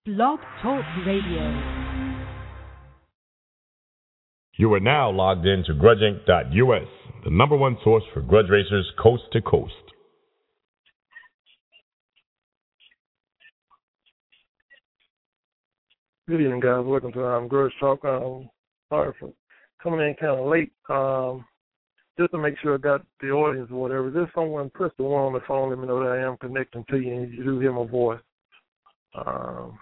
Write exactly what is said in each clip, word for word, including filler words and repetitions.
Blog Talk Radio. You are now logged in to grudge inc dot U S, the number one source for grudge racers coast to coast. Good evening, guys. Welcome to um, Grudge Talk. Um, sorry for coming in kind of late. Um, just to make sure I got the audience or whatever. Just someone press the one on the phone. Let me know that I am connecting to you and you do hear my voice. Um,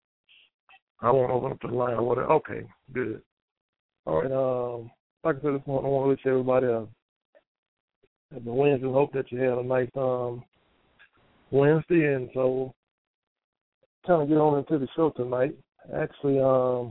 I won't open up the line or whatever. Okay, good. All right. Um, like I said this morning, I want to wish everybody a happy Wednesday. Hope that you had a nice um, Wednesday. And so, kind of get on into the show tonight. Actually, um,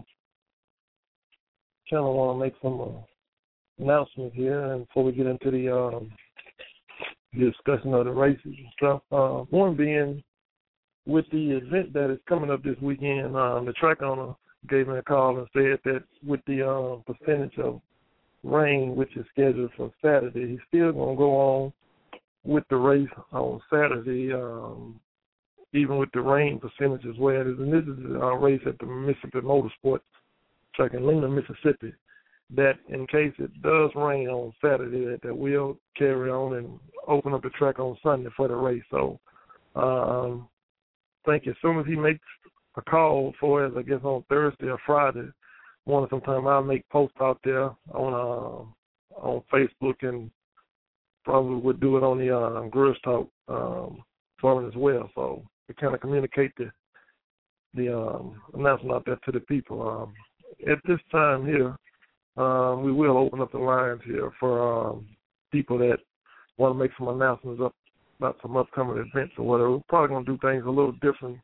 kind of want to make some uh, announcements here, and before we get into the um, discussion of the races and stuff. Uh, one being with the event that is coming up this weekend, um, the track owner gave me a call and said that with the uh, percentage of rain, which is scheduled for Saturday, he's still going to go on with the race on Saturday. Um, even with the rain percentage as well. And this is a race at the Mississippi Motorsports track in Lena, Mississippi, that in case it does rain on Saturday, that, that will carry on and open up the track on Sunday for the race. So um, I think as soon as he makes a call for us, I guess on Thursday or Friday, morning sometime, I'll make posts out there on uh, on Facebook, and probably would do it on the uh, Grudge Talk um, forum as well. So to kind of communicate the the um, announcement out there to the people. Um, at this time here, um, we will open up the lines here for um, people that want to make some announcements up about some upcoming events or whatever. We're probably going to do things a little different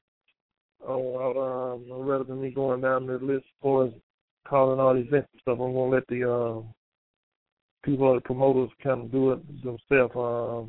uh, um, rather than me going down the list for calling all these events and stuff. I'm going to let the uh, people, the promoters, kind of do it themselves. Um,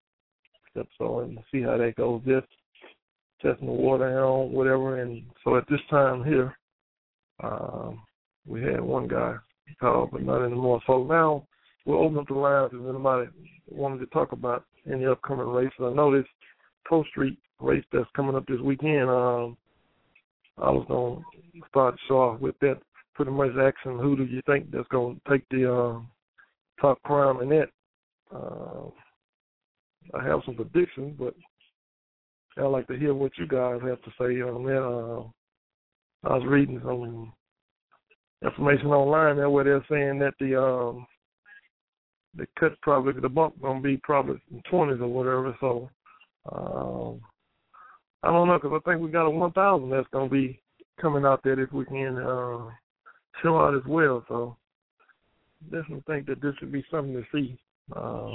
so and see how that goes. Just testing the water out, whatever. And so at this time here, um, we had one guy call, but not anymore. So now we'll open up the lines if anybody wanted to talk about any upcoming races. I know this Pro Street race that's coming up this weekend. Um, I was going to start the show off with that pretty much asking who do you think that's going to take the uh, top crown in that. Uh, I have some predictions, but I'd like to hear what you guys have to say on that. Uh, I was reading some information online there where they're saying that the um, the cut probably, the bump going to be probably in twenties or whatever. So um, I don't know, because I think we got a one thousand that's going to be coming out there this weekend uh, show out as well. So definitely think that this would be something to see. Uh,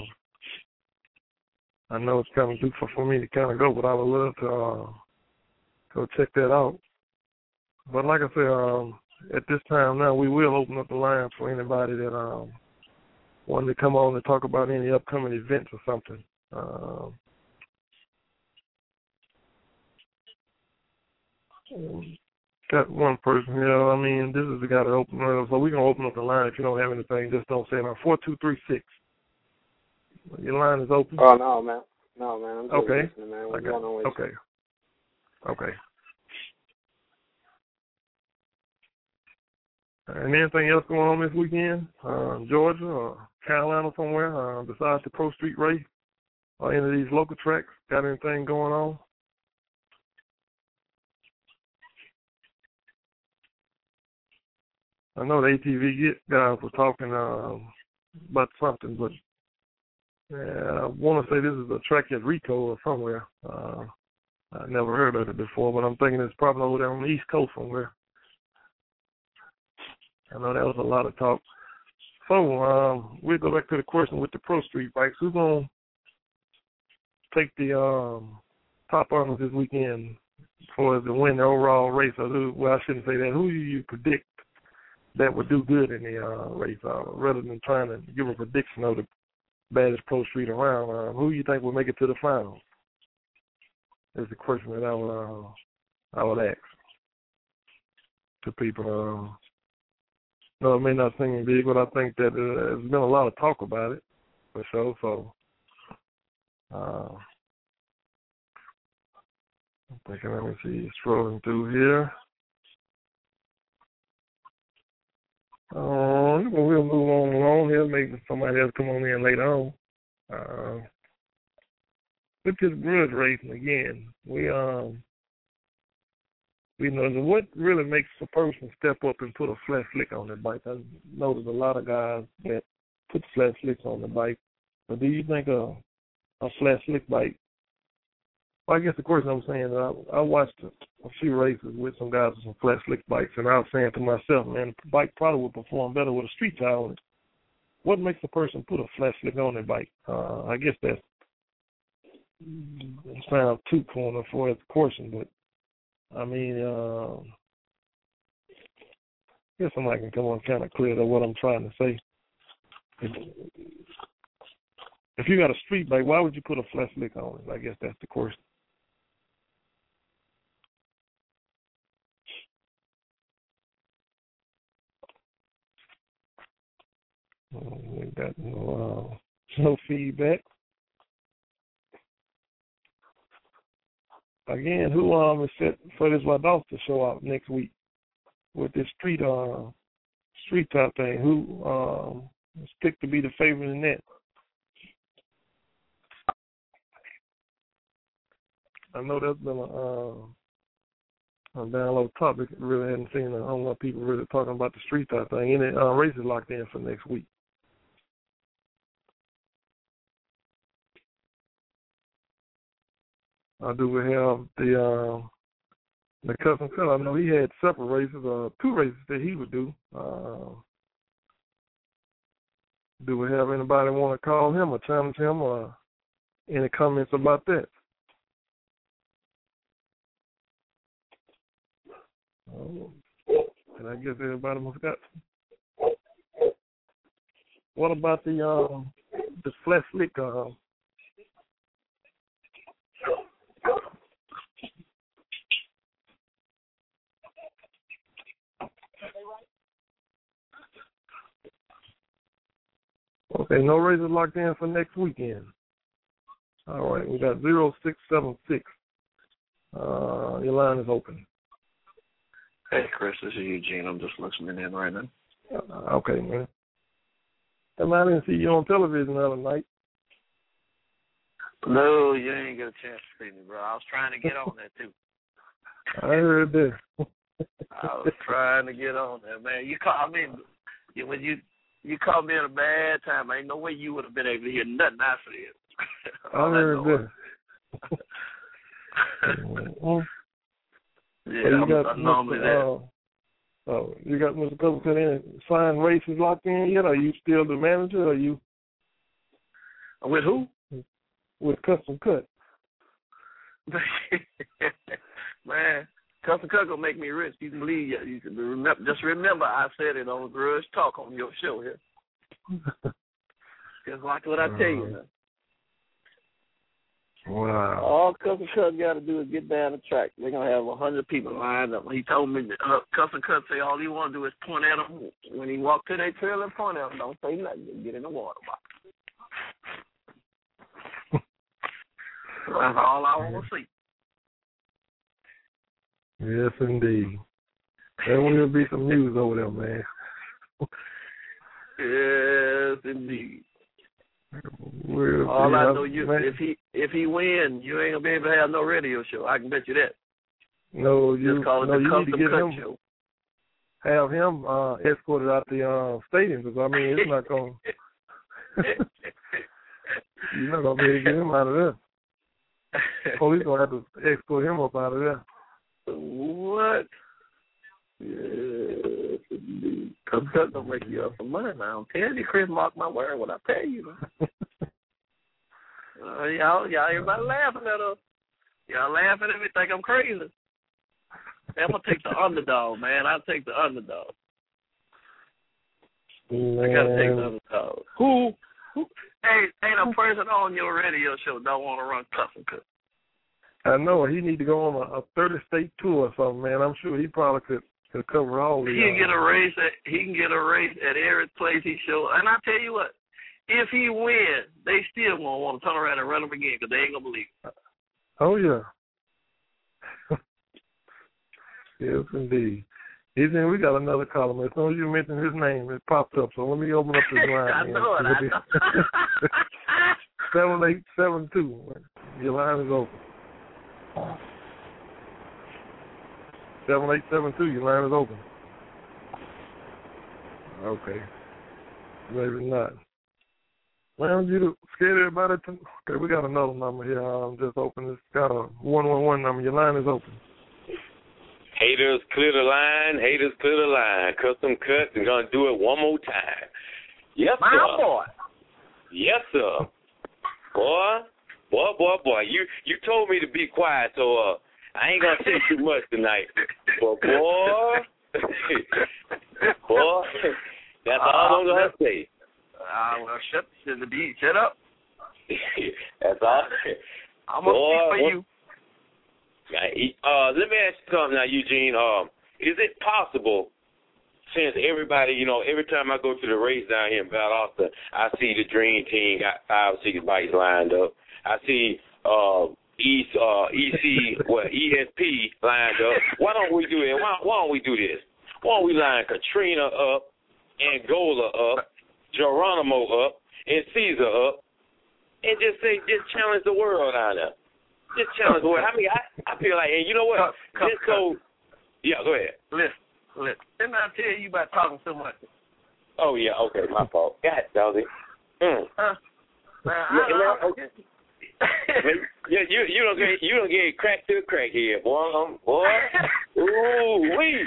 I know it's kind of too far for me to kind of go, but I would love to uh, go check that out. But like I said, um, at this time now, we will open up the lines for anybody that um, wanted to come on and talk about any upcoming events or something. Um, got one person here. I mean, this is the guy that opened it up. So we're going to open up the line. If you don't have anything, just don't say it. four two three six. Your line is open. Oh, no, man. No, man. I'm just okay. listening, man. I got, okay. Okay. And anything else going on this weekend? Uh, Georgia or Carolina somewhere uh, besides the Pro Street race or any of these local tracks? Got anything going on? I know the A T V guys were talking uh, about something, but yeah, I want to say this is a track at Rico or somewhere. Uh, I never heard of it before, but I'm thinking it's probably over there on the East Coast somewhere. I know that was a lot of talk. So um, we'll go back to the question with the Pro Street bikes. Who's going to take the um, top honors this weekend for the win the overall race? Or who, well, I shouldn't say that. Who do you predict that would do good in the uh, race uh, rather than trying to give a prediction of the baddest Pro Street around? Uh, who do you think will make it to the finals? Is the question that I would, uh, I would ask to people. Uh, no, it may not seem big, but I think that uh, there's been a lot of talk about it, for sure. So uh, I'm thinking, let me see, scrolling through here. Uh, we'll move on along here. Maybe somebody else come on in later on. Uh, with this grudge racing again, we um, we know what really makes a person step up and put a flat slick on their bike. I noticed a lot of guys that put flat slicks on the bike. But do you think a a flat slick bike? Well, I guess the question I'm saying, I, I watched a, a few races with some guys with some flat slick bikes, and I was saying to myself, man, the bike probably would perform better with a street tire on it. What makes a person put a flat slick on their bike? Uh, I guess that's it sounds too corner for its question, but I mean, uh, I guess somebody can come on kind of clear to what I'm trying to say. If, if you got a street bike, why would you put a flat slick on it? I guess that's the question. We got no, uh, no feedback. Again, who um is set for this Wadowska to show up next week with this street uh street type thing? Who um is picked to be the favorite in that? I know that's been a, uh, a download topic. I really hadn't seen a whole lot of people really talking about the street type thing. Any uh, races locked in for next week? I do we have the uh, the Custom Cut. I know he had separate races, uh, two races that he would do. Uh, do we have anybody want to call him or challenge him, or any comments about that? Oh, and I guess everybody must got. What about the uh, the flat slick? Uh, Okay, no races locked in for next weekend. All right, we got zero six seven six. Uh, your line is open. Hey, Chris, this is Eugene. I'm just listening in right now. Uh, okay, man. Hey, man, I didn't see you on television the other night. No, you ain't get a chance to see me, bro. I was trying to get on that, too. I heard that. I was trying to get on there, man. You call me, you, when you you called me at a bad time. Ain't no way you would have been able to hear nothing I said. I heard that. Yeah, so you got I'm normally Mister Uh, oh, you got Mister Covington in signed races locked in yet? Are you still the manager? Or are you with who? With Custom Cut. Man, Custom Cut gonna make me rich. You can believe it. You can remember. Just remember, I said it on Grudge Talk on your show here. Just like what I tell you. Man. Wow. All Custom Cut got to do is get down the track. They're going to have a hundred people lined up. He told me that uh, Custom Cut say all he want to do is point at them. When he walk to their trail and point at them, don't say nothing. Just get in the water box. That's all I want to see. Yes, indeed. There will be some news over there, man. Yes, indeed. We'll all I know, you if he if he win, you ain't gonna be able to have no radio show. I can bet you that. No, you just call it no, the you Custom need to get Cut him, show. Have him uh, escorted out the uh, stadium because I mean it's not going. You're not gonna be able to get him out of there. Police gonna have to escort him up out of there. What? Yes, indeed. Custom Cut don't make you up for money now. I'm telling you, Chris, mark my word when I tell you. uh, y'all, y'all, everybody laughing at us. Y'all laughing at me, think I'm crazy. I'm gonna take the underdog, man. I'll take the underdog. Man. I gotta take the underdog. Who? Who? Hey, ain't a person on your radio show don't want to run Custom Cut. I know he need to go on a, a thirty state tour or something, man. I'm sure he probably could, could cover all the. He can uh, get a race. At, he can get a race at every place he show. And I tell you what, if he wins, they still won't want to turn around and run him again because they ain't gonna believe it. Oh yeah. Yes, indeed. He's in, we got another caller. As soon as you mentioned his name, it popped up. So let me open up this line. I know it. I know. seven eight seven two. Your line is open. seven eight seven two. Your line is open. Okay. Maybe not. Well, you scared everybody. To, okay, we got another number here. I'm just open. It's got a one one one number. Your line is open. Haters, clear the line. Haters, clear the line. Custom Cuts. We're going to do it one more time. Yes, My sir. boy. Yes, sir. Boy, boy, boy, boy. You you told me to be quiet, so uh, I ain't going to say too much tonight. But, boy, boy, that's uh, all I'm going to say. Uh, well, shut, shut, shut up. That's all. I'm going to speak for you. Uh, let me ask you something now, Eugene. Um, is it possible, since everybody, you know, every time I go to the race down here in Valdosta, I see the Dream Team got five or six bikes lined up. I see uh, E, uh, E C, well, E S P lined up. Why don't we do it? Why, why don't we do this? Why don't we line Katrina up, Angola up, Geronimo up, and Caesar up, and just say, just challenge the world out there. Just challenge the world. I mean, I, I feel like, and you know what? Cut, cut, just so, yeah, go ahead. Listen, listen. Didn't I tell you about talking so much? Oh, yeah, okay, my fault. God, Dowsy. Mm. Huh? Man, Yeah, I, I, okay. yeah, you you don't get you don't get crack to the crackhead, boy. Um, boy, ooh wee,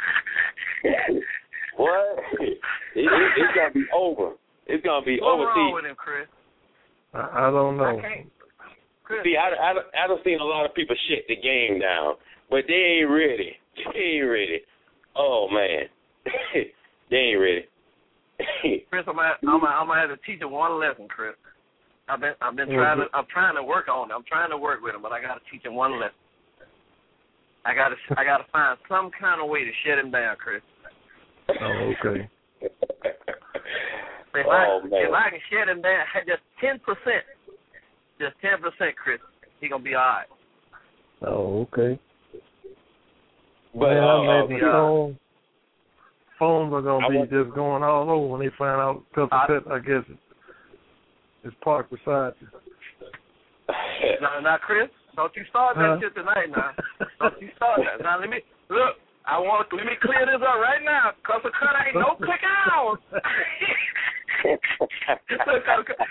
boy, it, it, it's gonna be over. It's gonna be What's over. wrong See, with him, Chris? I, I don't know. I can't. Chris. See, I, I, I done seen a lot of people shut the game down, but they ain't ready. They ain't ready. Oh man, they ain't ready. Chris, I'm gonna, I'm, gonna, I'm gonna have to teach him one lesson, Chris. I've been I've been trying to I'm trying to work on it. I'm trying to work with him, but I gotta teach him one lesson. I gotta I gotta find some kind of way to shut him down, Chris. Oh, okay. If, oh, I, man. if I can shut him down, just ten percent, just ten percent, Chris, he gonna be all right. Oh, okay. But well, uh, maybe uh, phone, phones are gonna I be want, just going all over when they find out. Cause I, I, I guess it's, it's parked beside you. now, now, Chris, don't you start that huh? shit tonight, now. Don't you start that. Now, let me look. I want let me clear this up right now. Cause the cut ain't no click hours. Look,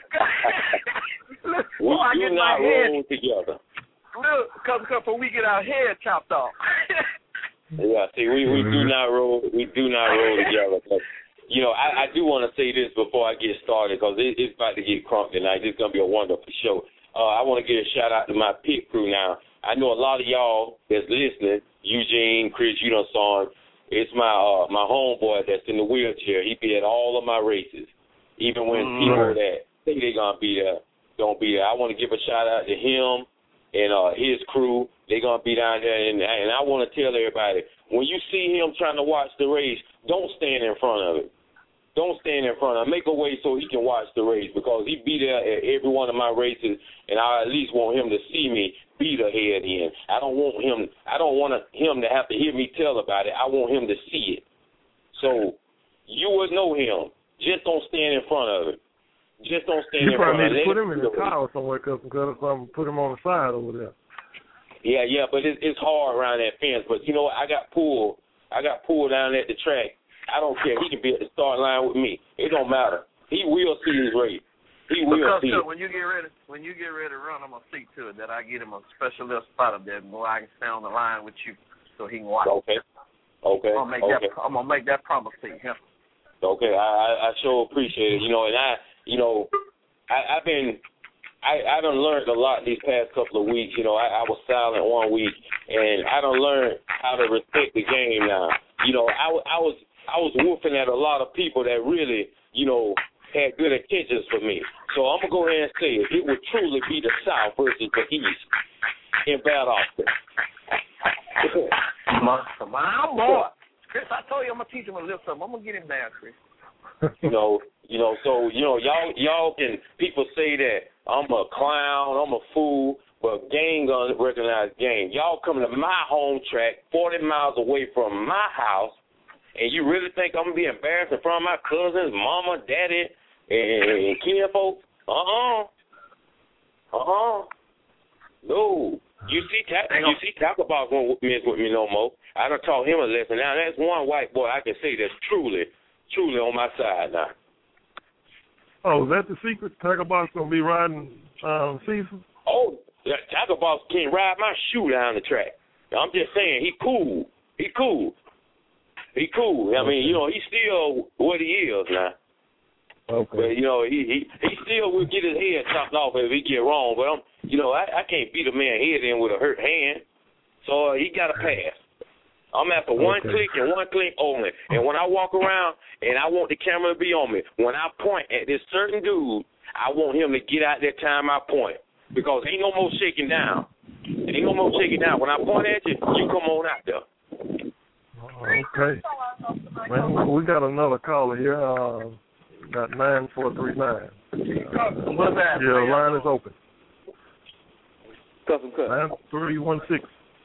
look, we I do get not my head. roll together. Look, cause, cause before we get our head chopped off. Yeah, see, we, we do not roll. We do not roll together. But, you know, I, I do want to say this before I get started because it, it's about to get crunk tonight. It's gonna be a wonderful show. Uh, I want to give a shout out to my pit crew now. I know a lot of y'all that's listening. Eugene, Chris, you done saw him. It's my uh, my homeboy that's in the wheelchair. He be at all of my races, even when mm-hmm. people that think they're gonna be there don't be there. I want to give a shout out to him and uh, his crew. They're gonna be down there, and and I want to tell everybody when you see him trying to watch the race, don't stand in front of it. Don't stand in front of him. Make a way so he can watch the race because he be there at every one of my races, and I at least want him to see me beat a head in. I don't want him. I don't want him to have to hear me tell about it. I want him to see it. So you would know him. Just don't stand in front of it. Just don't stand you in front of it. You probably need to put him in the car or somewhere, cause something, put him on the side over there. Yeah, yeah, but it's, it's hard around that fence. But you know what? I got pulled. I got pulled down at the track. I don't care. He can be at the start line with me. It don't matter. He will see his race. He will because see so it. When you get ready, when you get ready to run, I'm gonna see to it that I get him a special little spot up there where I can stay on the line with you, so he can watch. Okay. Okay. I'm gonna make okay. that. I'm gonna make that promise to him. Okay. I, I I sure appreciate it. You know, and I, you know, I, I've been. I, I done learned a lot these past couple of weeks. You know, I, I was silent one week, and I done learned how to respect the game now. You know, I, I was I was woofing at a lot of people that really, you know, had good intentions for me. So I'm going to go ahead and say it. It would truly be the South versus the East in Valdosta. my, my boy. Chris, I told you I'm going to teach him a little something. I'm going to get him down, Chris. You know, you know, so, you know, y'all y'all can, people say that I'm a clown, I'm a fool, but gang gonna recognize gang. Y'all coming to my home track, forty miles away from my house, and you really think I'm gonna be embarrassed in front of my cousins, mama, daddy, and, and kin folks? Uh-uh. Uh-uh. No. You see, ta- you see, Taco Box won't mess with me no more. I done taught him a lesson. Now, that's one white boy I can say that's truly, truly on my side now. Oh, is that the secret? Taco Box gonna be riding um, Caesar? Oh, Taco Box can't ride my shoe down the track. I'm just saying, he cool. He cool. He cool. I mean, you know, he's still what he is now. Okay. But, you know, he, he he still will get his head chopped off if he get wrong. But, I'm, you know, I, I can't beat a man's head in with a hurt hand. So uh, he got to pass. I'm after one Okay. click and one click only. And when I walk around and I want the camera to be on me, when I point at this certain dude, I want him to get out that time I point. Because ain't no more shaking down. Ain't no more shaking down. When I point at you, you come on out there. Okay. Man, we got another caller here. Uh, got nine four three nine. Uh, What's that? your line is open. Custom cut. Nine three one six.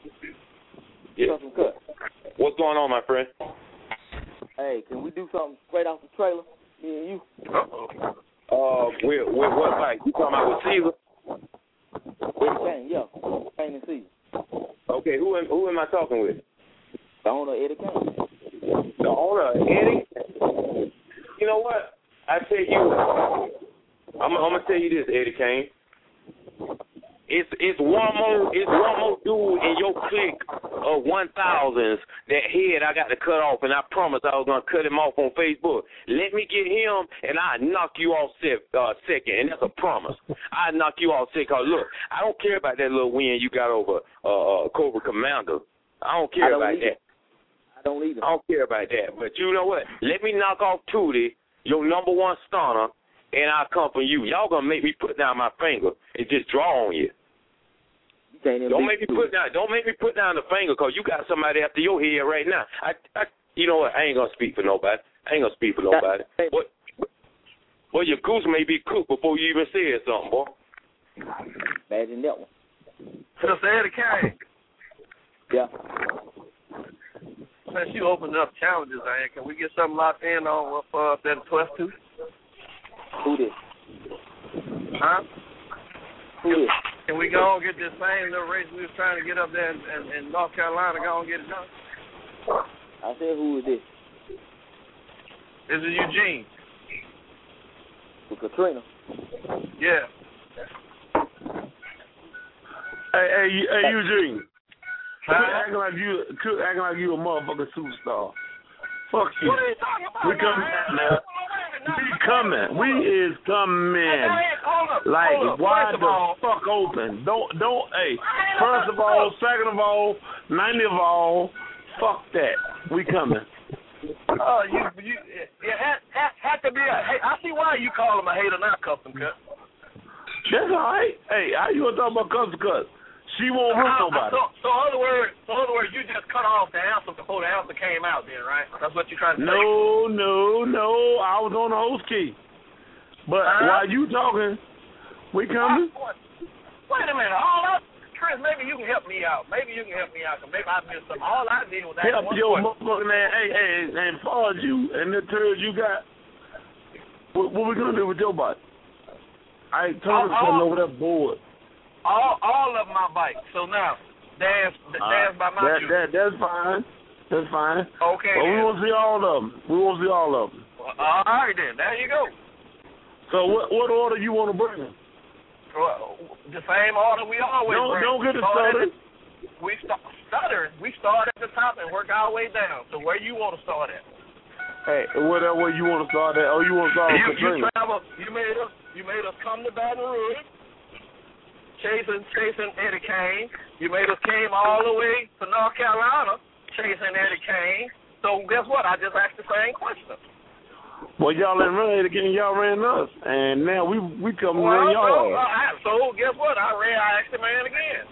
Yeah. Custom cut. What's going on, my friend? Hey, can we do something straight off the trailer? Me and you. Uh-oh. Uh, with, with what bike? You talking about with Caesar? Eddie Kane, yeah. Kane and Caesar. Okay, who am, who am I talking with? The owner of Eddie Kane. The owner, Eddie? You know what? I tell you, I'm, I'm gonna tell you this, Eddie Kane. It's it's one more it's one more dude in your clique of one thousands that head I got to cut off, and I promised I was gonna cut him off on Facebook. Let me get him, and I knock you off sec, uh, second, and that's a promise. I knock you off second. Cause look, I don't care about that little win you got over uh, uh, Cobra Commander. I don't care I don't about either. that. I don't either. I don't care about that. But you know what? Let me knock off Tootie, your number one stunner, and I'll come for you. Y'all gonna make me put down my finger and just draw on you. You can't even Don't make me put down. Don't make me put down the finger, cause you got somebody after your head right now. I, I, you know what? I ain't gonna speak for nobody. I ain't gonna speak for nobody. What? Well, your goose may be cooked before you even said something, boy. Imagine that one. Sister Eddie Kane, Yeah. since you opened up challenges, man, can we get something locked in on what uh, that twelve two? Who this? Huh? Who this? Can we go and get this same little race we was trying to get up there in, in, in North Carolina, go and get it done? I said, who is this? This is Eugene. With Katrina. Yeah. Hey, hey, hey, Eugene. Huh? Quit acting like you, quit acting like you a motherfucking superstar. Fuck you. What are you talking about? We coming, man. We coming. We is coming. Like, wide the fuck open. Don't, don't, hey, first of all, second of all, ninety of all, fuck that. We coming. Oh, you, you, it had, had, had to be a, hey, I see why you call him a hater, not Custom Cut. That's all right. Hey, how you gonna talk about Custom Cut? She won't hurt nobody. So, so, in other words, so in other words, you just cut off the answer before the answer came out, then, right? That's what you're trying to say. No, no, no. I was on the host key. But uh-huh. while you talking, we coming. Wait a minute. All I, Chris, maybe you can help me out. Maybe you can help me out, because maybe I missed something. All I did was ask Help one your question. motherfucking man. Hey, hey, and far as you and the turds you got, what, what we gonna do with your body? I ain't turning something over that board. All, all of my bikes. So now, there's, there's by my that, juice. that, That's fine. That's fine. Okay. But we then. want to see all of them. We want to see all of them. Well, all right, then. There you go. So what what order you want to bring them? Well, the same order we always Don't, bring. don't get it Start started. at the- We start stuttering. We start at the top and work our way down. So where you want to start at? Hey, whatever way you want to start at. Oh, you want to start with You, you Katrina. travel. You made us. You made us come to Baton Rouge, chasing, chasing Eddie Kane. You made us came all the way to North Carolina, chasing Eddie Kane. So guess what? I just asked the same question. Well, y'all didn't run it again. Y'all ran us, and now we we come Well, run so, y'all. uh, I, so guess what? I ran. I asked the man again.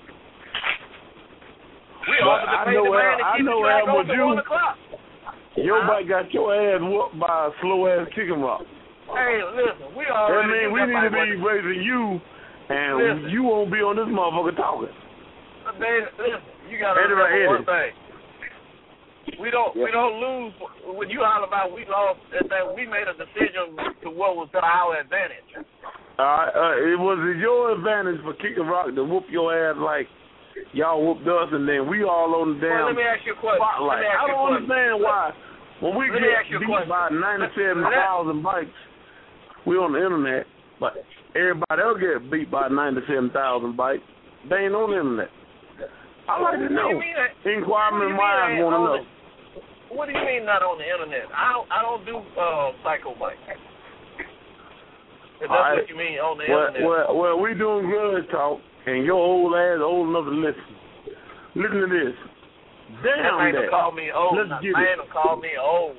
We But offered to I pay know the man Al- to I keep know the track Al open Majou. one o'clock. Your Huh? bike got your ass whooped by a slow ass kicking rock. Hey, listen, we That already means knew we that need to bike be wasn't- racing you and listen. you won't be on this motherfucker talking. Man, listen, you gotta remember Eddie. one thing. We don't yeah. we don't lose when you holler about we lost. That we made a decision to what was to our advantage. All right, uh, it was it your advantage for Kicking Rock to whoop your ass like y'all whooped us, and then we all on the damn well, let me ask you a question. spotlight. I don't understand why when we let get beat by ninety-seven thousand bikes, we on the internet, but everybody else get beat by ninety-seven thousand bikes. They ain't on the internet. I like to know. Inquiring minds want to know. What do you mean not on the internet? I don't. I don't do uh, psycho bikes. If that's right. What you mean on the well, internet. Well, well, we doing grudge talk, and your old ass old enough to listen. Listen to this. Damn that. that. Call me old. Let's get man it. Call me old.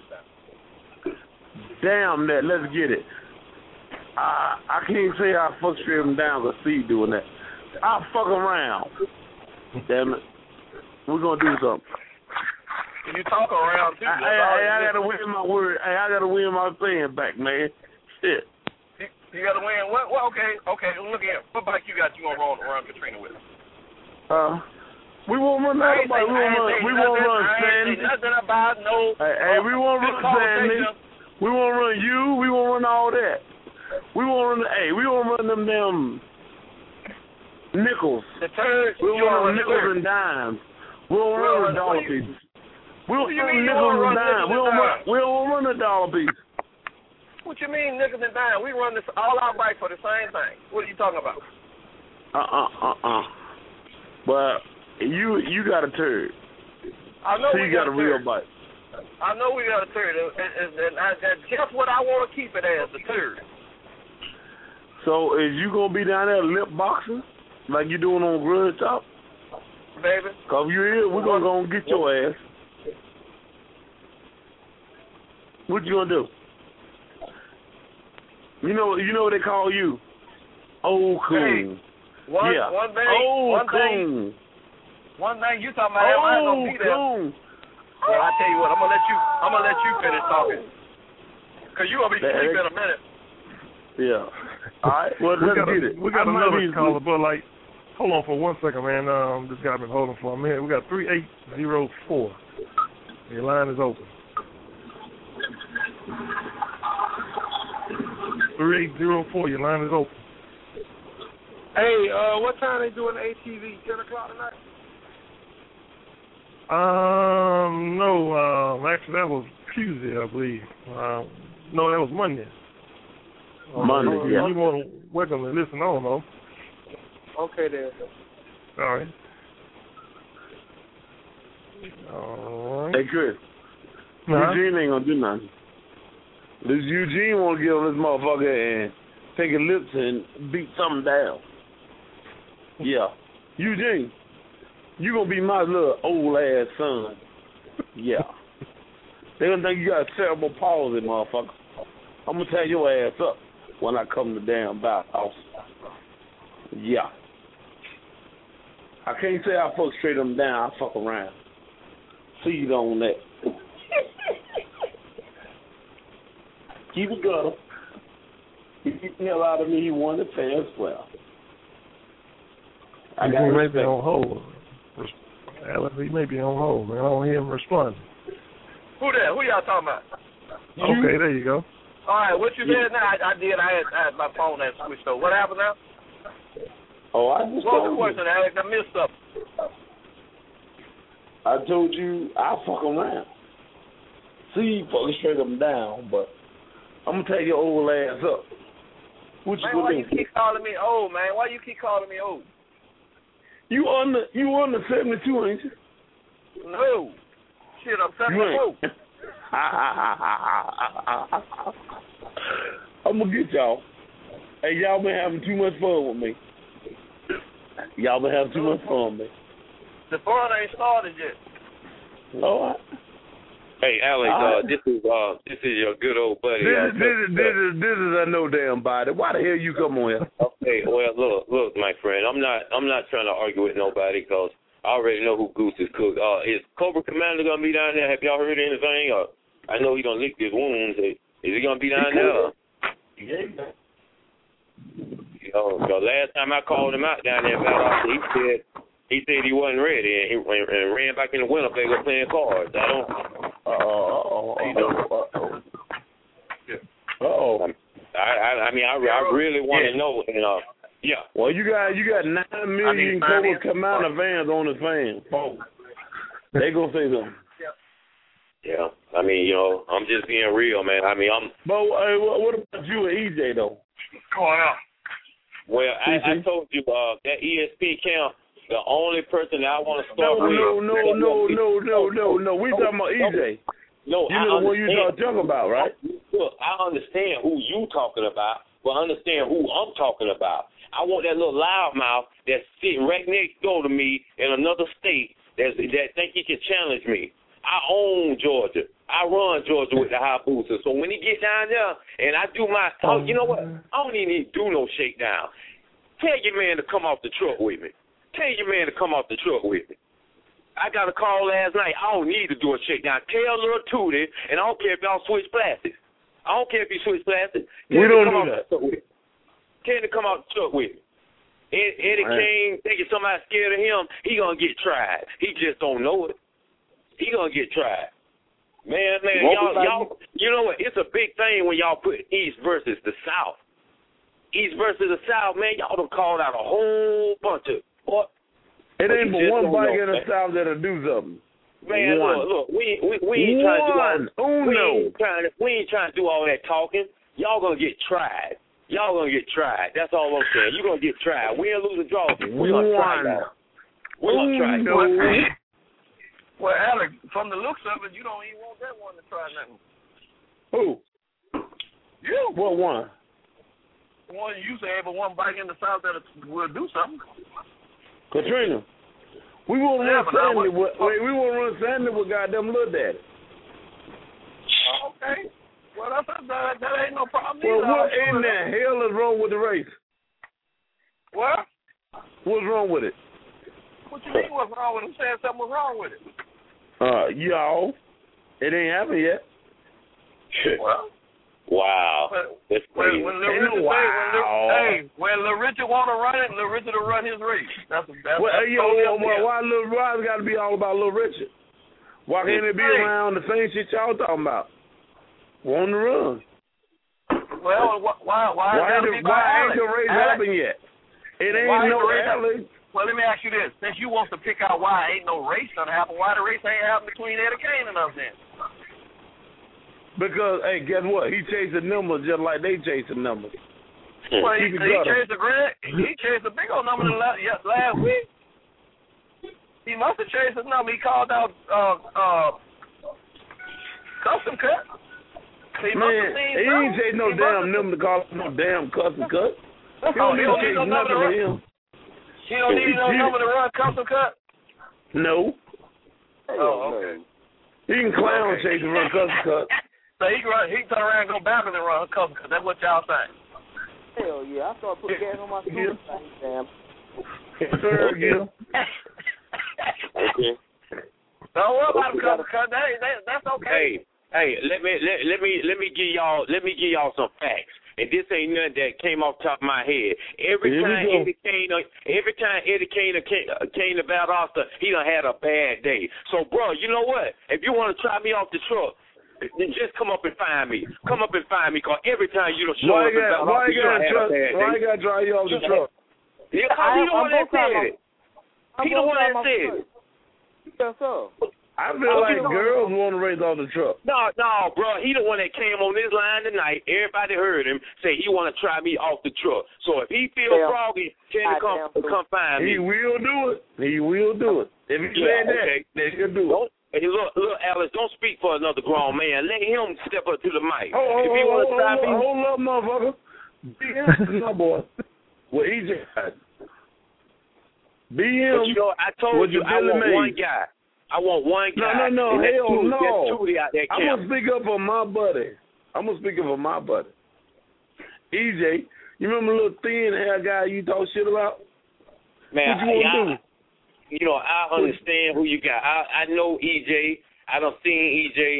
Damn that. Let's get it. I I can't say I fuck straight him down because Steve doing that. I fuck around. Damn it. We're gonna do something. You talk around too. I, I, I, I gotta win my word. I, I gotta win my saying back, man. Shit. You, you gotta win. What? Well, okay, okay. Look here. What bike you got? You gonna run around Katrina with? Uh, we won't run that bike. We won't run. We won't run Sandy. Nothing about no. Hey, hey we won't run Sandy. We won't run you. We won't run all that. We won't run. Hey, we won't run them damn nickels. The turds. We won't run nickels and dimes. We won't run the dollar pieces. We don't run nickels and dimes. We don't run. We don't run the dollar piece. What you mean nickels and dimes? We run this all our bikes for the same thing. What are you talking about? Uh uh uh uh. But you you got a turd. I know so we you got, got a real bike. I know we got a turd, and, and, and I, that's just what I want to keep it as, the turd. So is you gonna be down there lip boxing like you doing on Grudge Talk? Baby. Cause you here, we're gonna go and get your ass. What you gonna do? You know, you know what they call you, old coon. Hey, one, yeah, one thing, old one coon. Thing, one thing you talking about, I ain't gonna be there. Coon. Well, I tell you what, I'm gonna let you, I'm gonna let you finish talking, cause you gonna be that, sleeping in a minute. Yeah. All right. Well, we let's got get a, it. We got I another be, caller, but like, hold on for one second, man. Um, this guy been holding for a minute. We got three eight zero four. Your line is open. Three eight zero four. Your line is open. Hey, uh, what time they doing the A T V? Ten o'clock tonight? Um, no. Um, actually, that was Tuesday, I believe. Um, no, that was Monday. Monday, uh, yeah. You want to welcome and listen on, though. Okay, then. All right. All right. Hey, Chris. Uh-huh. Eugene ain't gonna do nothing. This Eugene want to get on this motherfucker and take his lips and beat something down. Yeah. Eugene, you gonna be my little old ass son. Yeah. They gonna think you got cerebral palsy, motherfucker. I'm gonna tear your ass up when I come to damn house. Yeah. I can't say I fuck straight them down. I fuck around. See you on that. Keep it gutter. He beat the hell out of me. He won the fair as well. I got he may be on hold. Alex, he may be on hold, man. I don't hear him responding. Who that? Who y'all talking about? You? Okay, there you go. All right, what you yeah. said now? I, I did. I had, I had my phone that switched over. What happened now? Oh, I just What was told the question, you. Alex? I missed something. I told you I fuck around. See, you fucking straight them down, but I'm gonna take your old ass up. What you man, gonna why do? you keep calling me old, man? Why you keep calling me old? You on the you on the seventy-two, ain't you? No. Shit, I'm seventy-four. I'm gonna get y'all. Hey, y'all been having too much fun with me. Y'all been having too much fun with me. The fun ain't started yet. All right. Hey, Alex, right. uh, this is uh, this is your good old buddy. This, uh, is, this, is, this, is, this is a no damn body. Why the hell you come on here? Okay, well, look, look, my friend, I'm not, I'm not trying to argue with nobody because I already know who Goose is cooked. Uh, is Cobra Commander gonna be down there? Have y'all heard anything? Uh, I know he don't lick his wounds. Is he gonna be down there? Yeah. know, the last time I called him out down there about he said he said he wasn't ready and he and, and ran back in the winter play playing cards. I don't. Uh oh. Uh oh. I, I I mean I, I really want to know. You know. Yeah. Well, you got you got nine million Cobra Commander fans on the fan, folks. They gonna say something. Yeah. I mean, you know, I'm just being real, man. I mean, I'm. But uh, what about you and E J though? Go on. Well, I, I told you uh, that E S P camp. The only person that I want to start no, with. No, no, no, no, no, no, no. We talking about E J. No, you I know what you understand. talking about, right? Look, I understand who you talking about, but understand who I'm talking about. I want that little loudmouth that's sitting right next door to me in another state that's, that think he can challenge me. I own Georgia. I run Georgia with the high boosters. So when he get down there and I do my, oh, you know what? I don't even need to do no shakedown. Tell your man to come off the truck with me. Tell your man to come off the truck with me. I got a call last night. I don't need to do a shakedown. Tell Lil Tootie, and I don't care if y'all switch plastics. I don't care if you switch plastics. We don't do that. Tell him to come out the truck with me. Ed, Eddie right. King thinking somebody scared of him, he going to get tried. He just don't know it. He going to get tried. Man, man, y'all, y'all, you know what? It's a big thing when y'all put East versus the South. East versus the South, man, y'all done called out a whole bunch of what? It ain't but one bike in the South that'll do something. Man, one. look, look, we, we, we ain't trying to do all, Uno. we ain't trying to, we ain't trying to do all that talking. Y'all going to get tried. Y'all gonna get tried. That's all I'm saying. You're gonna get tried. Win, lose, or draw. We're gonna try that. We're gonna try that. Well, Alex, from the looks of it, you don't even want that one to try nothing. Who? You. What one? The one you say, but one bike in the South that will do something. Katrina. We won't yeah, run Sandy with. Wait, we won't run Sandy with goddamn Lil Daddy. Okay. Well, that's, that, that ain't no problem well, either. Well, what in the hell is wrong with the race? What? What's wrong with it? What you mean what's wrong with it? I'm saying something was wrong with it. Uh, y'all, it ain't happened yet. Well. Wow. But, That's crazy. When, when Richard wow. say, when Lil, hey, when Lil Richard want to run it, Lil Richard will run his race. That's, that's, well, that's yo, totally well, why Lil Rod's got to be all about Lil Richard? Why can't it be hey. around the same shit y'all talking about? On the run. Well, why why why, why, the, why ain't the race happened yet? It ain't why no Alex. Well, let me ask you this: since you want to pick out why ain't no race gonna happen, why the race ain't happening between Eddie Kane and us then? Because hey, guess what? He chasing numbers just like they chasing numbers. Well, he, he chased a grand, he chased a big old number last, last week. He must have chased a number. He called out uh, uh, custom cut. He Man, he ain't chasing no he damn number to call no damn custom cut. He don't need to chase no nothing to him. He don't need no number to run custom cut? No. Oh, okay. He can clown okay. chase and run custom cut. So he can run, he can turn around and go backwards and run custom cut. That's what y'all saying. Hell yeah, I started putting gas on my scooter. Damn. Third gear. Okay. Don't worry about custom cut. That, that, that's okay. Hey. Hey, let me let, let me let me give y'all let me give y'all some facts. And this ain't nothing that came off the top of my head. Every Here time Eddie Kane, every time Eddie Kane came, came to Valdosta, he done had a bad day. So, bro, you know what? If you want to try me off the truck, then just come up and find me. Come up and find me, cause every time you don't show why up in Valdosta, you done had a bad day. Why you gotta drive you off the truck? Yeah, cause he the one that said it. He the one that said it. Yes, sir. I feel like girls want to race off the truck. No, no, bro. He the one that came on this line tonight. Everybody heard him say he want to try me off the truck. So if he feels damn. froggy, tell him to come, come find me. He will do it. He will do it. If he yeah, said that, okay. then he'll do don't, it. Hey, look, look, Alex, don't speak for another grown man. Let him step up to the mic. Oh, if he oh, want to oh, try oh, me, hold up, motherfucker. B M, my boy. Well, E J. B M. But you know, I told you I want made. one guy. I want one guy. No, no, no, hell two, no. Two out there I'm going to speak up for my buddy. I'm going to speak up for my buddy. E J, you remember the little thin hair guy you talk shit about? Man, what you want to do? You know, I understand who you got. I, I know E J. I done seen E J.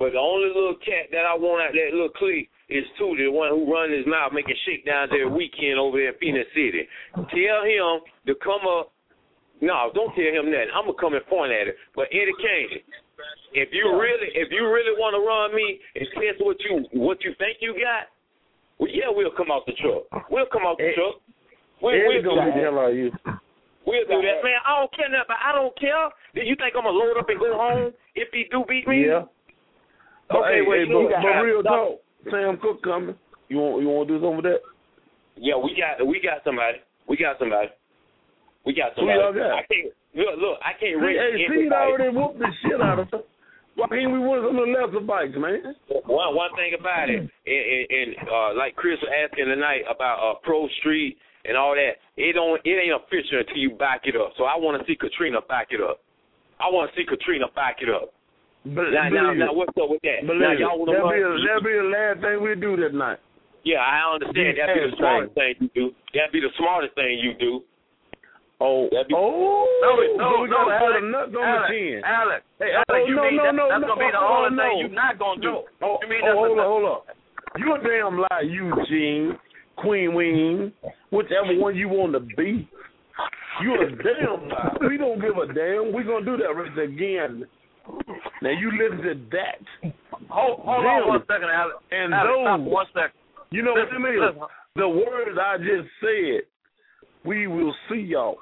But the only little cat that I want out that little clique is Tootie, the one who runs his mouth making shakedowns every weekend over there in Phoenix City. Tell him to come up. No, don't tell him that. I'm gonna come and point at it. But Eddie Kane, if you really, if you really want to run me and test what you what you think you got, well, yeah, we'll come out the truck. We'll come out the Ed, truck. We'll, Eddie we'll do gonna that. be the hell out of you. We'll do that, man. I don't care nothing. But I don't care. Do you think I'm gonna load up and go home if he do beat me? Yeah. Okay, hey, wait. hey, but, got, but real talk, Sam Cook coming. You want you want to do something with that? Yeah, we got we got somebody. We got somebody. We got Who somebody. y'all got? I can't look. Look, I can't See, rate hey, everybody. Seed already whooped the shit out of us. Why can't we win some of the lesser bikes, man? One one thing about it, and, and, and uh, like Chris was asking tonight about uh, Pro Street and all that, it don't it ain't official until you back it up. So I want to see Katrina back it up. I want to see Katrina back it up. But, now, now, now, what's up with that? Believe Now, y'all that'll, wanna be a, that'll be the last thing we do that night. Yeah, I understand. That'd be the smartest thing you do. That'd be the smartest thing you do. Oh, That'd be, oh, No, no, we no, gotta have Alex, a nut on Alex, the chin. Alex, Hey, Alex, oh, you no, mean no, that, no, that's no, gonna be the oh, only no. thing you're not gonna do. No. Oh, You mean oh, that's hold a, on, hold on. You a damn lie, Eugene, Queen Wing, whichever one you want to be. You a damn lie. We don't give a damn. We gonna do that right again. Now you listen to that. hold hold on one second, Alex. And Alex, those, stop for one second. you know Listen, what I mean? listen. The words I just said, we will see y'all.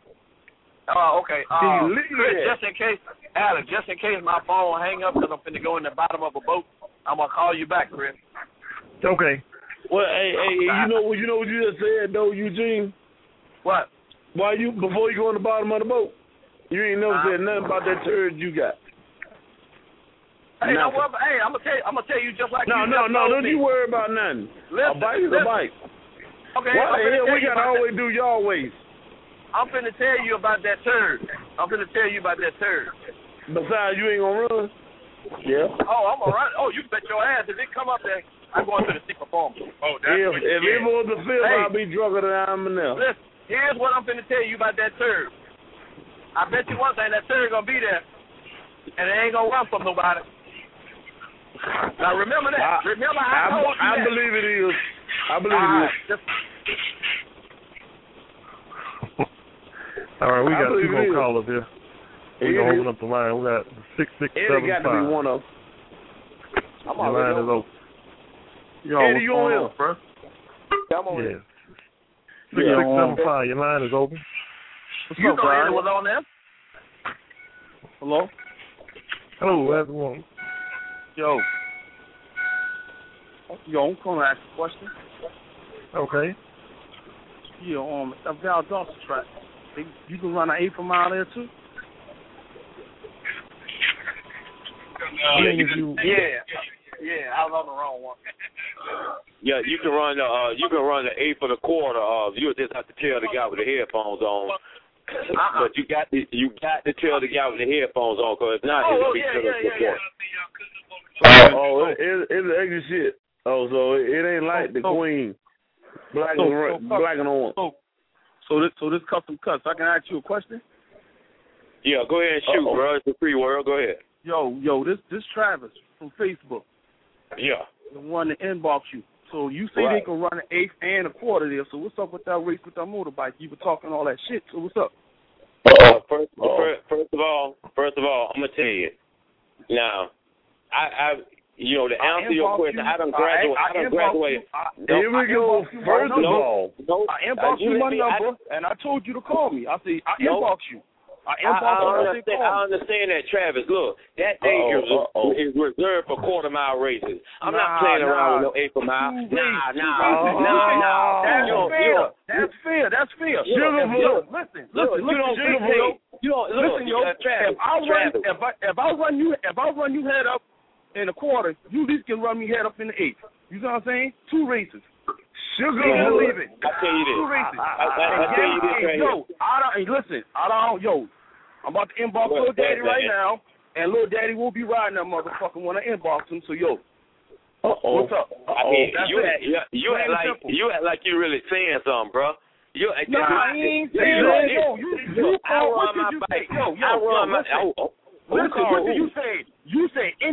Oh, uh, okay. Uh, Believe Chris, it. just in case, Alex, just in case my phone hang up because I'm finna go in the bottom of a boat, I'm gonna call you back, Chris. Okay. Well, hey, hey, you know what you know what you just said though, Eugene? What? Why you before you go on the bottom of the boat? You ain't never Uh, said nothing about that turd you got. Hey, no, Nothing. well, hey, I'm gonna tell you, I'm gonna tell you just like No, you no, just no, told don't me. you worry about nothing. Listen, a bite is listen. a bite. Okay, Why I'm the finna hell tell we you gotta about always that. do y'all ways? I'm finna tell you about that turd. I'm finna tell you about that turd. Besides, you ain't gonna run. Yeah. Oh, I'm gonna run. Oh, you bet your ass if it come up there, I'm going to the secret performance. Oh, that's If, what if yeah. it was the fifth, Hey. I'll be drunker than I am now. Listen, here's what I'm finna tell you about that turd. I bet you one thing, that turd gonna be there, and it ain't gonna run from nobody. Now remember that. I, remember I, I, told you I that. believe it is. I believe All it right, is. just, All right, we I got two believe it more is. callers here. It We're gonna is. open up the line. We got six six Eddie seven got to be five. one of them. I'm Your already line is on. open. Yo, Eddie, what's you going on on, bro? Come on. Yeah. Six Yeah, six on. seven five. Your line is open. What's you up, know Brian? Eddie was on there. Hello. Hello, everyone. Yo. Yo, I'm calling to ask a question. Okay. Yeah, um, that Val Dawson track. They, you can run an eighth a mile there too? I mean, if you, Yeah, yeah, I was on the wrong one. yeah, you can run the uh, you can run the eighth or the quarter. Uh, you just have to tell the guy with the headphones on. Uh-uh. But you got to you got to tell the guy with the headphones on, because if not, Oh, it'll oh be yeah, good yeah, as yeah, before. yeah. Oh, it, it, it's extra shit. Oh, so it, it ain't like the So- Queen. Black so- and red, so- black and orange. So, so this, so this custom cuts. I can ask you a question. Yeah, go ahead and shoot, Uh-oh. bro. It's a free world. Go ahead. Yo, yo, this, this Travis from Facebook, Yeah. the one that inbox you. So you say Right. they can run an eighth and a quarter there. So what's up with that race with that motorbike? You were talking all that shit. So what's up? Uh, first, Oh. first, first of all, first of all, I'm gonna tell you. Now, I, I, you know, to I answer your inbox question, you. I done I- graduated. I I done inbox graduated. you. I- Here we I go. inbox you. First No, of no, all, No, I inbox you you my let me- I- number, and I told you to call me. I say I No. inbox you. I I, inbox I, you. I say understand, call I me. understand that, Travis. Look, that day Uh-oh, is, uh-oh. is reserved for quarter mile races. I'm Nah, not playing around nah. with no eighth mile. Two Nah, races. nah, Oh. nah, nah. That's You don't- fair. you don't- That's fair. That's fair. Sugar Yo, Boy. yo, listen, Look, listen, you don't listen, dictate. yo. You don't look, Listen, yo. uh, Travis. If I run, Travis. if I if I run you, if I run you head up in a quarter, you at least can run me head up in the eighth. You know what I'm saying? Two races. Sugar Can't Boy. believe it. I tell you this. Two races. I, I, I And tell you this hey, right yo, here. I don't. Hey, listen, I don't. Yo, I'm about to inbox What, Lil Daddy what, right man? now, and Lil Daddy will be riding that motherfucker when I inbox him. So yo, Uh-oh. what's up? I mean, That's you it. act, you, you Plain act and like simple. you act like you really saying something, bro. You, Nah, I ain't you, saying you, that. you, Yo, you, you I call, what run did my you bike. say? Yo, yo, I yo, run my. listen. Oh, oh, who Listen, called what did who? you say? You say any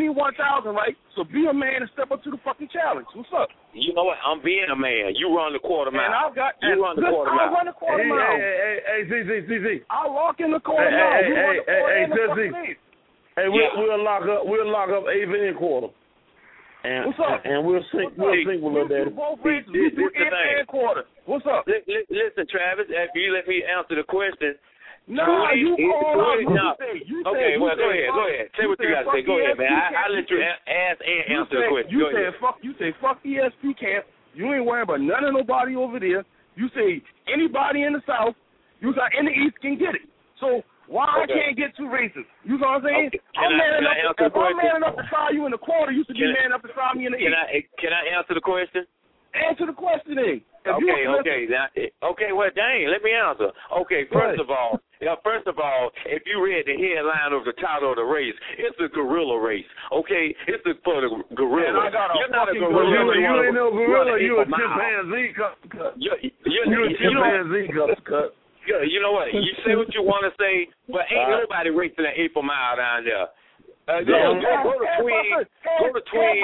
need one thousand, right? So be a man and step up to the fucking challenge. What's up? You know what? I'm being a man. You run the quarter mile. And I've got, you and run the listen, quarter I'll mile. run the quarter hey, mile. Hey, hey, hey, Z, Z, Z, Z. I'll lock in the quarter hey, mile. Hey, you hey, run the hey, quarter hey, and the Z, fucking Z. eighth. Hey, we'll, yeah. we'll lock up, we'll lock up eighth and quarter. And, What's up? And we'll sink, we'll sink with little daddy. Both races. We do eighth and quarter. What's up? L- l- listen, Travis, if you let me answer the question. Nah, you call out. You no. say, you okay, say, well, you go say, ahead, fuck, go ahead. Say you what you got to say. Go ahead, man. I, I'll let you a- ask and you answer say, the question. You go say, ahead. fuck, you say, fuck E S P camp. You ain't worrying about none of nobody over there. You say, anybody in the South, you say, in the East can get it. So, why okay. I can't get two races? You know what I'm saying? Okay. I'm I, man enough. To, if I'm man enough to try you in the quarter, you should can be man enough to try me in the can East. I, can I answer the question? Answer the question then. If okay, you okay, now, okay. Well, dang, let me answer. Okay, first right. of all, yeah, first of all, if you read the headline of the title of the race, it's a gorilla race. Okay, it's a, for the gorilla. Man, I got a you're not a fucking gorilla. You, You, you ain't no gorilla. You a mile. chimpanzee cut. cut. You're, you're, You a you chimpanzee know, cut. cut. Yeah, you know what? You say what you want to say, but ain't uh, nobody racing an eighth mile down there. Uh, go, yeah, go, go to Twin. Go to Twin.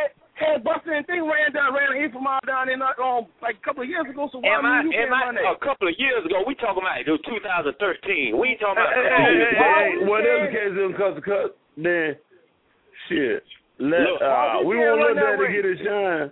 Had Buster and thing ran down, ran an eighth mile down there um, like a couple of years ago. So why am I, you can't am I, run that? a couple of years ago, we talking about it was two thousand thirteen. We ain't talking about. Hey, hey, hey, hey, hey, whatever the case is, cut the cut, then shit. Let Look, uh, we won't let that to get it shine.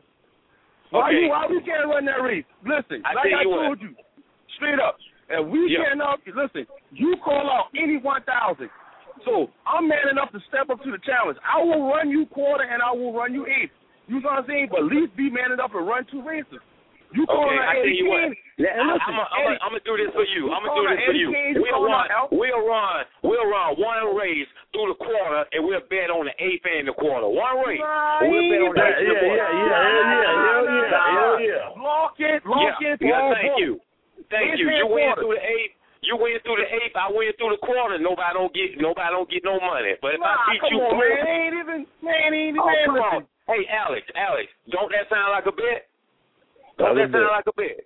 Why okay. you? Why we can't run that race? Listen, I like I you told what. you, straight up. And we yeah. cannot listen. You call out any one thousand. So I'm man enough to step up to the challenge. I will run you quarter and I will run you eighth. You know what I'm saying? But at least be man enough to run two races. You call okay, out I tell Eddie you what. King, and listen, I'm gonna do this for you. I'm gonna do this for you. King, We'll run, we'll run, we'll run one race through the quarter, and we'll bet on the eighth and the quarter. One race. Right. We'll bet on the eighth and the quarter. Yeah, yeah, yeah, yeah, hell yeah, hell yeah. Lock it, lock yeah, it. Yeah, thank you, thank you. You went quarter. through the eighth. You went through the eighth. I went through the quarter. Nobody don't get. Nobody don't get no money. But if nah, I beat come you, on, through, man, ain't even, man, ain't even. oh, man, come listen. on. Hey, Alex, Alex, don't that sound like a bet? Don't that sound like a bet?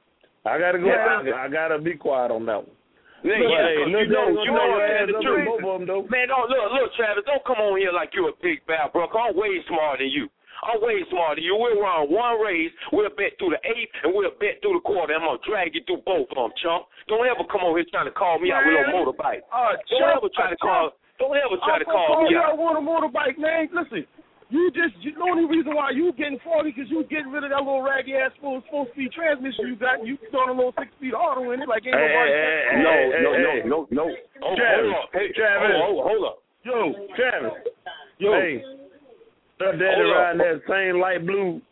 I gotta go. Yeah. I, I gotta be quiet on that one. Yeah, but, yeah, hey, you know, you know what ass the up truth. both of them, though. Man, don't look, look, Travis, don't come on here like you a big bad bro. I'm way smarter than you. I'm way smarter than you. We'll run one race, we'll bet through the eighth, and we'll bet through the quarter. I'm gonna drag you through both of them, chump. Don't ever come over here trying to call me out with a motorbike. Uh, don't chump, ever try to uh, call. Don't ever try I'm to call, call me you out. out with a motorbike, man. Listen. You just, you, the only reason why you getting forty because you getting rid of that little raggy ass full, full speed transmission you got. You throwing a little six speed auto in it like ain't hey, nobody. Hey, hey, no, hey, no, hey, no, hey. no, no, no. Oh, Travis, hold up. Hey, Travis. Hold, hold, hold up. Yo, Travis. yo. Hey, her daddy Hold riding up. that same light blue.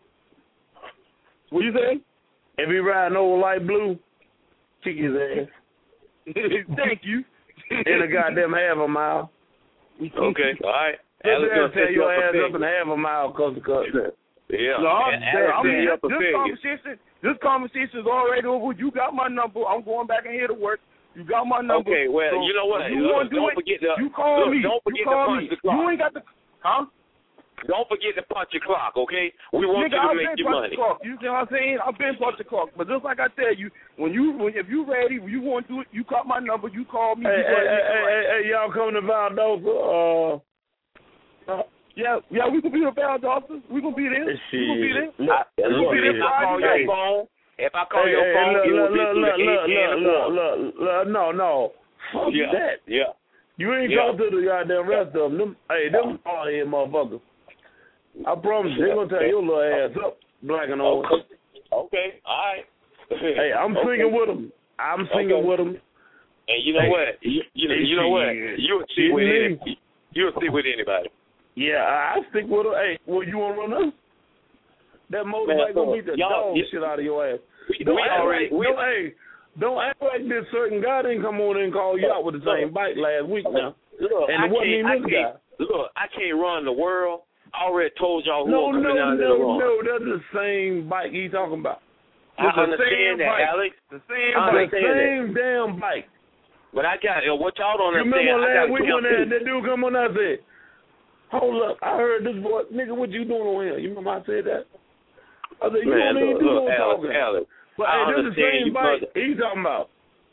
What you say? If he riding old light blue, kick his ass. Thank you. In a goddamn half a mile. Okay, all right. Alex Alex gonna tear your ass up in in half a mile because of cut. Yeah. No, I'm, Alex I mean, you up a this figure. conversation, this conversation is already over. You got my number. I'm going back in here to work. You got my number. Okay, well, so you know what? You Look, want to do don't it? forget to you call look, me. Don't forget you call to punch me. the clock. You ain't got the, huh? Don't forget to punch your clock, okay? We want Nigga, you to I've make been your punch money. the clock. You know what I'm saying? I've been punch the clock. But just like I tell you, when you, when if you ready, when you want to do it, you got my number. You call me. Hey, you hey, hey, hey, hey, hey, y'all coming to Valdosta? Uh, uh, yeah, yeah, we can be the Valdosta. We can be there. We can be there. Look, we can look, be there if I call Friday. your phone, if I call hey, your hey, phone, look, it will look, be look, through the look, eight look, and the look, four. look, look, no, no. Fuck Yeah, that. yeah. You ain't Yeah. talking to the goddamn rest of them. them hey, them all here motherfuckers. I promise you, they're going to tear your little ass up, black and orange. Okay, okay. All right. Hey, I'm okay. singing with them. I'm singing okay. with them. And you know hey, what? You, you, know, you know what? You'll see with any, you'll see with anybody. Yeah, I, I stick with them. Hey, well, you want to run us? That motorbike going to beat the dog yeah. shit out of your ass. We, don't we act already, like, we, don't, hey, don't act like this certain guy didn't come on and call you out with the same bike last week now. Look, and I it wasn't can't, even I this can't, guy. Look, I can't run the world. I already told y'all who No, I'm coming no, out no, of the run. no, that's the same bike he talking about. I It's the understand same that, bike. Alex. The same I bike. The understand same that. damn bike. But I got uh, what y'all don't You understand. remember I last got week when that, that dude come on and said, hold up, I heard this boy, nigga, what you doing on here? You remember I said that? I said, you Man, don't even look, do look, no Alex, talking. Alex. But I hey, this is the understand same you, bike brother. he's talking about.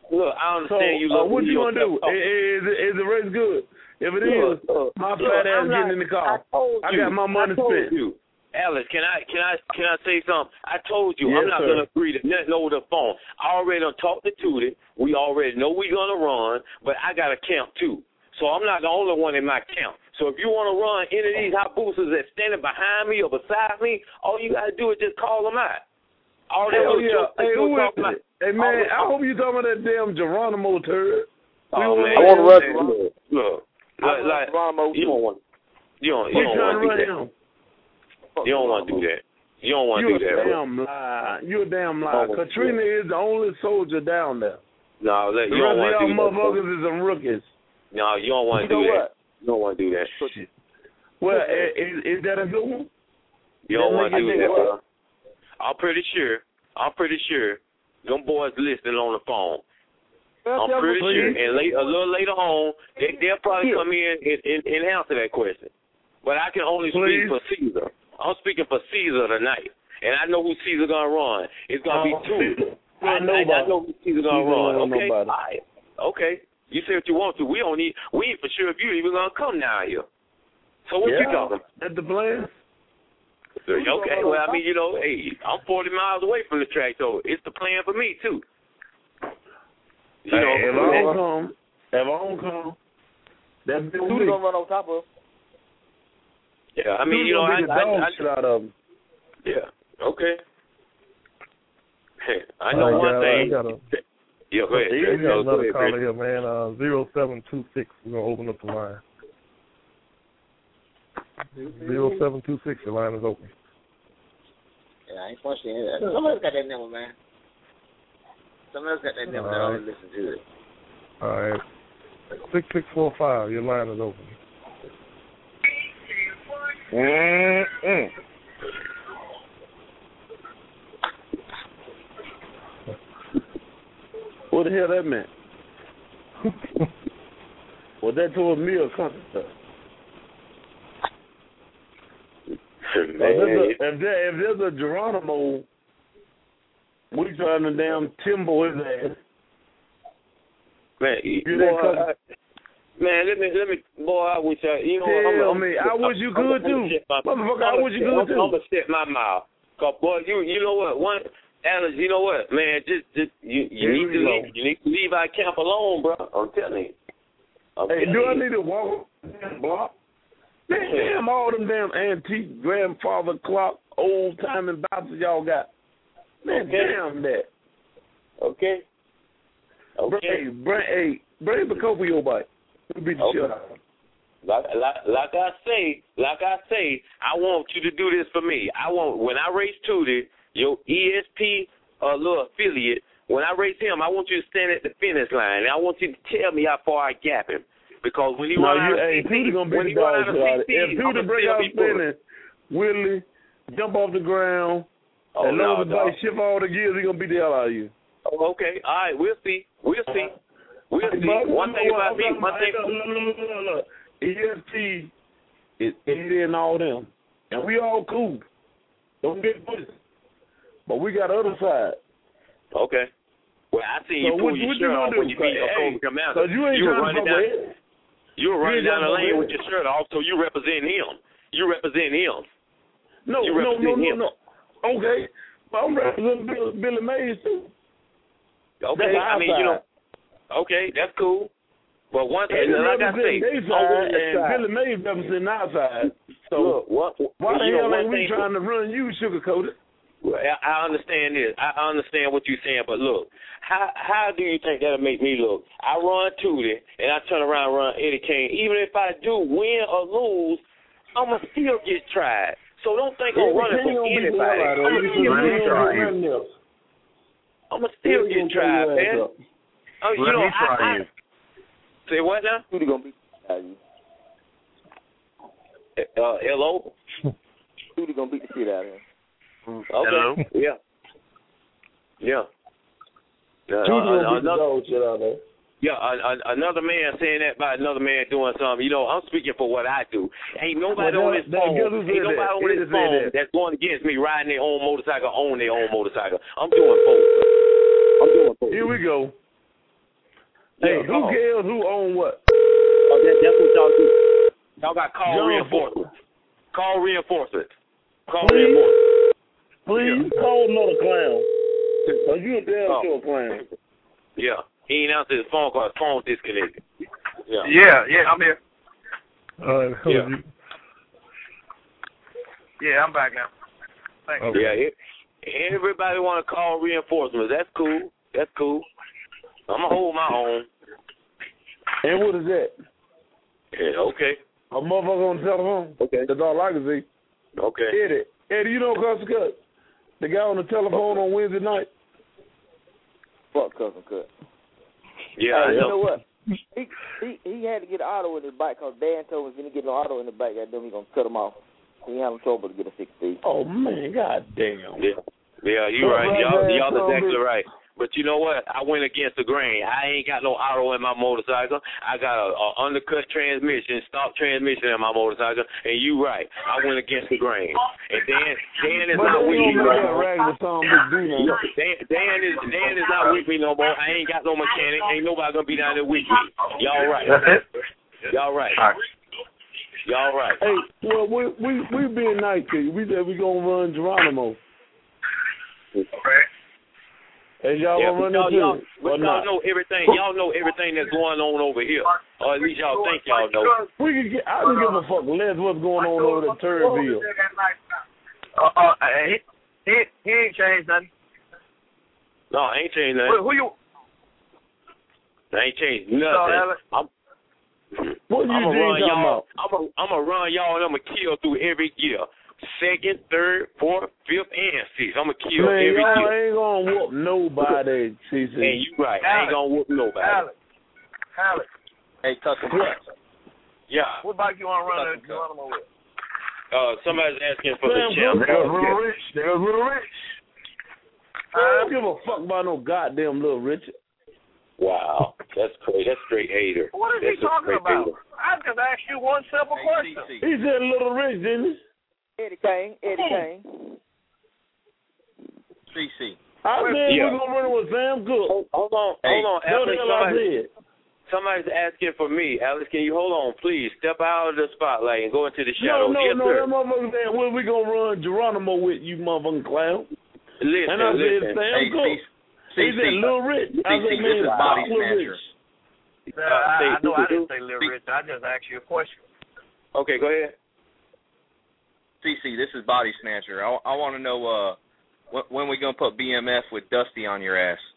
Look, I understand so, you. Uh, look, what you gonna do? Oh. Is, is, is the race good? If it look, is, look, my look, fat ass I'm getting not, in the car. I, told I you, got my money I told spent. You. Alice, can I can I can I say something? I told you yes, I'm not sir. gonna agree to nothing over the phone. I already done talked to Tootie. We already know we gonna run, but I got a camp too. So I'm not the only one in my camp. So if you want to run any of these hot boosters that's standing behind me or beside me, all you gotta do is just call them out. All they Hell little yeah. jokes Hey, you who talk is about. it? Hey man, I hope you talking about that damn Geronimo turd. Oh we man, I want to run look, look, like, like Geronimo. you don't want, you don't, you We don't trying want to to do run that. him. You don't want to do that. You don't want to You do that. a damn lie. You a damn lie. Oh, Katrina yeah. is the only soldier down there. No, let, The you don't rest want of to y'all do that. motherfuckers is some rookies. No, you don't want to You do know that. what? You don't want to do that. Well, is, is that a good one? You don't That want to nigga do did that, what? bro. I'm pretty sure. I'm pretty sure. Them boys listening on the phone. I'm pretty sure. And late, a little later on, they, they'll probably come in and, and, and answer that question. But I can only Please. speak for Caesar. I'm speaking for Caesar tonight. And I know who Caesar going to run. It's going to be two. I, I, I know who Caesar going to run. Okay? All right. Okay. You say what you want to. We don't need, we ain't for sure if you even going to come down here. So what yeah, you talking about? That's the plan. Okay, well, I mean, you know, hey, I'm forty miles away from the track, so it's the plan for me, too. You hey, know, if I don't come, if I don't come, that's Who's going to run on top of? Yeah, I mean, you know, I, the I, dog I, shit out of them. Yeah, okay. Hey, I know All right, one guys, thing. I got a, Yeah, go ahead. I got Go another ahead, caller Chris. here, man. Uh, zero seven two six. We're gonna open up the line. Zero seven two six. The line is open. Yeah, I ain't pushing it. Somebody's got that number, man. Somebody's got that number that All I right. don't listen to it. All right. Six six four five. Your line is open. Mm-mm. What the hell that meant? Was that towards me or something? Man, If there's, a, if, there, if there's a Geronimo, we trying to damn Timbo his ass. man, You boy, that I, man, let me, let me, boy, I wish I, you know, Tell I'm, I'm, me, I wish you could too. Motherfucker, I wish you could too. I'm gonna shut my mouth. Cause boy, you, you know what? One, Alex, you know what, man? Just, just, you, you need to leave. You need to leave our camp alone, bro. I'm telling you. I'm Hey, telling do I you. need to walk on the damn block? Man, damn all them damn antique grandfather clock, old timing boxes y'all got. Man, Okay. damn that. Okay. Okay. Hey, bring, hey, bring the coat for your bike. Beat the Okay. shit out of him. Like, like, like I say, like I say, I want you to do this for me. I want, when I race Tootie, your E S P uh, little affiliate, when I race him, I want you to stand at the finish line, and I want you to tell me how far I gap him. Because when he No, run out you, of hey, C T, Tootie gonna when beat he the run dog out of shit out C of T, it. If I'ma Tootie break still out be pulling. spinning, Willie, jump off the ground, Oh, and no, lower the dog. bike, shift all the gears, he gonna beat the hell out of you. Oh, okay. All right, we'll see. We'll see. We'll Hey, see. but- One thing about me, one thing. Look, look, look, look, look. E S P is Eddie and all them, and we all cool. Don't get pushed. But we got the other side. Okay. Well, I seen you So pull what- your what you shirt gonna off do? when you beat your Hey, Cobra Commander. Cause you ain't you were trying to running fuck down. with it. You were running You down ain't the trying to lane fuck with your shirt off, so you represent him. You represent him. No, You no, no, represent no, him. no. Okay, but I'm representing Billy, Billy Mays too. Okay, That's I mean, our you know, side. okay, that's cool. But one thing, Eddie like I say, representing their I'm side, willing to and try. Billy Mays representing our side. So Look, what, why the you know, hell ain't one we thing, trying to run you, sugarcoated? Well, I I understand this. I understand what you're saying, but look, how how do you think that'll make me look? I run Tootie, and I turn around and run Eddie Kane. Even if I do win or lose, I'm going to still get tried. So don't think I'm running for anybody. I'm going to still get tried. I'm going to still get tried, man. Oh, you know, I, I, say what now? Tootie gonna beat the shit out of you. Uh, hello? Tootie gonna beat the shit out of him. Okay. Hello? Yeah. Yeah. Uh, Tootie uh, gonna beat the another, dog shit out of there. yeah, uh, uh, another man saying that about another man doing something. You know, I'm speaking for what I do. Ain't nobody Well, on this that- phone. guess who Ain't said nobody that? on Eddie this said phone that. that's going against me riding their own motorcycle, own their own motorcycle. I'm doing both. I'm doing both. Here we go. Hey, Yeah, who call. cares who own what? Oh, that, that's what y'all do. Y'all got call John reinforcements. Call reinforcements. Call Please? reinforcements. Please Yeah. call another clown. Cause you a damn Oh. sure clown. Yeah. He ain't answered his phone call. His phone disconnected. Yeah. Yeah, yeah, I'm here. All right. who Yeah. is you? Yeah, I'm back now. Thank you. Okay. Yeah. It, everybody want to call reinforcements. That's cool. That's cool. I'm gonna hold my own. And what is that? Yeah. Okay. A motherfucker on the telephone? Okay. That's all I can see. Okay. Eddie. Eddie, you know Cousin Cut? The guy on the telephone on Wednesday night? Fuck Cousin Cut. Yeah. Hey, I you know. know what? He he he had to get an auto in his bike because Dan told him if he didn't get no auto in the bike, that he gonna cut him off. He had trouble to get a six speed. Oh man, god damn. Yeah. Yeah, you Well, right. right Y'all, there, y'all so exactly good. right. But you know what? I went against the grain. I ain't got no auto in my motorcycle. I got a, a undercut transmission, stock transmission in my motorcycle. And you right. I went against the grain. And Dan, Dan is But not they with me gonna no make that more. raggedy song bitch do nothing. Dan, Dan is Dan is not with me no more. I ain't got no mechanic. Ain't nobody gonna be down there with me. Y'all right. That's it. Y'all right. All right. Y'all right. Hey, well, we we we being nice to you. We said we gonna run Geronimo. Hey, y'all Yeah, gonna run but that y'all, too? but Or y'all not? know everything. Y'all know everything that's going on over here, or at least y'all think y'all know. We can get. I don't give a fuck less what's going on over at Turnville. Uh, uh, he, he, he ain't changed nothing. No, I ain't changed Who, nothing. who you? I ain't changed So, nothing. Alex, I'm, What you I'm gonna Gene run talking y'all. about? I'm gonna I'm gonna run y'all, and I'm gonna kill through every gear. Second, third, fourth, fifth, and sixth. I'm gonna kill Man, every y'all gear. ain't gonna whoop nobody, C C. And you right. I ain't gonna whoop nobody. Alex, Alex, Hey, Cousin Cut. Yeah. what bike you want to run the Geronimo with? Uh, somebody's asking for Damn, the champ. There goes Little Rich. There goes Little Rich. I don't give a fuck about no goddamn Little Richard. Wow, that's crazy. That's straight hater. What is that's he talking straight about? hater. I just asked you one simple Hey, question. C C. He said Little Rich, didn't he? Eddie Kane, Eddie Kane. C C. I said Yeah. we're gonna run it with Sam Cook. Hold, hold on, Hey, hold on, That's Alex. the hell I Somebody, said. somebody's asking for me. Alex, can you hold on, please? Step out of the spotlight and go into the No, shadows. no, yes, no, sir. that motherfucker said, well, we gonna run Geronimo with you, motherfucking clown. Listen, And I said, listen. Sam Hey, Cook. C He said, C. Little Rich. I C C, said, this man, is fuck Body Little Snatcher. Rich. Uh, I, I know I didn't say say Little Rich. I just asked you a question. Okay, go ahead. C C, this is Body Snatcher. I, I want to know uh, when, when we gonna put B M F with Dusty on your ass?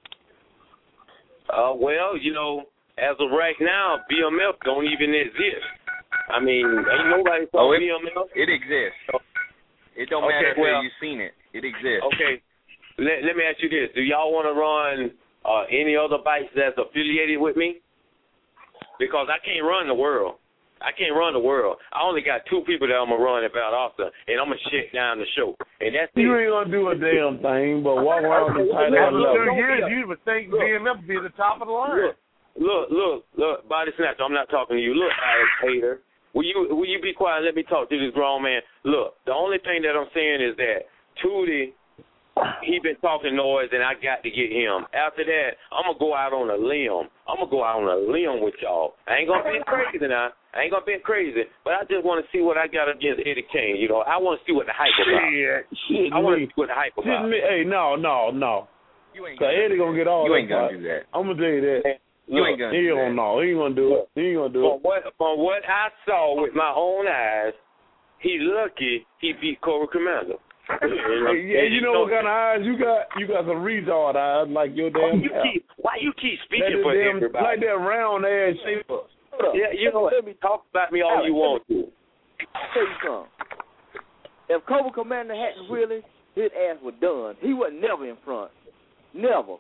Uh, well, you know, as of right now, B M F don't even exist. I mean, ain't nobody Oh, called it, B M F. it exists. It don't Okay, matter if well- you've seen it. It exists. Okay, let, let me ask you this. Do y'all want to run uh, any other bikes that's affiliated with me? Because I can't run the world. I can't run the world. I only got two people that I'm going to run at Valdosta, and I'm going to shut down the show. And that's You it. ain't gonna do a damn thing, but walk around the tight Look, ass look, level. look. years, you would think B M F would be at the top of the line. Look, look, look, look, Body Snatcher, I'm not talking to you. Look, Alex Hater, will you will you be quiet and let me talk to this grown man? Look, the only thing that I'm saying is that Tootie, he been talking noise, and I got to get him. After that, I'm going to go out on a limb. I'm going to go out on a limb with y'all. I ain't going to be crazy now. I ain't going to be crazy, but I just want to see what I got against Eddie Kane. You know, I want to see what the hype about. Shit, shit, I want to me. see what the hype Shit, about. me. Hey, no, no, no. You ain't Cause gonna Eddie gonna get all You that ain't gonna fight. do that. I'm gonna tell you that. You ain't gonna He do don't that. know. He ain't gonna do it. He ain't gonna do From it. what, from what I saw with my own eyes, he lucky he beat Cobra Commander. Hey, yeah, you know what kind of eyes you got? You got some retard eyes like your Why damn you cow. keep, why you keep Like speaking that for damn, everybody? like that round ass shape. Yeah, you know what? Talk about me all Alex, you want to. I'll tell you something. If Cobra Commander hadn't really, his ass was done. He was never in front. Never.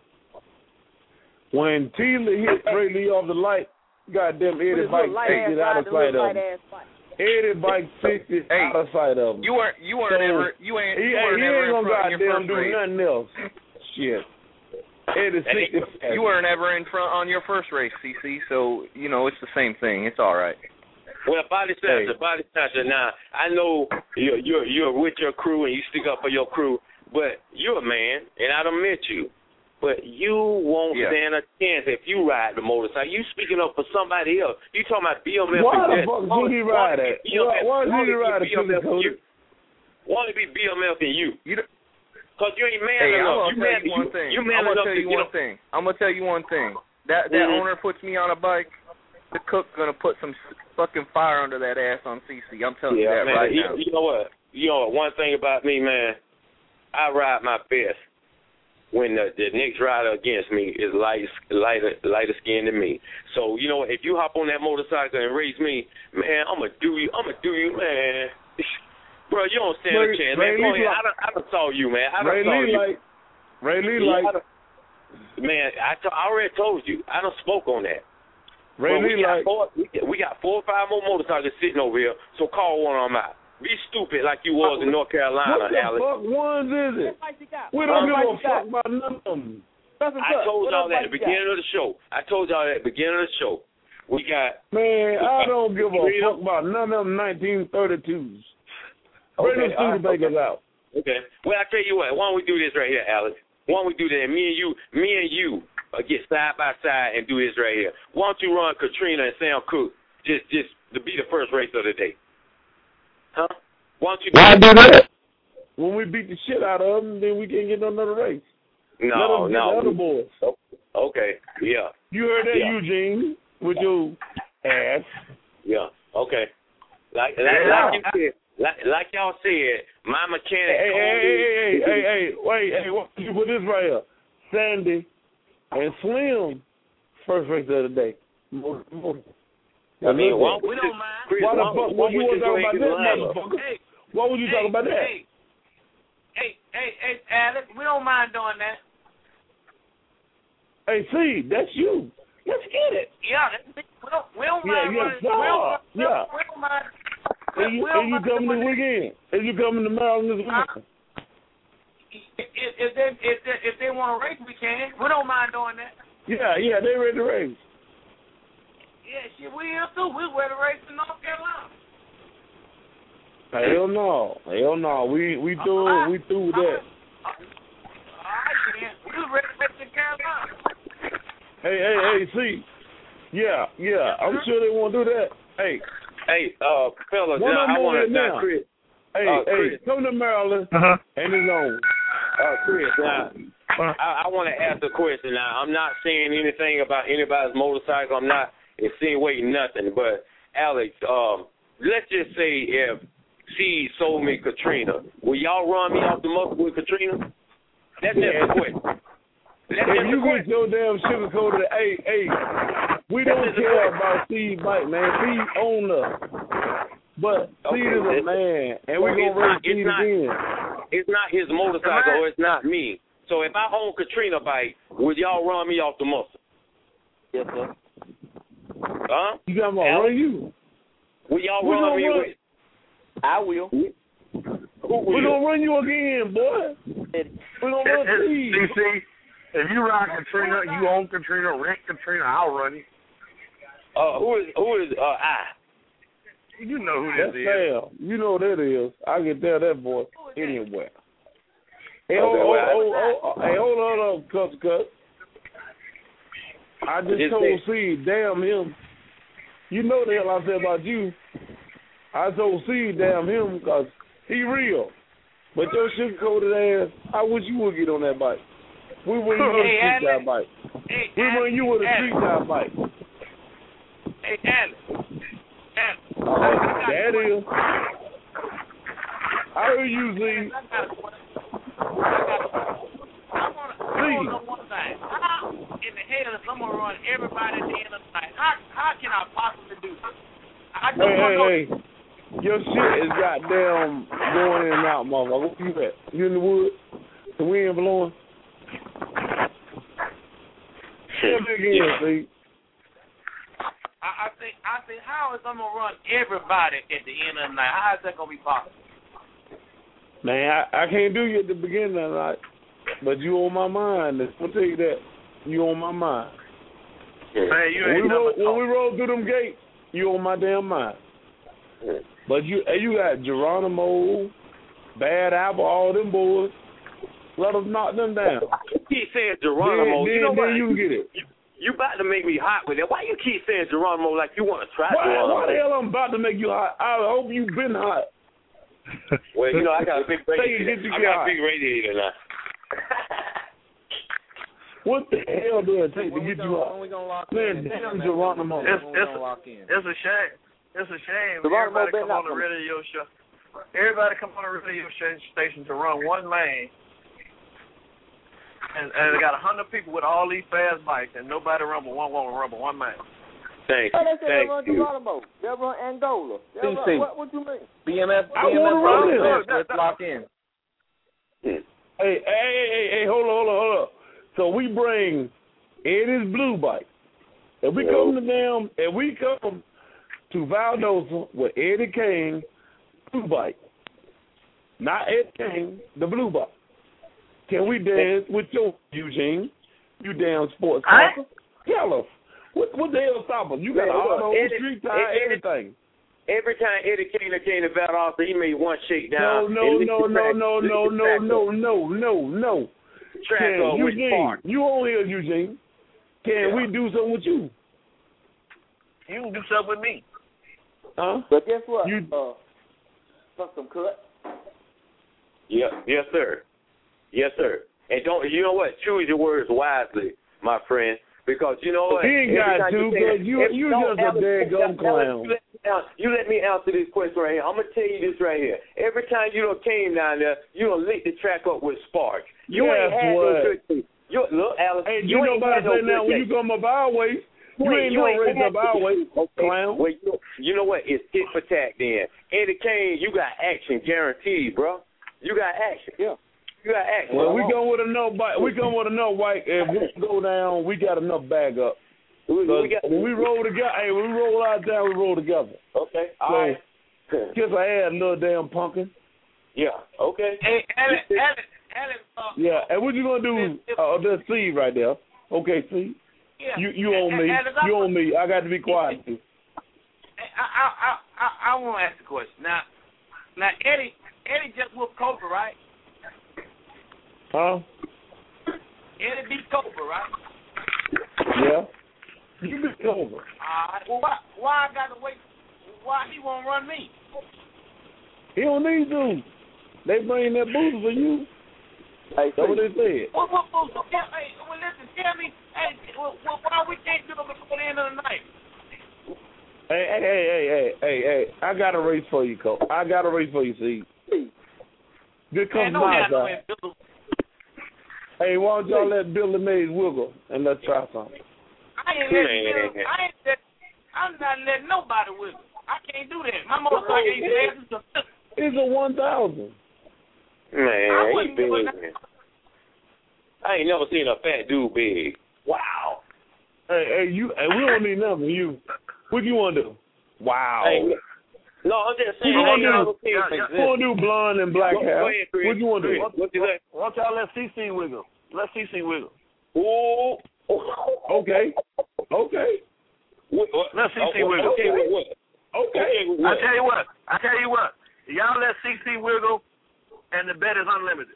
When Tila hit Ray Lee off the light, goddamn Eddie With his Bike little light takes ass it out ride, of the sight little of light him. ass fight. Eddie Bike takes it Hey, out of sight of him. You weren't. You weren't So, ever. You ain't. He, You hey, weren't he ever ain't in gonna front in your goddamn first do race. nothing else. Shit. Eddie sixty. You weren't ever in front on your first race, C C. So you know it's the same thing. It's all right. Well, Body Snatcher, Hey. Body Snatcher. Now, I know you're, you're you're with your crew and you stick up for your crew, but you're a man, and I done met you. but you won't yeah. stand a chance if you ride the motorcycle. You speaking up for somebody else. You talking about B M F? Why and the fuck did he ride it? Why, why did he ride it? Want to be B M F and you? You because you ain't man hey, enough. I'm You man you one thing. You man I'm gonna enough tell to you one know. thing. I'm gonna tell you one thing. That that mm-hmm. owner puts me on a bike. The cook gonna put some fucking fire under that ass on C C. I'm telling yeah, you that man, right you, now. You know what? You know what? One thing about me, man, I ride my best when the, the next rider against me is light, lighter, lighter skinned than me. So you know, if you hop on that motorcycle and race me, man, I'm gonna do you. I'm gonna do you, man. Bro, you don't stand Ray, a chance, Ray man. Go Lee ahead. like, I done, I done saw you, man. I done Ray saw Lee you. like, Ray Lee yeah, like, I done, man, I, t- I already told you. I done spoke on that. Ray Bro, Lee we got like, four, we, we got four or five more motorcycles sitting over here. So call one of them out. Be stupid like you was in North Carolina, what the Alex. fuck ones is it? We don't give a fuck about none of them. I told y'all that at the beginning of the show. I told y'all that at the beginning of the show. We got man. I don't give a fuck about none of them nineteen thirty-twos. Bring okay, them Studebakers okay. out. Okay. Well, I tell you what. Why don't we do this right here, Alex? Why don't we do that? Me and you, me and you, uh, get side by side and do this right here. Why don't you run Katrina and Sam Cooke just, just to be the first race of the day? Huh? Why don't you? Do Why do that? When we beat the shit out of them, then we can't get another race. No, Let them no. get the other boys. Okay. Yeah. You heard that, yeah. Eugene, with your ass. Yeah. Okay. Like, like, like you said. Like, like y'all said, my mechanic. Hey, hey, hey, hey, hey, hey, wait, hey, what you put this right here? Sandy and Slim, first race of the day. I mean, why, we don't mind. Chris, why the why, fuck why would you want to talk about that, motherfucker? Hey, why would you hey, talk about that? Hey, hey, hey, hey, Alex, we don't mind doing that. Hey, see, that's you. Let's get it. Yeah, that's, we don't, we don't Yeah, mind. yeah, running, we don't, yeah. We don't mind. And you, and you coming this weekend? And you coming to Maryland this weekend? If, if they if they, if they want to race, we can. We don't mind doing that. Yeah, yeah, they ready to race. Yeah, shit, we here too. We ready to race in North Carolina. Hell no, hell no. We we through right. we through with that. All right, man. We ready to race in Carolina. Hey, hey, hey, see, yeah, yeah. I'm sure they won't do that. Hey. Hey, uh, fellas, One now, I want to now. Chris. Hey, uh, hey, Chris. come to Maryland uh-huh. and his own. Uh, Chris, now, I, I want to ask a question. Now, I'm not saying anything about anybody's motorcycle. I'm not insinuating nothing. But, Alex, um, let's just say if she sold me Katrina, will y'all run me off the muscle with Katrina? That's just a question. That's if just you a get question. your damn sugar coated, hey, hey, we That's don't care about Steve Bike, man. Steve own us. But Steve Okay, is a man, and we're going to race Steve not, again. It's not his motorcycle, or it's not me. So if I own Katrina Bike, would y'all run me off the muscle? Yes, sir. Huh? You got my run you. Will y'all We're run gonna me run. with? I will. Who will? We're going to run you again, boy. We're going to run Steve. C C, if you ride Katrina, you own Katrina, rent Katrina, I'll run you. Uh, who is who is uh I? You know who That's this is. Sam. You know who that is. I can tell that voice anywhere. Hey, Okay, hold, well, hold, hold, hold, hey, hold on, Cuss Cut. I just Just told say- Steve, damn him. You know the hell I said about you. I told Steve, damn him, because he real. But your sugar-coated ass, I wish you would get on that bike. We run you with a Hey, street guy Alex. bike. Hey, We run you with a street guy bike. Hey, Alex. Alex. Uh, that is. I heard you, Z. I got a question. I got a question. I want to know one thing. How in the hell is I'm going to run everybody at the end of the night? How, how can I possibly do this? I just Hey, want to know. hey, hey. Your shit is goddamn going in and out, motherfucker. Where you at? You in the woods? The wind blowing? Tell me again, see. I, I think I think how is I'm gonna run everybody at the end of the night? How is that gonna be possible? Man, I, I can't do you at the beginning of the night, but you on my mind. I'll tell you that. You on my mind. Man, you When ain't we, roll, never when we roll through them gates, you on my damn mind. But you you got Geronimo, Bad Apple, all them boys. Let us knock them down. You keep saying Geronimo. Then, you know then, what? then you can get it. You, you about to make me hot with it. Why you keep saying Geronimo like you want to try why, Geronimo? Why the hell I'm about to make you hot? I hope you've been hot. Well, you know, I got a big radiator. you I got a big radiator now. What the hell do it take when to get gonna, you hot? When we gonna lock Man, in? damn Geronimo. It's, When we it's, gonna lock in? it's a shame. It's a shame. Geronimo Everybody come on the radio show. Everybody come on the radio station to run one lane, and, and they got a hundred people with all these fast bikes, and nobody rumble one woman rumble one man. Thank Oh, you. they say they Thank run you. Geronimo. They run Angola. They C C. run, what, what you mean? B M F, I B M F wanna run it. Let's, let's lock in. Hey, hey, hey, hey, hey, hold on, hold on, hold on. So we bring Eddie's blue bike. If we come to them, if we come to Valdosta with Eddie King blue bike, not Eddie King, the blue bike, can we dance with your Eugene? You damn sports talker. Tell us. What, what the hell stop us? You got Man, all look, those Eddie- street tire, Eddie- everything. Every time Eddie came to came to Valdosta, he made one shakedown. No, no, no, no, no, no, no, no, no, no. Track Can on which Eugene, part? you on here, Eugene. Can Yeah. we do something with you? You can do something with me. Huh? But guess what? You- Uh, fuck some cut. Yeah, yes, sir. Yes, sir. And don't you know what? Choose your words wisely, my friend, because you know what? He ain't Every got time to, say because that- you, if- you don't, just a Alex, daggum Alex, clown. You let, me answer, you let me answer this question right here. I'm gonna tell you this right here. Every time you done came down there, you done linked the track up with Spark. You Guess ain't had what? no good thing. You, look, Alex, Hey, you you know ain't about had no to say now, good when you day. come up our way, you Wait, ain't you no ain't race had up our to- way, okay. clown. Wait, you, you know what? It's tit for tat then. Eddie Kane, you got action guaranteed, bro. You got action. Yeah. You got action. Well, we come with enough bike. We come with enough white. If we go down, we got enough bag up. We, we got, when we roll together, hey, when we roll out there, we roll together. okay. All So, right. kiss her ass, little damn pumpkin. Yeah. Okay. Hey, Alex, Alex, Alex. Uh, Yeah, and what you gonna do? Uh, there's Steve right there. Okay, Steve. yeah. You you own me. Alex, I- You own me. I got to be quiet. Too. I I I I, I want to ask a question now. Now Eddie Eddie just whooped Cobra, right? Huh? Eddie beat Cobra, right? Yeah. You be over. All right. Well, why why I got to wait? Why he won't run me? He don't need to. They bring that booster for you. Hey, That's what they said. What what what? what hey, well, listen, tell me. Hey, well, well, why we can't do it before the end of the night? Hey, hey, hey, hey, hey, hey, hey. I got a race for you, Cole. I got a race for you, see. Good comes Man, don't my have no side. Bill. Hey, why don't y'all let Billy Mays wiggle and let's try something? I ain't letting Bill, I ain't let, I'm not letting nobody wiggle. I can't do that. My motorcycle ain't there. It's a one thousand. Man, he big. Man. I ain't never seen a fat dude big. Wow. Hey, hey, you. Hey, we don't need nothing. You. What you want to do? Wow. Hey, no, I'm just saying. What you want I ain't to do? never seen You him want to do blonde and black Go- hair? go ahead, Chris. What you want to do? Chris, what you say? Why don't y'all let C C wiggle? Let C C wiggle. Ooh. Okay. Okay. What, what? Let C C oh, wiggle. Okay, with what? Okay. Okay, with I what? tell you what. I tell you what. Y'all let C C wiggle, and the bet is unlimited.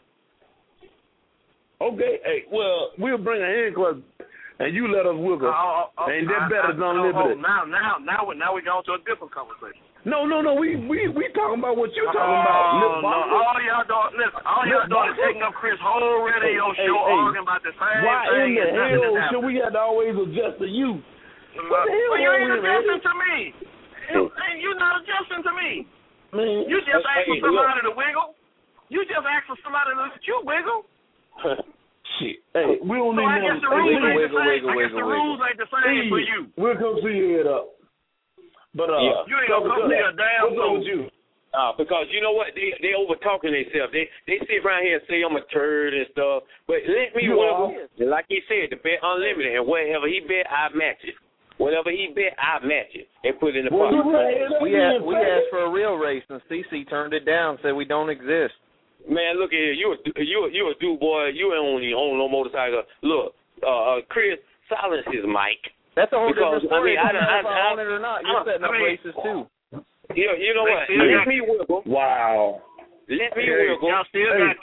Okay. Hey, well, we'll bring an in club, and you let us wiggle. Uh, uh, uh, and that I- bet I- is unlimited. Oh, now, now, now, we now we going to a different conversation. No, no, no. We we we talking about what you talking Oh, about. Lip no, boxing. all y'all doing, listen, all y'all Lip doing is boxing? taking up Chris' whole radio Hey, show, hey, arguing about the same Why thing. in the and nothing hell is should we have to always adjust to you? What the hell Well, you wrong ain't with him, adjusting Eddie? to me. You- You're not adjusting to me. Man, You just Hey, asked for hey, somebody to wiggle. You just asked for somebody to let you wiggle. shit. Hey, we don't So need I guess nothing. the rules wiggle, ain't the wiggle, same. wiggle, I guess the wiggle, rules ain't the same for Steve, you. we'll come see your head up. But uh, Yeah. You ain't gonna come see a damn what's up soul. with you? Uh, because you know what, they they over talking themselves. They they sit around here and say I'm a turd and stuff. But let me You wiggle. are. Like he said, the bet unlimited, and whatever he bet, I match it. Whatever he bet, I match it and put it in the Well, pot. you right. We had, we asked for a real race, and C C turned it down, said we don't exist. Man, look at here. You a you a, you a dude, boy. You ain't only own no motorcycle. Look, uh, uh, Chris, silence his mic. That's a whole Because, different story. I mean, I- It doesn't matter if I- I I- own it or not. You're I- setting up I mean- races too. You know, you know what? Still Let got- me wiggle. Wow. Let me Hey, wiggle. y'all still Hey. got.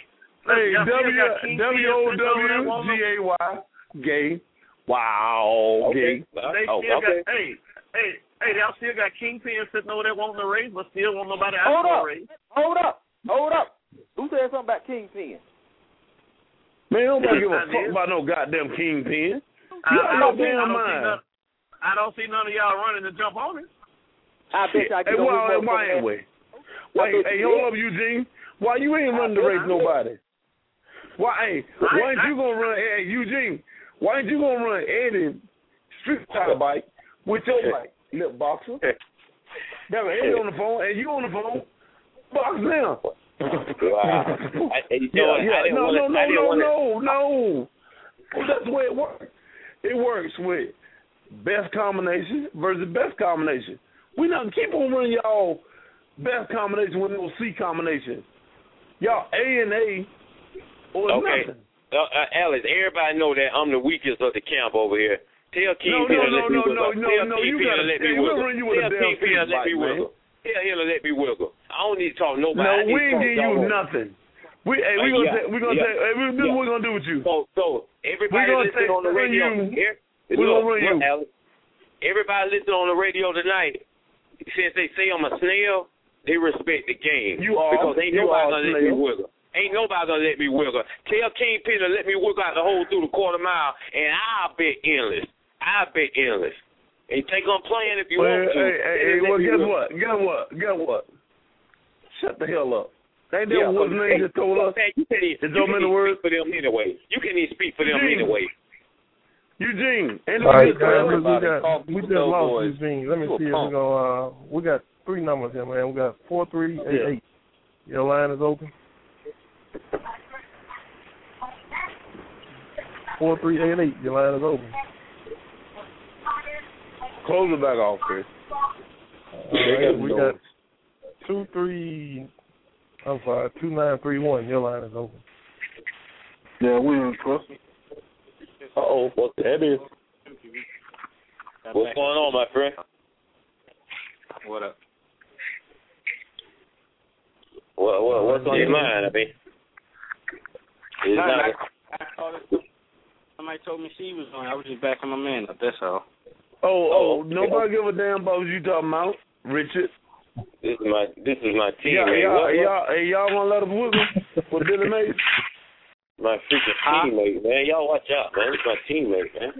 Hey, W W O W G A Y, gay. Wow, okay. gay. They Oh, still okay. got, hey, hey, hey, y'all still got Kingpin sitting over there wanting to race, but still want nobody Hold out up. to race. Hold up. Hold up. Who said something about Kingpin? Man, nobody give a I fuck did. about no goddamn Kingpin. I, You I, got no don't see, I, damn don't see mind. none, I don't see none of y'all running to jump on it. I bet I Hey, get why, on why ain't we? Why, bet hey, you hold did. up, Eugene. Why you ain't running to bet race I did. nobody? Why, hey, why ain't you gonna run, hey, Eugene, why ain't you gonna run Eddie street style bike with your bike, little boxer? Got Eddie on the phone, and you on the phone. Box now. Wow. I, you Yeah, know, yeah. I didn't No, want no, to, no, I didn't no, want no, no. Well, that's the way it works. It works with best combination versus best combination. We not keep on running y'all best combination with no C combination. Y'all A and A or Okay. nothing. Uh, uh, Alex, everybody know that I'm the weakest of the camp over here. Tell No, Kingpin no, to no, let me no, wiggle. no, no, Tell no. You Kingpin gotta. to let me Hey, we'll wiggle. run you with a Tell damn Kingpin to street let me bike, man. wiggle. Tell him to let me wiggle. I don't need to talk to nobody. No, I need we to ain't talk give to you y'all. nothing. We, hey, we Uh, gonna yeah, take, we gonna yeah, take. Hey, we, this is yeah. what we're gonna do with you. So, so We everybody gonna listen take on the run radio. you. Here, We look, gonna run look, you. Alex. Everybody listen on the radio tonight. Since they say I'm a snail, they respect the game. You are. Because ain't You nobody are gonna a let me snail. wiggle. Ain't nobody gonna let me wiggle. Tell Kingpin to let me wiggle out the hole through the quarter mile, and I'll bet endless. I'll bet endless. And think I'm playing if you Well, want to. hey, hey, hey, Let well, me guess wiggle. what? Guess what? Guess what? Shut the hell up. Ain't that Yeah, what because name just told us? man, you can't even, It's you so can't many even words. speak for them anyway. You can't even speak for them Eugene. anyway. Eugene, ain't All no right, good guys, for look, we everybody. got we just Go lost boys. Eugene. Let me You a see if punk. we go. Uh, we got three numbers here, man. We got four three eight eight. Your line is open. Four three eight eight. Your line is open. Close it back off, Chris. All right, we got two three. I'm sorry, two nine three one. Your line is open. Yeah, we in Chris. Uh oh, what that is? What's going on, my friend? What up? What, what, what's on your mind? I mean, it's No, not. I, I called it. Somebody told me she was on. I was just backing my man up. That's all. Oh, oh, nobody give a damn about what you talking about, Richard. This is my this is my team. Y'all, man. y'all, What- what- y'all, hey, y'all want to let us wiggle with Billy Mays? My freaking Huh? teammate, man. Y'all watch out, man. It's my teammate, man.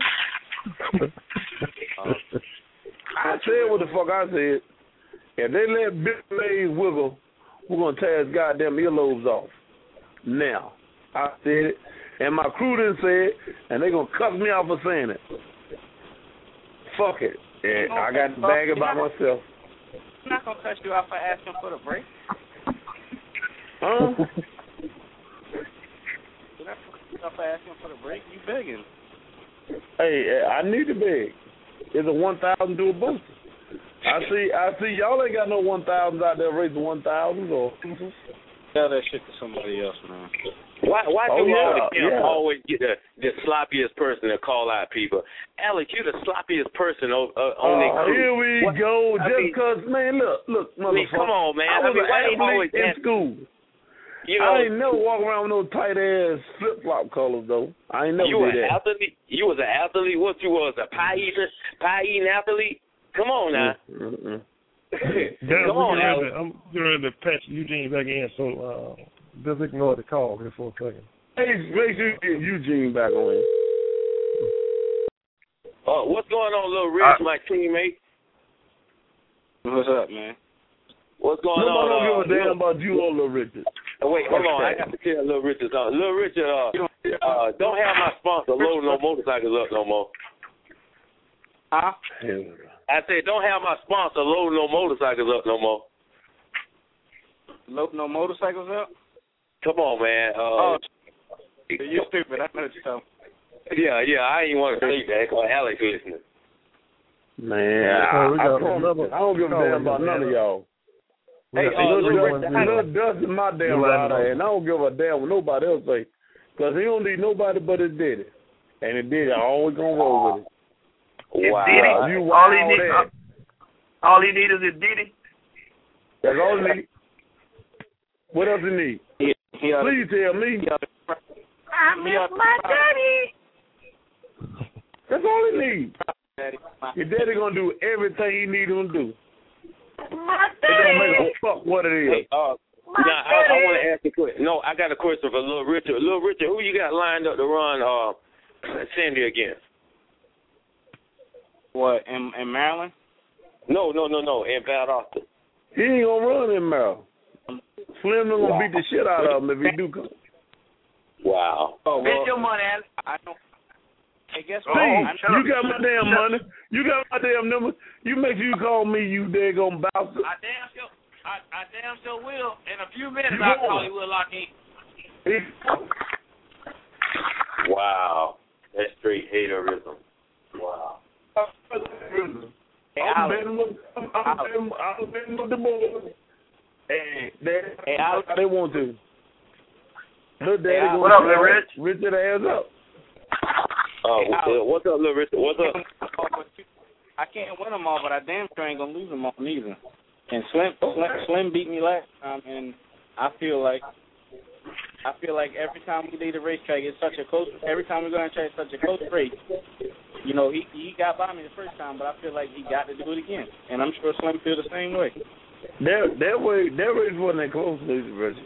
I said what the fuck I said. If they let Billy Mays wiggle, we're going to tear his goddamn earlobes off. Now, I said it, and my crew didn't say it, and they going to cuss me out for saying it. Fuck it. And I got to bag it by myself. I'm not gonna cut you off for asking for the break. Huh? You're not gonna cut you off for asking for the break. You begging. Hey, I need to beg. It's a one thousand do a booster. I see, I see. Y'all ain't got no one thousands out there raising one thousands or. Tell that shit to somebody else, man. Why why Oh, do yeah, all the camps yeah. always get the, the sloppiest person to call out people? Alex, you're the sloppiest person on, uh, on Oh, their crew. here we What- go. I Just mean- because, man, look, look, I mean, motherfucker. come on, man. I I was mean, why an they always athlete in ask- school. You know, I ain't never walk around with no tight ass flip flop colors though. I ain't never you did an that. athlete. You was an athlete. What you was, a pie eating, pie eating athlete? Come on now. Mm-mm. Guys, Come we on, getting Alex. ready to- I'm getting ready to patch Eugene back in, so uh, just ignore the call here for a second. Hey, make sure you get Eugene back on here. Uh, what's going on, little Rich, I- my teammate? What's up, man? What's going Nobody on? don't uh, give a damn Lil- about you or Little Richard. Oh, wait, hold on. I Okay. got to tell Little Richard something. Little Richard, uh, uh, don't have my sponsor loading no motorcycles up no more. Huh? I said, don't have my sponsor loading no motorcycles up no more. Load no motorcycles up? Come on, man. Uh, Oh, you stupid. I know what you're talking. yeah, yeah. I ain't want to say that because Alex listening. Man, Oh, we I, I, got promise, another I don't give a call damn about here, none man. of y'all. We Hey, got uh, eight Little three Rich, one how zero. Little Dust is my damn You lying rider, about and I don't give a damn what nobody else say, because he don't need nobody but his daddy. And his daddy always going to roll with it. Wow. Diddy? You all he wild need, ass. all he need is a Diddy. That's all he need. What else he need? Please tell me. I miss my daddy. That's all he needs. Your daddy gonna do everything he need him to do. My They gonna make daddy. him fuck what it is. Hey, uh, My now, I, I want to ask you a question. No, I got a question for Little Richard. Little Richard, who you got lined up to run uh, Sandy against? What, in, in Maryland? No, no, no, no, in Bad Austin. He ain't gonna run in Maryland. Slim gonna Wow. beat the shit out of him if he do come. Wow. Oh, Bet well, your money, Alex. I don't. Hey, guess See, what? I know- you got my damn money. You got my damn number. You make sure you call me, you daggone bouncer. I damn sure, I, I damn sure will. In a few minutes, You I'll will. call you with lock in. Wow. That's straight haterism. Wow. Hey, I'm Alex. betting with I'm betting- I'm betting with the boys. Hey, they, Hey, Alex. they want to. Little daddy Hey, gonna what up, tell Lil Rich? Richard ass up. Uh, Hey, Alex. what's up, Little Richard? What's up? I can't win them all, but I damn sure ain't gonna lose them all neither. And Slim, Slim, Slim beat me last time, and I feel like, I feel like every time we leave the racetrack, it's such a close. Every time we go on track, it's such a close race. You know, he he got by me the first time, but I feel like he got to do it again, and I'm sure Slim feel the same way. That that way that race wasn't that close, Richard.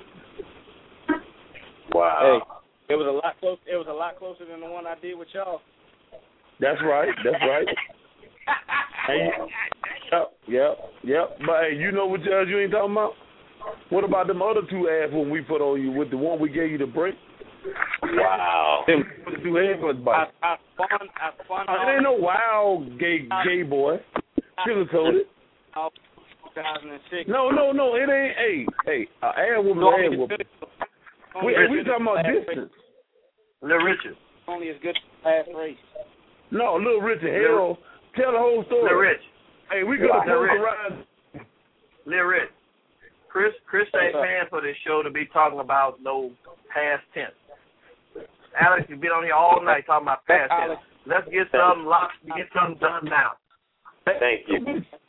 Wow. Hey, it was a lot close. It was a lot closer than the one I did with y'all. That's right. That's right. Hey, yep, yep, yep. But hey, you know what else you ain't talking about? What about them other two ass when we put on you with the one we gave you the break? Wow. Them two headbutts I, bite. I spun. I spun. It ain't no wild gay gay boy. Sugar coated. two thousand six. No, no, no. It ain't. Hey, hey. Uh, ass whooping, Only ass as whooping. good- We, only we as talking good about as last distance. Little Richard. race. Only as good as last race. No, little Richard. Hell, tell the whole story. Little Rich. Hey, we could have Little posted Rich. ride. Little Rich. Chris, Chris ain't paying for this show to be talking about no past tense. Alex, you've been on here all night talking about past tense. Let's get something locked, get something done now. Thank you.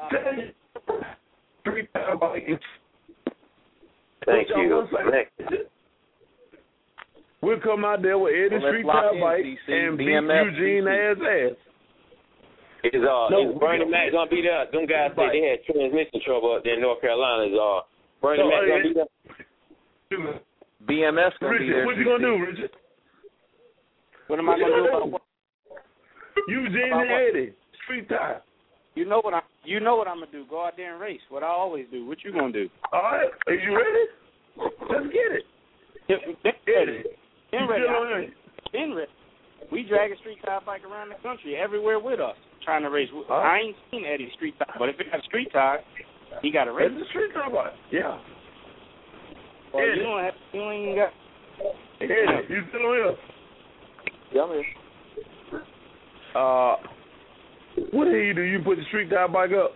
Three times a week. Thank What y'all you. gonna say? Thank- We'll come out there with Eddie Well, let's Street lock Tire in, Bike C C, and beat B M F, Eugene C C. ass ass. Is uh No, is Bernie we- Mac gonna be there? Them guys said they had transmission trouble up there in North Carolina. Is uh Bernie So, Mac hey, gonna be there? B M F's gonna be Richard, there. what you gonna do, Richard? What am I gonna do about what? Eugene About and what? Eddie Street Tire. You know what I. You know what I'm gonna do. Go out there and race. What I always do. What you gonna do? All right, are you ready? Let's get it. Been Eddie, ready. you Been ready. still on there? Been ready. We drag a street tire bike around the country, everywhere with us, trying to race. Huh? I ain't seen Eddie's street tire, but if it got a street tire, he got a race. It's a Street Tire Bike. Yeah. Well, Eddie. you don't have. You ain't even got. Eddie, you still on here? Yeah, I'm here. Uh, what do you do? You put the Street Tire Bike up?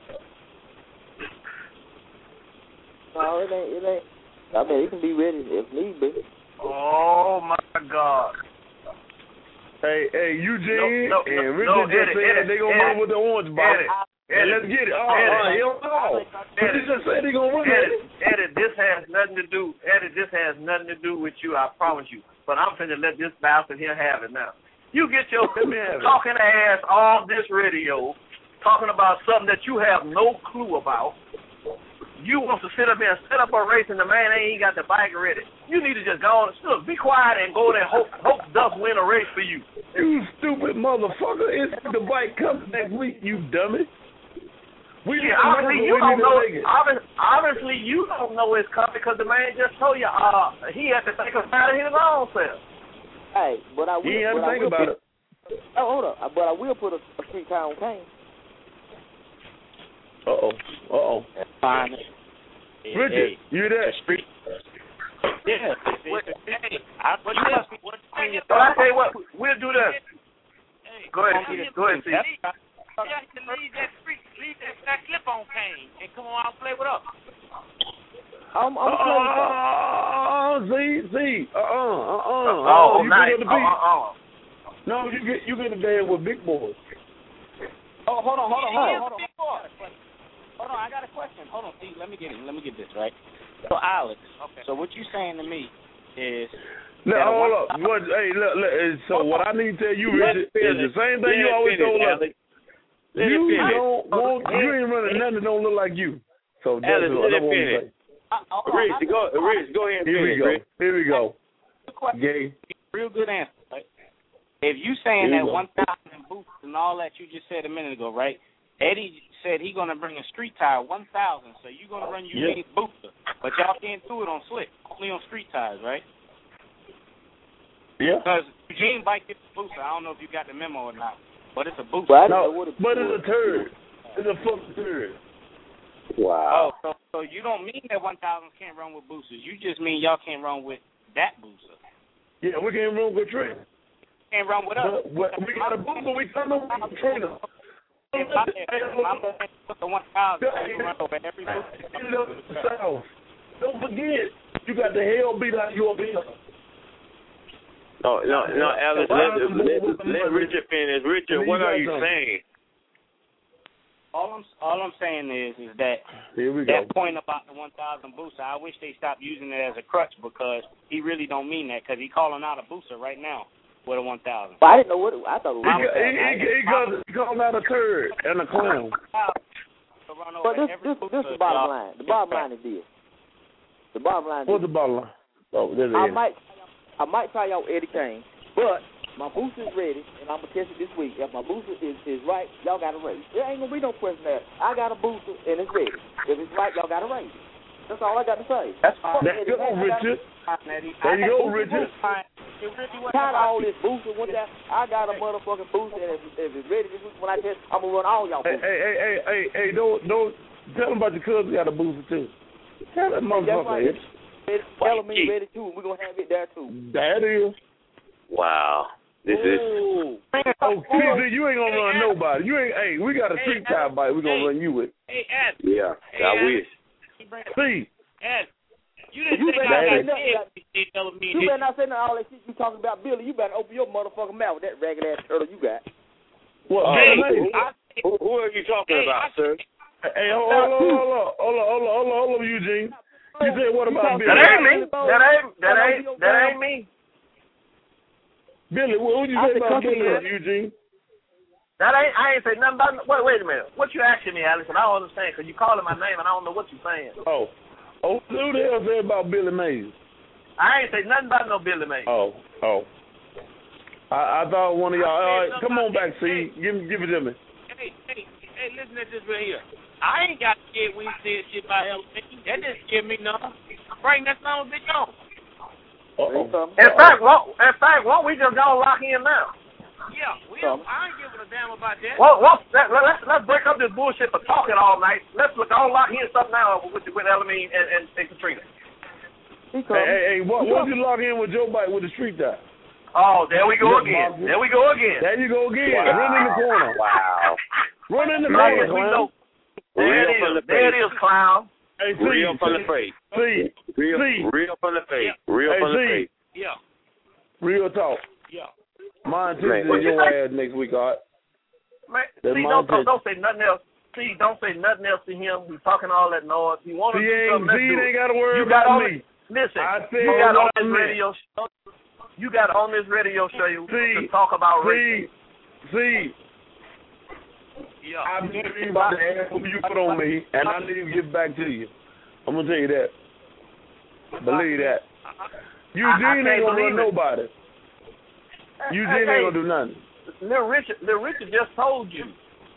No, it ain't. It ain't. I mean, it can be ready if need be. Oh my God. Hey, hey, Eugene No, no, and no, Richard no, just Eddie, said Eddie, they gonna Eddie, run with the orange bike. Eddie, And Eddie, let's get it. Oh, Eddie, uh, hell no. Richard just said they gonna run Eddie, it. Eddie, this has nothing to do. Eddie, this has nothing to do with you. I promise you. But I'm finna let this bastard here have it now. You get your Let me have it. talking ass on this radio, talking about something that you have no clue about. You want to sit up here and set up a race, and the man ain't got the bike ready. You need to just go on. Look, be quiet and go there and hope, hope Duff win a race for you. You stupid motherfucker. It's the bike comes next week, you dummy. We Yeah, need to obviously know, you we don't need to know. make it. Obviously, obviously you don't know it's coming because the man just told you uh, he had to think about it his own self. Hey, but I will. He had to but I think will about put, it. Oh, hold up. But I will put a, a street tire on Kane. Uh-oh. Uh-oh. Fine. Richard, Hey, you there? the street. Yeah. What, hey, I, what You you must what you your But I tell you what, we'll do this. Hey, Go ahead, tell Steve. him Go ahead, to Steve. leave- tell him to leave that street, leave that, that clip on Kane, and come on out and play with us. I'm, I'm Uh-uh. playing with Uh-uh. See, see. Uh-uh. Uh-uh. Oh, you nice. get the Oh, beat. oh, oh. No, you get you get a dance with big boys. Oh, hold on, hold on, hold on, He is hold a on. big boy. Hold on, I got a question. Hold on, see, let me get it. Let me get this right. So Alex, okay. So what you saying to me is Now, hold up. What, hey, look, look, so what I need to tell you, Richard, is the same thing you always told us. You don't want, you ain't running nothing that don't look like you. So that's Alex, what I let want it to say. Rich, go, Rich, go ahead and Here we finish, go. Rich. Here we go. Gay. Real good answer. Right? If you saying Here that you go. one thousand boosts and all that you just said a minute ago, right? Eddie said he gonna bring a street tire one thousand, so you gonna run Eugene Yep. booster, but y'all can't do it on slick, only on street tires, right? Yeah. Because Eugene bike gets a booster. I don't know if you got the memo or not, but it's a booster. Well, no, but it's a turd. It's a fucking turd. Oh, so so you don't mean that one thousand can't run with boosters. You just mean y'all can't run with that booster. Yeah, we can't run with Trina. Can't run with us. But, but we got a booster. We come over with Trina. If I if I'm put the one thousand, you run over every booster. Don't forget, you got the hell beat out your bill. No, no, no, Alex, let, let, let Richard finish. Richard, what are you saying? All I'm all I'm saying is is that Here we that go. point about the one thousand booster, I wish they stopped using it as a crutch because he really don't mean that because he calling out a booster right now with a one thousand. But I didn't know what it, I thought it was. He, he, he, he, calls, he calls out a turd and a clown. But this this this is the bottom line. The bottom line is this. The bottom line is What's the bottom line? Oh, there's I Eddie. might I might try y'all Eddie Kane, but my booster is ready, and I'm gonna test it this week. If my booster is, is right, y'all got to raise. There ain't gonna be no question there. I got a booster and it's ready. If it's right, y'all got to raise. That's all I got to say. That's fine. There you go, Richard. There you go, Richard. Tired of all this booster. One time, I got a motherfucking booster, and if, if it's ready this week, when I test, I'm gonna run all y'all Hey, boosters. hey, hey, hey, hey, hey, don't, don't, tell him about your cousin got a booster too. Tell that motherfucker, Ed. Tell me ready too. We're gonna have it there too. That is. Wow. This is. Oh, T Z, you ain't gonna run nobody. You ain't. Hey, we got a street tire bike. We gonna run you with. Hey, Ed. Yeah, Hey, I Ed. wish. See. Ed, you didn't You think better, I not say got nothing, dead. You telling me you this. better not say nothing all that shit you talking about, Billy. You better open your motherfucking mouth with that ragged ass turtle you got. What? Hey, Hey, who, who, who are you talking Hey, about, I- sir? hey, hold on, hold on, hold on, hold on, hold on, hold on, hold on, Eugene. You said what about Billy? That ain't me. That ain't that ain't that ain't me. Billy, what would you I say said about company, Billy, man. Eugene? That ain't I ain't say nothing about. Wait wait a minute. What you asking me, Alex? And I don't understand because you calling my name and I don't know what you saying. Oh, oh, who the hell said about Billy Mays? I ain't say nothing about no Billy Mays. Oh, oh. I, I thought one of y'all. All right, come on back, see. Give me, give it to me. Hey, hey, hey, listen to this right here. I ain't got scared when he said shit about L A. That didn't scare me none. Bring that son of a bitch on. Uh-oh. In fact, won't, in fact, won't we just go lock in now? Yeah, we don't, I ain't giving a damn about that. Well, well let, let, let's let's break up this bullshit for talking all night. Let's look on lock in something now with with Elamine and, and, and Katrina. Hey, hey, hey, what, what you log in with Joe Bite with the street tire? Oh, there we go Look, again. Marcus. There we go again. There you go again. Wow. Run in the corner. Wow. Run in the Man, corner, we clown. know. There Real it from is. the There it face. is, clown. Hey, see, Real from the see, face. see, Real, see. real from the face. Real Hey, from the see. face. Yeah, Real talk. yeah. My Man, intention what is you your ass next week, all right? Man, That's see, my don't, don't intention. don't say nothing else. See, don't say nothing else to him. He's talking all that noise. He wants to See, do ain't, something. Let's see, do you it. ain't got to worry You got about on me. Listen, I said you got on what I this meant. radio show. You got on this radio show you See, to talk about See, race. see, Yeah. I believe about the ass you put on me, and I need to get back to you. I'm going to tell you that. Believe that. Eugene I ain't going to run can't believe it. nobody. Eugene ain't going to do nothing. Little Richard, Little Richard just told you.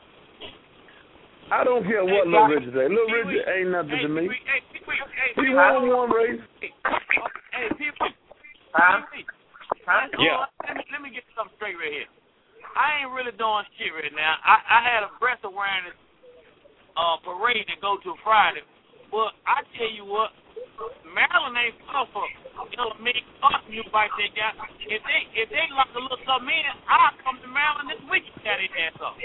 I don't care what Little Richard say. Little Richard ain't nothing Hey, to me. Pee-wee, hey, Pee-wee, hey, He Pee-wee, won one race. Hey, Pee-wee. Huh? Pee-wee. Huh? Yeah. Let me, let me get something straight right here. I ain't really doing shit right now. I, I had a breast awareness uh, parade to go to Friday. But I tell you what, Maryland ain't far for you know me, us new bikes they got. If they if they lock a little something in, I'll come to Maryland this week and got their ass up.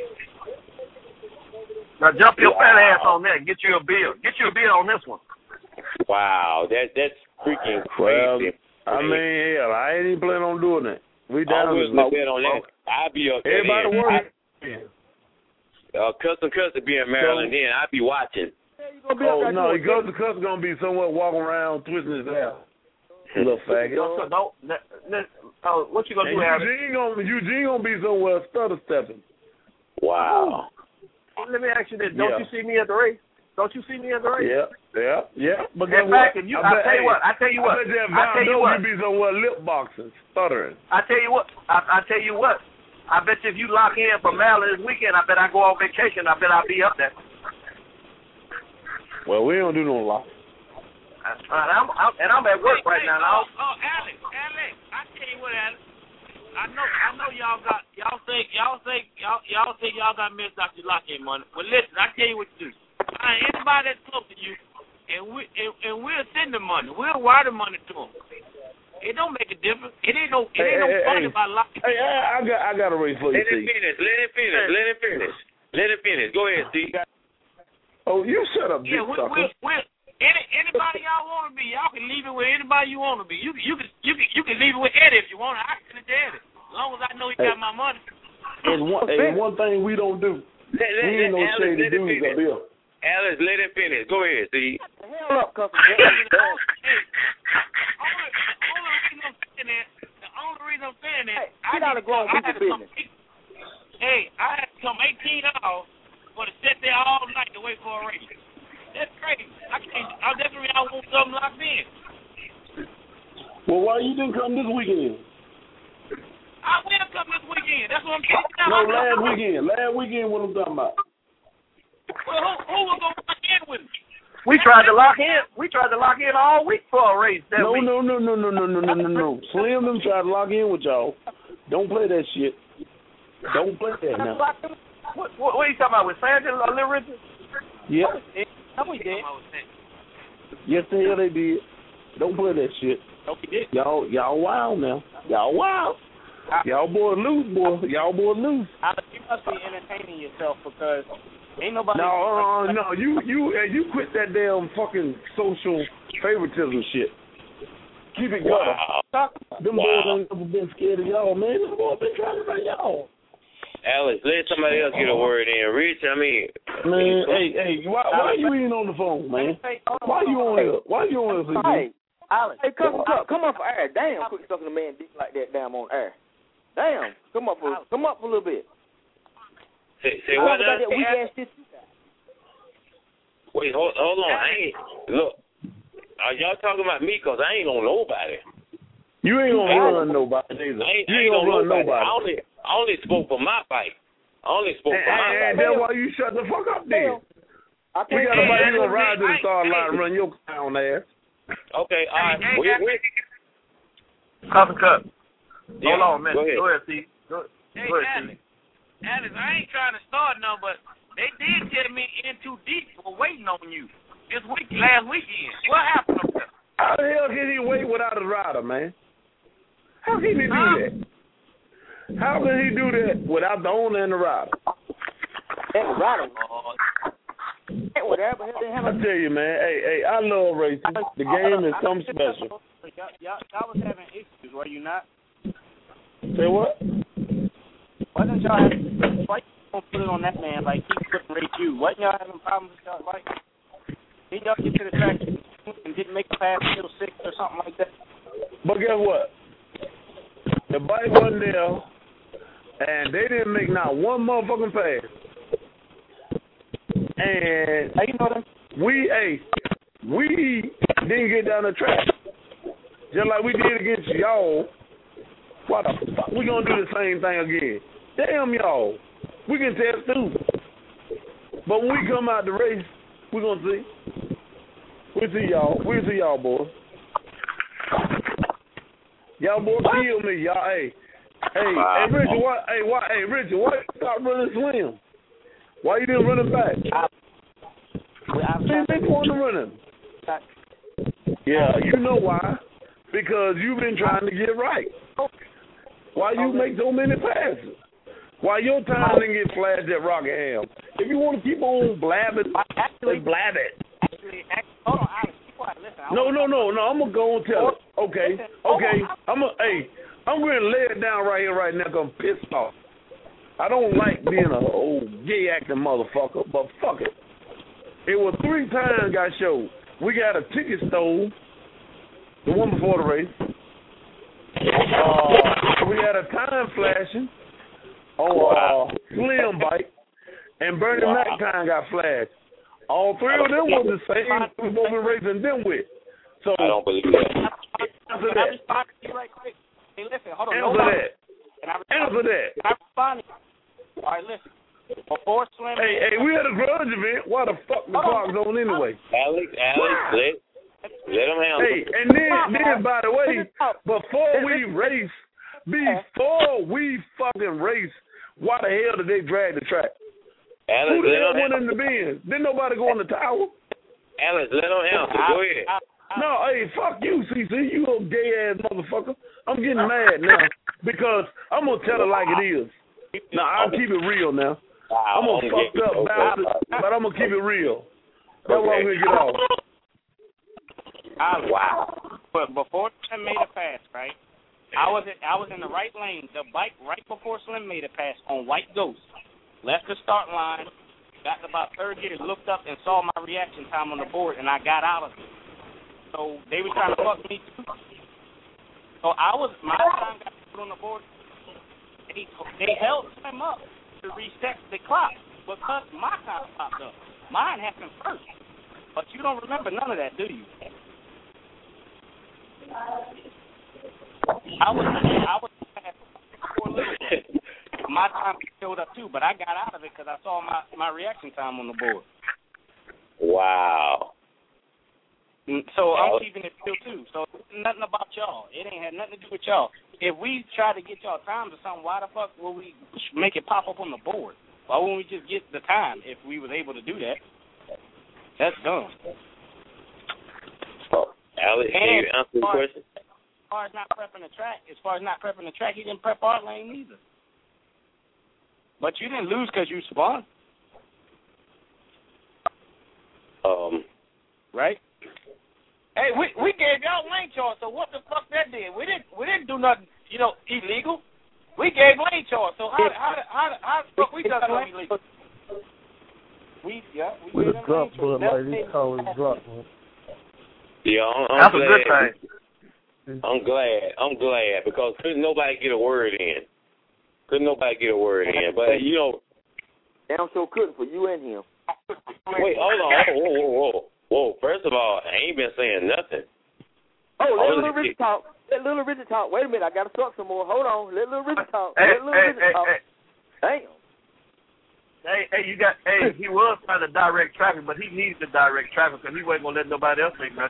Now jump your Wow. fat ass on that. Get you a bill. Get you a bill on this one. Wow. That that's freaking Well, crazy. I mean, hell, I ain't even planning on doing that. We I down was this my week. bet on that. I'll be up there. Everybody then. working. Uh, custom custom be in Maryland, then I'll be watching. There you Oh no, he goes to cuss gonna be somewhere walking around twisting his hair. Little faggot. Don't, don't, n- n- uh, what you gonna and do, Alex? Eugene gonna Eugene gonna be somewhere stutter stepping. Wow. Let me ask you this: Don't Yeah. you see me at the race? Don't you see me at the race? Yeah, yeah, yeah. But in fact, if you, I, I tell you what, I tell you what, I bet that I tell you what, you be somewhere lip boxing, stuttering. I tell you what, I, I tell you what. I bet you if you lock in for Maryland this weekend, I bet I go on vacation. I bet I'll be up there. Well, we don't do no lock. That's right. I'm, I'm, and I'm at work right hey, now. Oh, oh, Alex, Alex, I tell you what, Alex. I know, I know y'all got, y'all think, y'all think, y'all, y'all think y'all got missed out your lock-in money. Well, listen, I tell you what to do. Find anybody that's close to you, and we, and, and we'll send the money. We'll wire the money to them. It don't make a difference. It ain't no, it hey, ain't no hey, fun hey. about locking. Hey, I, I got, I got a race for you. Let him finish. Let him finish. Let him finish. Let him finish. Go ahead, Steve. Oh, you shut up, big Yeah, we, sucker. we, we, any, anybody y'all want to be, y'all can leave it with anybody you want to be. You, you can, you can, you can leave it with Eddie if you want. I can send it to Eddie. As long as I know he Hey. got my money. There's one, hey, one thing we don't do. Let, let, we ain't no let, Alex, shady let him dudes finish. up here. Alex, let him finish. Go ahead, Steve. Hell up, cause Hey, only, only reason I'm saying that, the only reason I'm saying that, Hey, I get out of grown I had to people come, hey, I had to come eighteen hours for to sit there all night to wait for a race. That's crazy. I can't. I definitely I want something locked in. Well, why you didn't come this weekend? I will come this weekend. That's what I'm saying. No, last weekend. Last weekend, what I'm talking about. Well, who, who was gonna lock in with me? We tried to lock in. We tried to lock in all week for a race. That No, week. no, no, no, no, no, no, no, no, no. Slim them try to lock in with y'all. Don't play that shit. Don't play that now. What, what, what are you talking about with Sandra or Little Richard? Yeah. No, we did. Yes, the hell they did. Don't play that shit. No, we did. Y'all, y'all wild now. Y'all wild. Y'all boy loose, boy. Y'all boy loose. Alex, you must be entertaining yourself because ain't nobody. No, uh, no, you, you, uh, you quit that damn fucking social favoritism shit. Keep it going. Wow. Them Wow. boys ain't never been scared of y'all, man. Them boys been trying to run y'all. Alex, let somebody else get a word in. Rich, I mean, Man, hey, hey, why, why you even on the phone, man? Why you on here? Why you on here, Hey, Alex, hey, come, come, come up for air. Damn, quit sucking the man deep like that. Damn on air. Damn, come up for, come up for a little bit. say, say I what? got that Now? weak ass shit. Wait, hold, hold on. I ain't look. Are y'all talking about me? Cause I ain't on nobody. You ain't gonna I run nobody neither. I ain't, You I ain't ain't gonna on run nobody. nobody. I only, I only spoke for my bike. I only spoke And, for my and, and bike. that's why you shut the fuck up then. I We can't got a say bike that. you gonna ride to the Hey, star hey. line and run your clown ass. Okay, all right. Hey, We, hey, we, Cousin Cut. yeah, Hold on a minute. Go ahead. Go ahead, Steve. Go, Hey, go ahead, Alex, Steve. Alex, I ain't trying to start no, but they did tell me in too deep for waiting on you this week, last weekend. What happened up there? How the hell can he wait without a rider, man? How can he do Huh? that? How can he do that without the owner and the rider? And the rider. Ain't whatever. Hell, they have I a- tell you, man. Hey, hey, I love racing. The game is something special. Y'all, y'all, y'all was having issues, were you not? Say what? Wasn't y'all having, why you don't put it on that man like he couldn't race you? Wasn't y'all having problems with y'all like? Did y'all get to the track and didn't make a pass until six or something like that? But guess what? The bike wasn't there, and they didn't make not one motherfucking pass. And How you know that? we, hey, we didn't get down the track. Just like we did against y'all. Why the fuck we gonna do the same thing again? Damn y'all. We can test too. But when we come out the race, we gonna see. We'll see y'all. We'll see y'all, boys. Y'all boys kill me, y'all. Hey, hey, Wow. hey, Richard, why? Hey, why? Hey, Richard, why you stop running Slim? Why you didn't run him back? Ain't been going to run him. Yeah, you know why? Because you've been trying to get right. Why you make so many passes? Why your time didn't get flashed at Rockingham? If you want to keep on blabbing, Actually, blab it. actually, actually, hold on, Alex, be quiet. Listen, I No, wanna no, talk no, about- no. I'm gonna go and tell it. Okay, okay. I'm a. Hey, I'm gonna lay it down right here, right now. 'Cause I'm pissed off. I don't like being a old gay acting motherfucker, but fuck it. It was three times got showed. We got a ticket stole, the one before the race. Uh, we had a time flashing on uh, Slim bike, and Bernie wow. Mac time got flashed. All three of them was the same we both been racing them with. So I don't believe that. Answer Can I that. respond to you right quick? Hey, listen, hold on. Answer nobody- that. Can I respond? Answer that. Can I respond? All right, listen. Before Slim. Hey, hey, we had a grudge event. Why the fuck the clock's on anyway? Alex, Alex, let, let them handle Hey, it. and then, then by the way, before we race, before we fucking race, why the hell did they drag the track? Alex, Who the let hell them went in handle the bins? Didn't nobody go in the tower? Alex, let them answer. Go ahead. No, hey, fuck you, C C. You a gay ass motherfucker. I'm getting mad now because I'm gonna tell it like it is. Now I'll keep it real now. I'm gonna fuck up about it, but I'm gonna keep it real. That's why I'm gonna get off. I, wow. But before Slim made a pass, right? I was in, I was in the right lane. The bike right before Slim made a pass on White Ghost. Left the start line. Got to about third gear. Looked up and saw my reaction time on the board, and I got out of it. So they were trying to fuck me too. So I was my time got put on the board. They they held Slim up to reset the clock because my time popped up. Mine happened first, but you don't remember none of that, do you? I was I was for a little bit. My time showed up too, but I got out of it because I saw my my reaction time on the board. Wow. So I'm keeping it still too. So nothing about y'all. It ain't had nothing to do with y'all. If we try to get y'all times or something, why the fuck will we make it pop up on the board? Why wouldn't we just get the time if we was able to do that? That's dumb. Oh, Alex, can you answer the question? As far as not prepping the track, as far as not prepping the track, he didn't prep our lane either. But you didn't lose because you spun. Um. Right? Hey, we we gave y'all lane charge, so what the fuck that did? We didn't we didn't do nothing, you know, illegal. We gave lane charge, so how how how how the fuck we done something illegal? We yeah, we With gave a them drop, lane charge. but like these cars drop, man. Yeah, I'm, I'm That's glad. a good thing. I'm glad. I'm glad because couldn't nobody get a word in. Couldn't nobody get a word in. But you know, damn sure couldn't for you and him. Wait, hold on. Whoa, whoa, whoa, whoa. Whoa, first of all, I ain't been saying nothing. Oh, let little Richard talk. Let little Richard talk. Wait a minute, I gotta suck some more. Hold on. Let little Richard talk. Hey, Let little hey, Richard hey, talk. hey. Damn. Hey, hey, you got. Hey, he was trying to direct traffic, but he needs to direct traffic because he wasn't gonna let nobody else make nothing.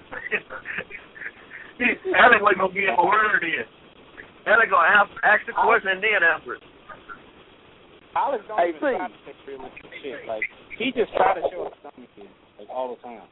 Alex wasn't gonna give him a word in. Alex gonna ask, ask the question and then answer it. Alex don't Hey, even see. try to say realistic shit. Like he just try to show us something here, like all the time.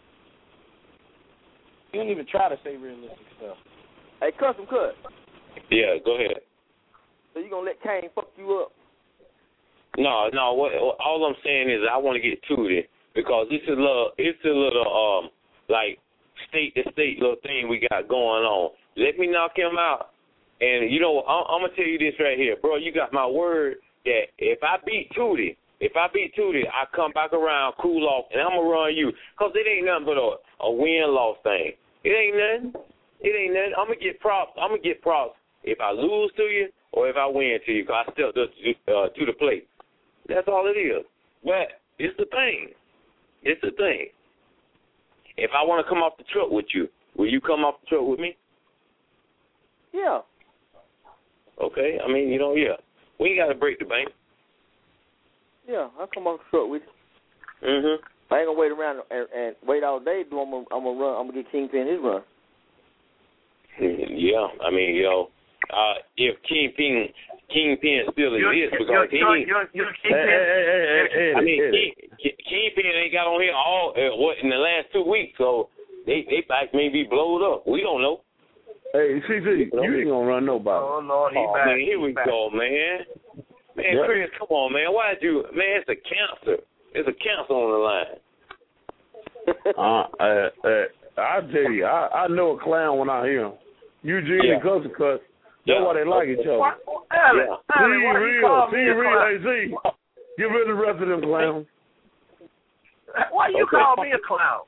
He don't even try to say realistic stuff. Hey, Custom Cut. Yeah, go ahead. So you gonna let Kane fuck you up? No, no. What, all I'm saying is I want to get to it because it's a little, it's a little, um, like state to state little thing we got going on. Let me knock him out, and you know I'm, I'm gonna tell you this right here, bro. You got my word that if I beat Tootie, if I beat Tootie, I come back around, cool off, and I'm gonna run you because it ain't nothing but a, a win-loss thing. It ain't nothing. It ain't nothing. I'm gonna get props. I'm gonna get props if I lose to you or if I win to you because I stepped up to, uh, to the plate. That's all it is. But it's the thing. It's the thing. If I want to come off the truck with you, will you come off the truck with me? Yeah. Okay. I mean, you know, yeah. We ain't got to break the bank. Yeah, I'll come off the truck with you. Mhm. I ain't gonna wait around and, and wait all day. Do I'm gonna, I'm gonna run. I'm gonna get Kingpin his run. Yeah, I mean, you know, uh, if Kingpin Kingpin still exists because he, you're, you're, you're Kingpin. Hey, hey, hey, hey, hey, I mean, hey. King, Kingpin ain't got on here all uh, what in the last two weeks, so they they back may be blowed up. We don't know. Hey, C C, you ain't gonna run nobody. Oh Lord, he Oh back. man, here we He back. go, man. Man, Yep. Chris, come on, man. Why'd you, man? It's a cancer. There's a cancer on the line. uh, uh, uh, I tell you, I, I know a clown when I hear him. Eugene Yeah. and Cousin Cut. That's Yeah. why they like each other. What? Alex, Yeah. See Alex, why you real, call see me a real. clown? Hey, Z, get rid of the rest of them clowns. Why you Okay. call me a clown?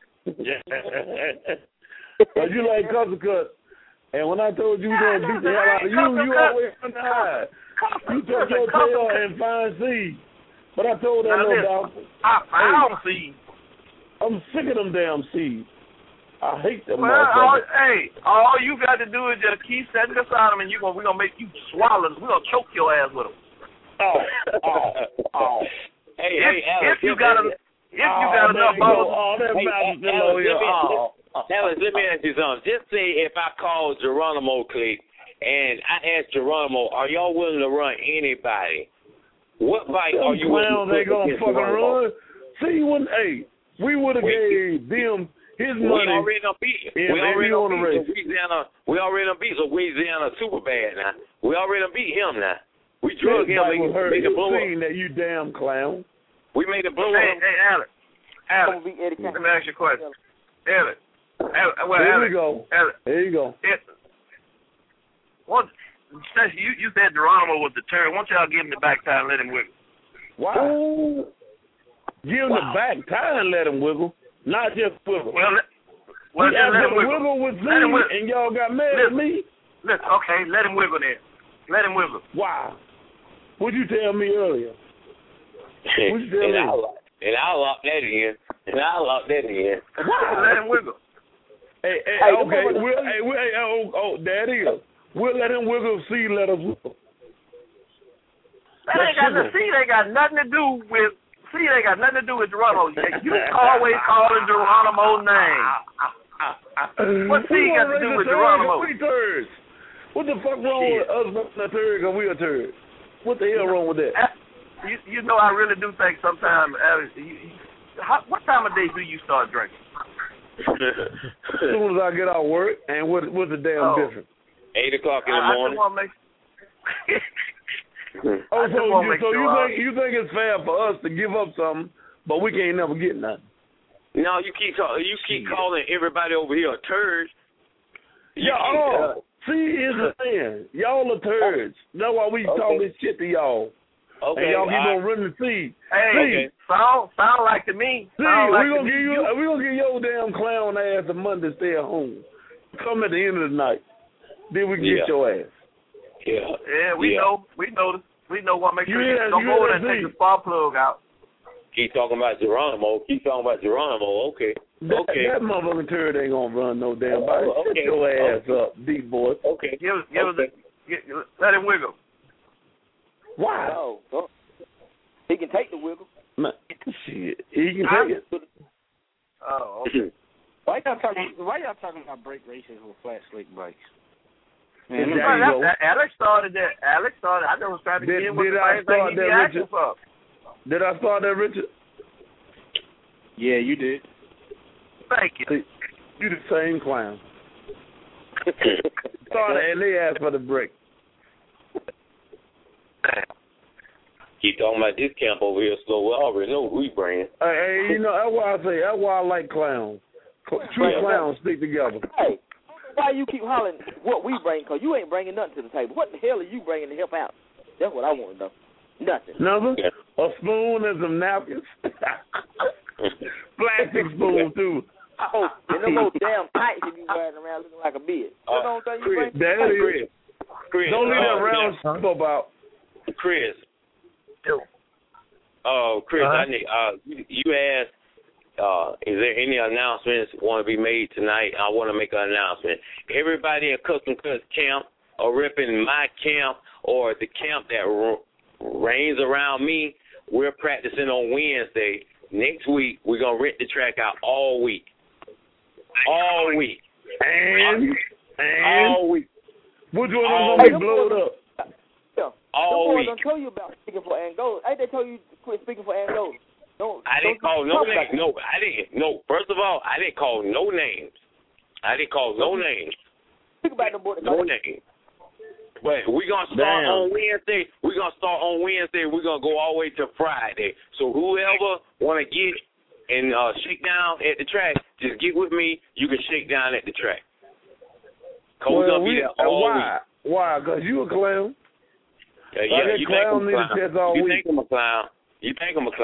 Cause you like Cousin Cut. And when I told you we were gonna beat the hell out of you, you always on the hide. You took your tail and find seed. But I told that Now little listen, dog. I found seed. I'm sick of them damn seeds. I hate them Well, all, motherfuckers. hey, all you got to do is just keep setting beside them, and you gonna we're gonna make you swallow. We're gonna choke your ass with them. Oh, oh, oh. Hey, if, hey, Alex. if you got a, if you got oh, enough bubbles. bubbles, Oh, that Hey, mountain Alex, below here. let me- Oh. Alex, let me ask you something. Just say if I call Geronimo Click and I ask Geronimo, are y'all willing to run anybody? What fight are you willing Clowns to ain't put gonna against fucking Geronimo? run. See, when hey, we would have gave them his We money. already done beat. Yeah, we man, already he on done the beat race. Louisiana. We already done beat Louisiana super bad now. We already done beat him now. We drug him. Everybody Make, was hurt. make it You blow up. seen that, you damn clown. We made it blow hey, up. hey, Alex, Alex, let me ask you a question. Alex, Alex, well, Here Alex, we go. Alex, There you go. it, what? Since you you said Geronimo was deterred, why don't y'all give him the back tie and let him wiggle? Why? Give him the back tie and let him wiggle, not just wiggle. Well, let, well, He just asked let him him to wiggle. wiggle with Let him me, wiggle. and y'all got mad at Listen. me. Listen, okay, let him wiggle then. Let him wiggle. Why? What'd you tell me earlier? What'd you tell and me? I'll and I'll lock that in. And I'll lock that in. Let him wiggle. Hey, hey, Hey, okay, come on. we'll, hey, we hey, oh, oh, that is. We'll let him wiggle, see, let us wiggle. That ain't got nothing. See, they got nothing to do with. See, they got nothing to do with Geronimo. You always calling Geronimo's name. What see got to do with Geronimo? We turds. What the fuck wrong Shit. with us being a turd because we a turd? What the hell wrong with that? You, you know, I really do think sometimes, Alex, you, you, how, what time of day do you start drinking? As soon as I get out of work, and what, what's the damn Oh. difference? Eight o'clock in the I, I morning. just want to make. Oh, I so, just wanna you, make so sure you I- think you think it's fair for us to give up something, but we can't never get nothing? No, you keep call, you keep calling everybody over here a turd. You keep, Y'all, see, here's the thing. Y'all are turds. That's why we Okay. talk this shit to y'all. Okay, And y'all keep all on running the seed. Hey, See, sound sound like to me. see, Sound like we to gonna me. give you, we gonna give your damn clown ass a month to stay at home. Come at the end of the night, then we can Yeah. get your ass. Yeah. Yeah, we Yeah. know. We know. We know what. Make You sure hear you that- don't you go hear over there that, and take Z? the spark plug out. Keep talking about Geronimo. Keep talking about Geronimo. Okay. That, Okay. that motherfucking turd ain't gonna run no damn body. Oh, okay. Shut your ass Okay. up, deep boy. Okay. Give, give Okay. us a, get, let him wiggle. Why? No, don't. He can take the wiggle. Man, shit, he can take it. Oh, okay. Why y'all talking? Why y'all talking about brake races with flat slick brakes? There Man, you Well, go. that, that, Alex started that. Alex started. I just was trying to Did- get him with did the I same thing start he be that, asking Richard? for. Did I start that, Richard? yeah, you did. Thank you. See, you the same clown. Started and they asked for the break. Keep talking about this camp over here, so we already know who we bringing. Hey, hey, you know, that's why I say, that's why I like clowns. Cl- True Yeah. clowns stick together. Hey, why you keep hollering what we bring? Because you ain't bringing nothing to the table. What the hell are you bringing to help out? That's what I want to know. Nothing. Nothing? A spoon and some napkins. Plastic spoon, too. Oh, and them old damn tights you be wearing around looking like a beard. That's the only thing you bring? That Hey, is. Chris. Chris. Don't leave that uh, round yeah. stuff about. Chris. Oh, Chris, Uh-huh. I need, uh, you, you asked, uh, is there any announcements want to be made tonight? I want to make an announcement. Everybody in Custom Cuts camp or repping my camp or the camp that r- reigns around me, we're practicing on Wednesday. Next week, we're going to rent the track out all week. All week. And, and, All week. which one all is going to be week. blowed up? Yeah. All Them boys week. done told you about speaking for Angola. Ain't they told you to quit speaking for Angola? Don't. I didn't don't call no talk about names. No, I didn't. No, first of all, I didn't call no names. I didn't call no names. Speak about them boys. No names. But we're going to start Damn. on Wednesday. We're going to start on Wednesday. We're going to go all the way to Friday. So whoever want to get and uh, shake down at the track, just get with me. You can shake down at the track. Cole's Well, going to be we, there uh, all why? week. Why? Because you a clown. Uh, Like yeah, that you think clown I'm a need to clown. test all You week. think I'm a clown. You think I'm a clown.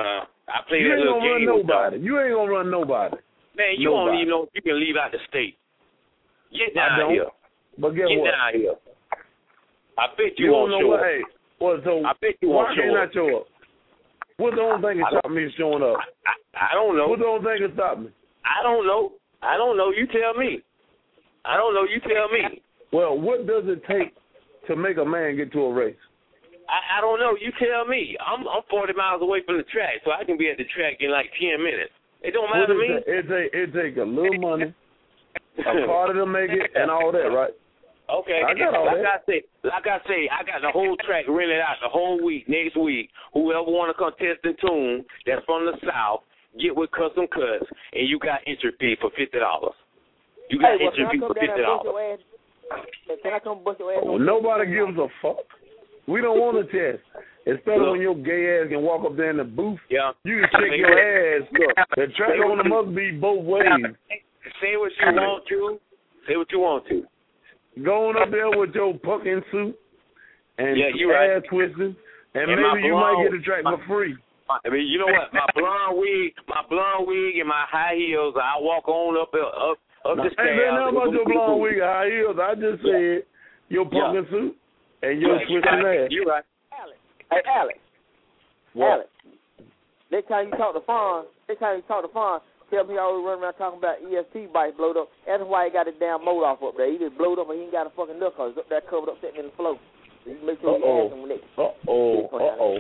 I play you that ain't little gonna run game. nobody. You ain't gonna run nobody. Man, you nobody. don't even know if you can leave out the state. Get I down don't. here. But guess Get what? down here. I bet you, You won't don't know show what, up. hey, well, so I bet you why won't show can't up. I show up? What's the only thing that stopped me from showing up? I, I don't know. What's the only thing that stopped me? I don't know. I don't know. You tell me. I don't know. You tell me. Well, what does it take to make a man get to a race? I, I don't know. You tell me. I'm I'm forty miles away from the track, so I can be at the track in like ten minutes. It don't matter to me. It take it take a little money, a party to make it, and all that, right? Okay. I got all like that. I say, like I say, I got the whole track rented out the whole week. Next week, whoever want to contest and tune that's from the South, get with Custom Cuts, and you got entry fee for fifty dollars. You got hey, well, entry fee for fifty dollars. Can I come bust your ass? Oh, nobody gives a fuck. We don't want a test. Especially when your gay ass can walk up there in the booth. Yeah. You can check your ass. Look, the track on the must be both ways. Say what you want to. Say what you want to. Going up there with your pumpkin suit and yeah, you ass right. twisting, and, and maybe you might blonde, get a track my, for free. I mean, you know what? My blonde wig, my blonde wig, and my high heels. I walk on up up up now, the stairs. Ain't nothing about your blonde wig and high heels. I just said your pumpkin yeah. suit and your yeah, twisting right. ass. You right. Alex, hey Alex, what? Alex. Next time you talk to Fawn, next time you talk to Fawn, tell me you always running around talking about E S P bikes blowed up. That's why he got his damn motor off up there. He just blowed up and he ain't got a fucking look because it's up there covered up sitting in the floor. So you make sure you ask him when they... Uh-oh, uh-oh.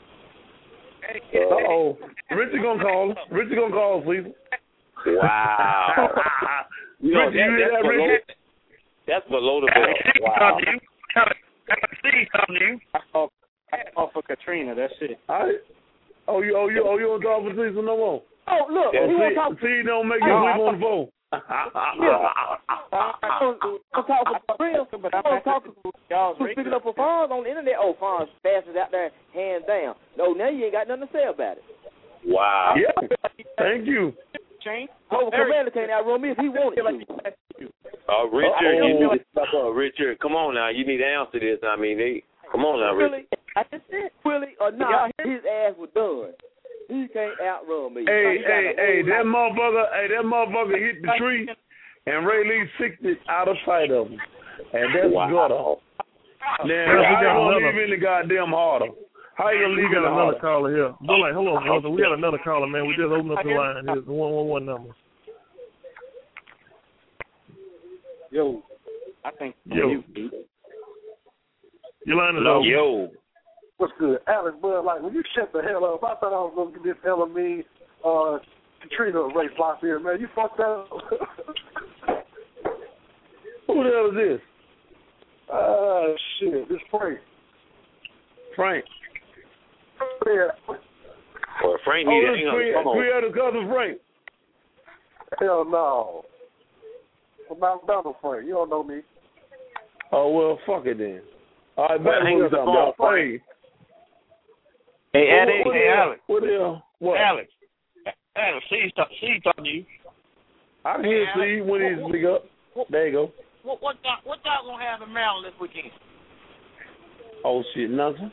Uh-oh. Richard gonna call. Richard gonna call, please. Wow. you know, Richard, you hear that, below, Richard? That's below the belt. Wow. I call, I call for Katrina. That's it. I, oh, you, oh, you, oh, you don't talk for Cecil no more? Oh, look. Yeah, he see, talk see, don't make you oh, sleep on the phone. yeah. I don't talk for real, but I'm not talking for y'all. Speaking up for Fonz on the internet, oh, Fonz fast is out there, hands down. No, now you ain't got nothing to say about it. Wow. Yeah. Thank you. Change. Oh, Commander can't outrun me if he wanted to. Uh, Richard, you need to step up. Richard, come on now. You need to answer this. I mean, they, come on now, Richard. Really, I just said, really or not, his ass was done. He can't outrun me. Hey, hey, hey, that motherfucker, hey, that motherfucker hit the tree, and Ray Lee sicked it out of sight of him. And that's wow. gutter. Now, how you gonna leave in the goddamn harder? How you gonna leave in the another harder? caller here. Go like, hold on, brother. We got another caller, man. We just opened up the line. Here's the one one one number. Yo, I think Yo. you. Your line is Hello. open. Yo. What's good? Alex, bud, like, when you shut the hell up, I thought I was going to get this hell of me, uh, Katrina race lock here, man. You fucked that up. Who the hell is this? Uh, shit, this Frank. Frank. Yeah. Well, Frank Oh, need to this hang up three, the phone. three other cousin Frank. Hell no. I'm not about Frank. You don't know me. Oh, well, fuck it then. All right, Well, back hang to up the something. phone. Frank. Hey, What- Alex. what Hey, the hell? Alex. What the hell? What? Alex. Alex, see, talk, see, talking to you. I can hear Steve when he's big up. There you go. What what y'all, what y'all gonna have in Maryland this weekend? Oh, shit, nothing.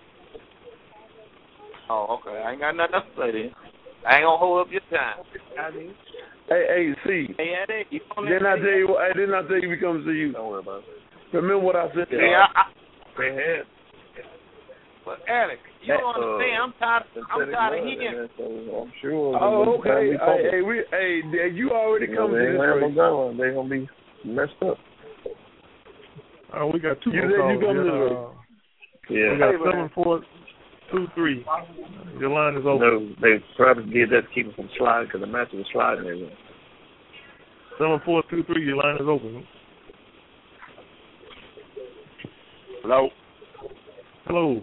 Oh, okay. I ain't got nothing else to say then. I ain't gonna hold up your time. I mean, Hey, hey, see. hey, Alex, you on Didn't I tell you? What, hey, didn't I tell you we come to you? Don't worry about it. Remember what I said? Yeah, I, They had. but Alex, you Hey, don't understand. I'm tired. I'm tired of hearing. I'm sure. Oh, okay. Hey, hey, we, hey, you already come to They this ain't gonna race. go. They gonna be messed up. Uh, we got two You more said callers you come here. to the Uh, Yeah. we got seven four two three. Your line is open. No, they probably did that to keep it from sliding because the match was sliding everywhere. Seven four two three. Your line is open. Hello. Hello.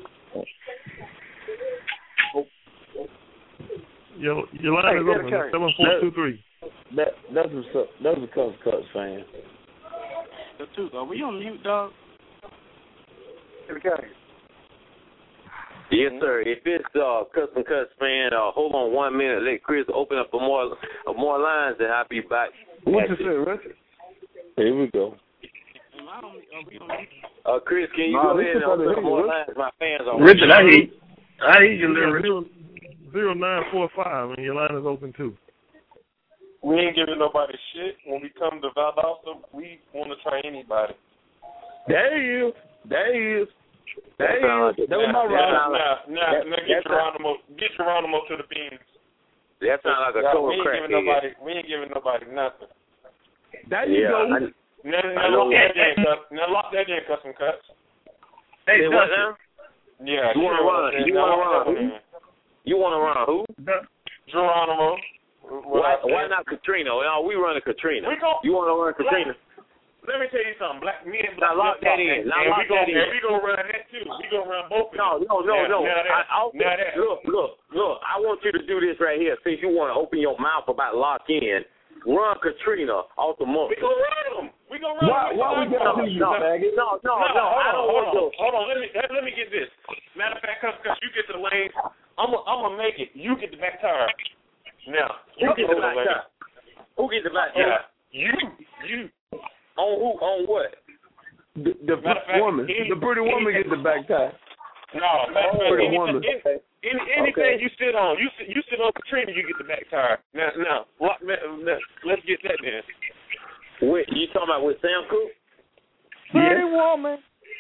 Your your line Hey, is get a open. carry. Seven four two three. That that's a that's a Cubs Cubs fan. The two, are we on mute, dog? Okay. Yes, sir. If it's uh, Custom Cuts fan, uh, hold on one minute. Let Chris open up for more uh, more lines, and I'll be back. What you say, Richard? Here we go. Am I on, are we on mute? Uh, Chris, can you Nah, go this ahead is and open for up the more Richard. lines? My fans are Richard, I hear, I hear you, We little got Richard. zero, zero nine four five, and your line is open too. We ain't giving nobody shit. When we come to Valdosta, we want to try anybody. There he is. There he is. There he is. That was my Now, right. now, now, now get Geronimo, get Geronimo to the beans. That sounds like a Yeah, total we ain't crack. giving nobody. We ain't giving nobody nothing. There you Yeah, go. I, Now, I now know. lock that in, cus- now lock that in, custom cuts. Hey, what now? Yeah, You want to sure. run? You Now want to lock run? that one in. You want to run who? Geronimo. Why? Why not Katrina? No, we running Katrina. We go, You want to run Katrina? Let me tell you something. Black me and Now Black lock that in. Now and lock we gonna, that in. And we gonna run that too. We gonna run both. Of No, them. no, no, now, no. Now that, I, I'll, now that. Look, look, look. I want you to do this right here. Since you want to open your mouth about lock in, run Katrina off the month. We gonna run them. We gonna run Why, them. why we got to do you, no, faggot? no, no, No, no. hold I on, don't hold want on, to. hold on. Let me let, let me get this. Matter of fact, cause, cause you get the lane, I'm gonna I'm gonna make it. You get the back tire. Now you Who get get the the back lane. tire? Who get the back Yeah, tire? you you. On who? On what? The, the Matter of fact, woman. any- The pretty woman any- get the back tie. No, matter of fact, Pretty anything, woman. any, any, anything you sit on, you sit, you sit on Katrina, you get the back tire. Now, now, lock that, now let's get that then. Wait, you talking about with Sam Cooke? Pretty woman.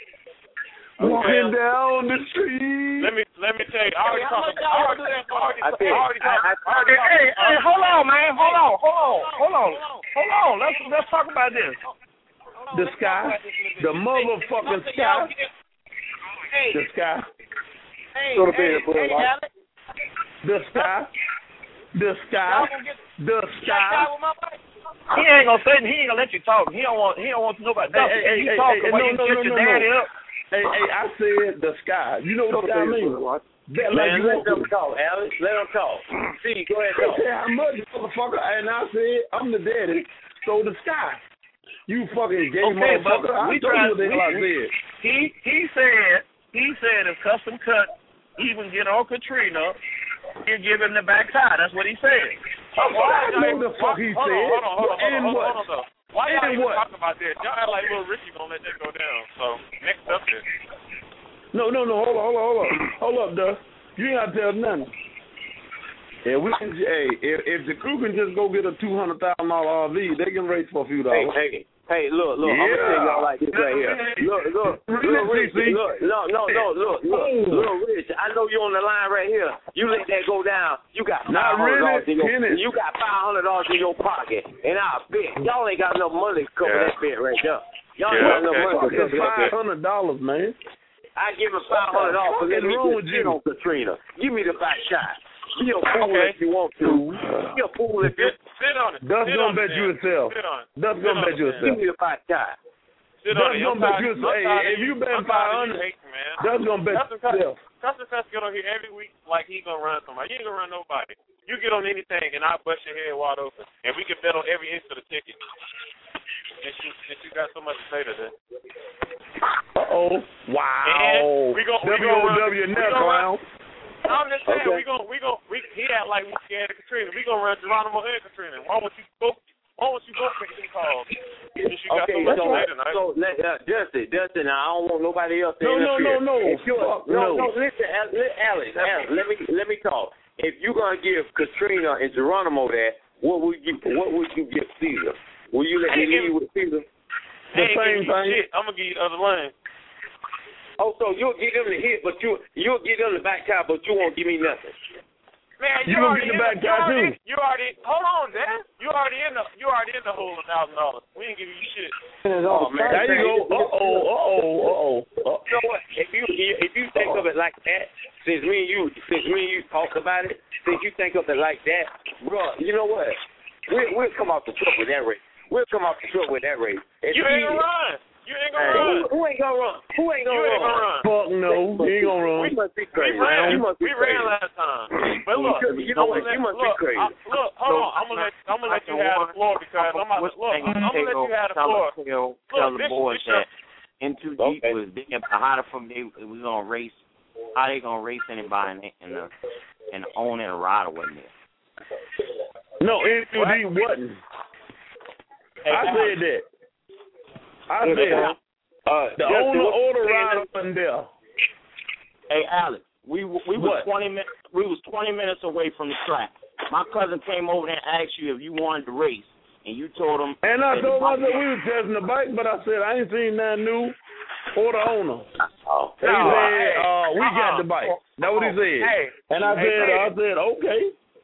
Walking down the street. Let me let me tell you, I already talked. I already already I think- already I- I- talked. Hey, hey, hey, hold on, man. Hold on, hold on, hold on, hold on. Let's let's talk about this. The sky. The motherfucking sky. The sky. Hey, Go to hey, bed, boy, hey, Mike. Alex. The sky. The sky. Y'all gonna get The that sky. guy with my wife? He ain't gonna say. He ain't gonna let you talk. He don't want. He don't want to know about Hey, that. hey, hey, you hey, talking hey, while no, you no, get no, your no, daddy no. up. Hey, hey, I said the sky. You know what I mean? That like Man, you let want them to. talk, Alex. Let them talk. See, go ahead, They talk. said how much, motherfucker? And I said I'm the daddy. So the sky. You fucking gay Okay, but motherfucker. I we told try. you what the hell I we- said. He he said he said if Custom Cut even get on Katrina, he'll give him the back tie. That's what he said. Of course I know the fuck he Hold said. on, hold on, hold on, And hold on, what? hold on, though. Why y'all And even what? talking about that? Y'all act like little Richie gonna let that go down. So next up is No, no, no. Hold on, hold on, hold on. Hold up, Duh. You ain't got to tell nothing. Yeah, we can. Hey, if, if the crew can just go get a two hundred thousand dollar R V, they can race for a few Hey, dollars. hey, hey, look, look, I'm Yeah. gonna tell y'all like this right here. Look, look, look, Rich, look, no, no, no, look, look, look, Rich, I know you on the line right here. You let that go down, you got Not five hundred dollars really, in your, Kenneth. you got five hundred dollars in your pocket, and I bet y'all ain't got enough money to cover Yeah. that bet right there. Y'all ain't Yeah, got enough okay. money to Fucking cover that five bet. hundred dollars, man. I give him five hundred dollars for What the letting me fuck is wrong just with sit you? on Katrina. Give me the back shot. Be a fool Okay. if you want to. Be a fool if you sit, sit on it. Dust sit gonna on bet it, you then. himself. Sit on it. Dust Sit gonna on bet it, you then. Give himself. me the back shot. Sit Dust on it. gonna I'm bet tired- you I'm himself. Hey, tired of if you you- bet I'm tired five of you hundred, hating, man. Dust gonna bet Custom Cuts- yourself. Custom Cuts get on here every week like he gonna run somebody. You ain't gonna run nobody. You get on anything and I'll bust your head wide open. And we can bet on every inch of the ticket. Since you, since you got so much to say today. Uh-oh. Wow. And we gon- we W gon' O run- W we now, gon' clown. run- I'm just saying, Okay. we gon' we gon' we he act like we scared of Katrina. We gonna run Geronimo and Katrina. Why won't you both? Why won't you both make them calls? Since you got Okay, so much so, to say tonight. so let, uh, Justin, Justin, I don't want nobody else to No, no, interfere. no, no. If you, Fuck no, no. no, listen, Alex, Alex, Alex, let me let me talk. If you're gonna give Katrina and Geronimo that, what would you what would you give Caesar? Will you let I me ain't give- leave with Caesar? I ain't giving you shit. I'm gonna give you the other lane. Oh, so you'll give them the hit, but you you'll give them the back tie, but you won't give me nothing. Man, You you, gonna already get the in back you tie, already, too. You already hold on, Dan. You already in the you already in the hole a thousand dollars. We ain't giving you shit. Oh man, There you go. Uh oh. Uh oh. Uh oh. You know what? If you if you think of it like that, since me and you since me and you talked about it, since you think of it like that, bro, you know what? We'll we'll come off the truck with that race. We'll come off the truck with that race. If You ain't he- gonna run. You ain't gonna Hey, run. Who, who ain't gonna run? Who ain't gonna You run? ain't gonna run. Fuck no. You ain't gonna run. We must be We crazy. ran. You must be We crazy. ran last time. But look, You know what? You must be look, crazy. I, look, hold on. I'm gonna let I'm gonna let you have the floor because I'm about to, look. I'm gonna let you have the floor. Tell, tell Look, the this, boys this that In Too Deep Okay. was being how the from they we gonna race how they gonna race anybody in the in the owning a rider wasn't there. No, In Too Deep wasn't. I said that. I said Uh, the Justin, owner what you order saying rider now? wasn't there. Hey Alex, We we was twenty minutes. We was twenty minutes away from the track. My cousin came over there and asked you if you wanted to race, and you told him. And I told him I said we was testing the bike, but I said I ain't seen nothing new or the owner. Oh, he no, said hey, uh, we uh-uh. got the bike. That's what he said. Hey, and I hey, said hey. I said okay.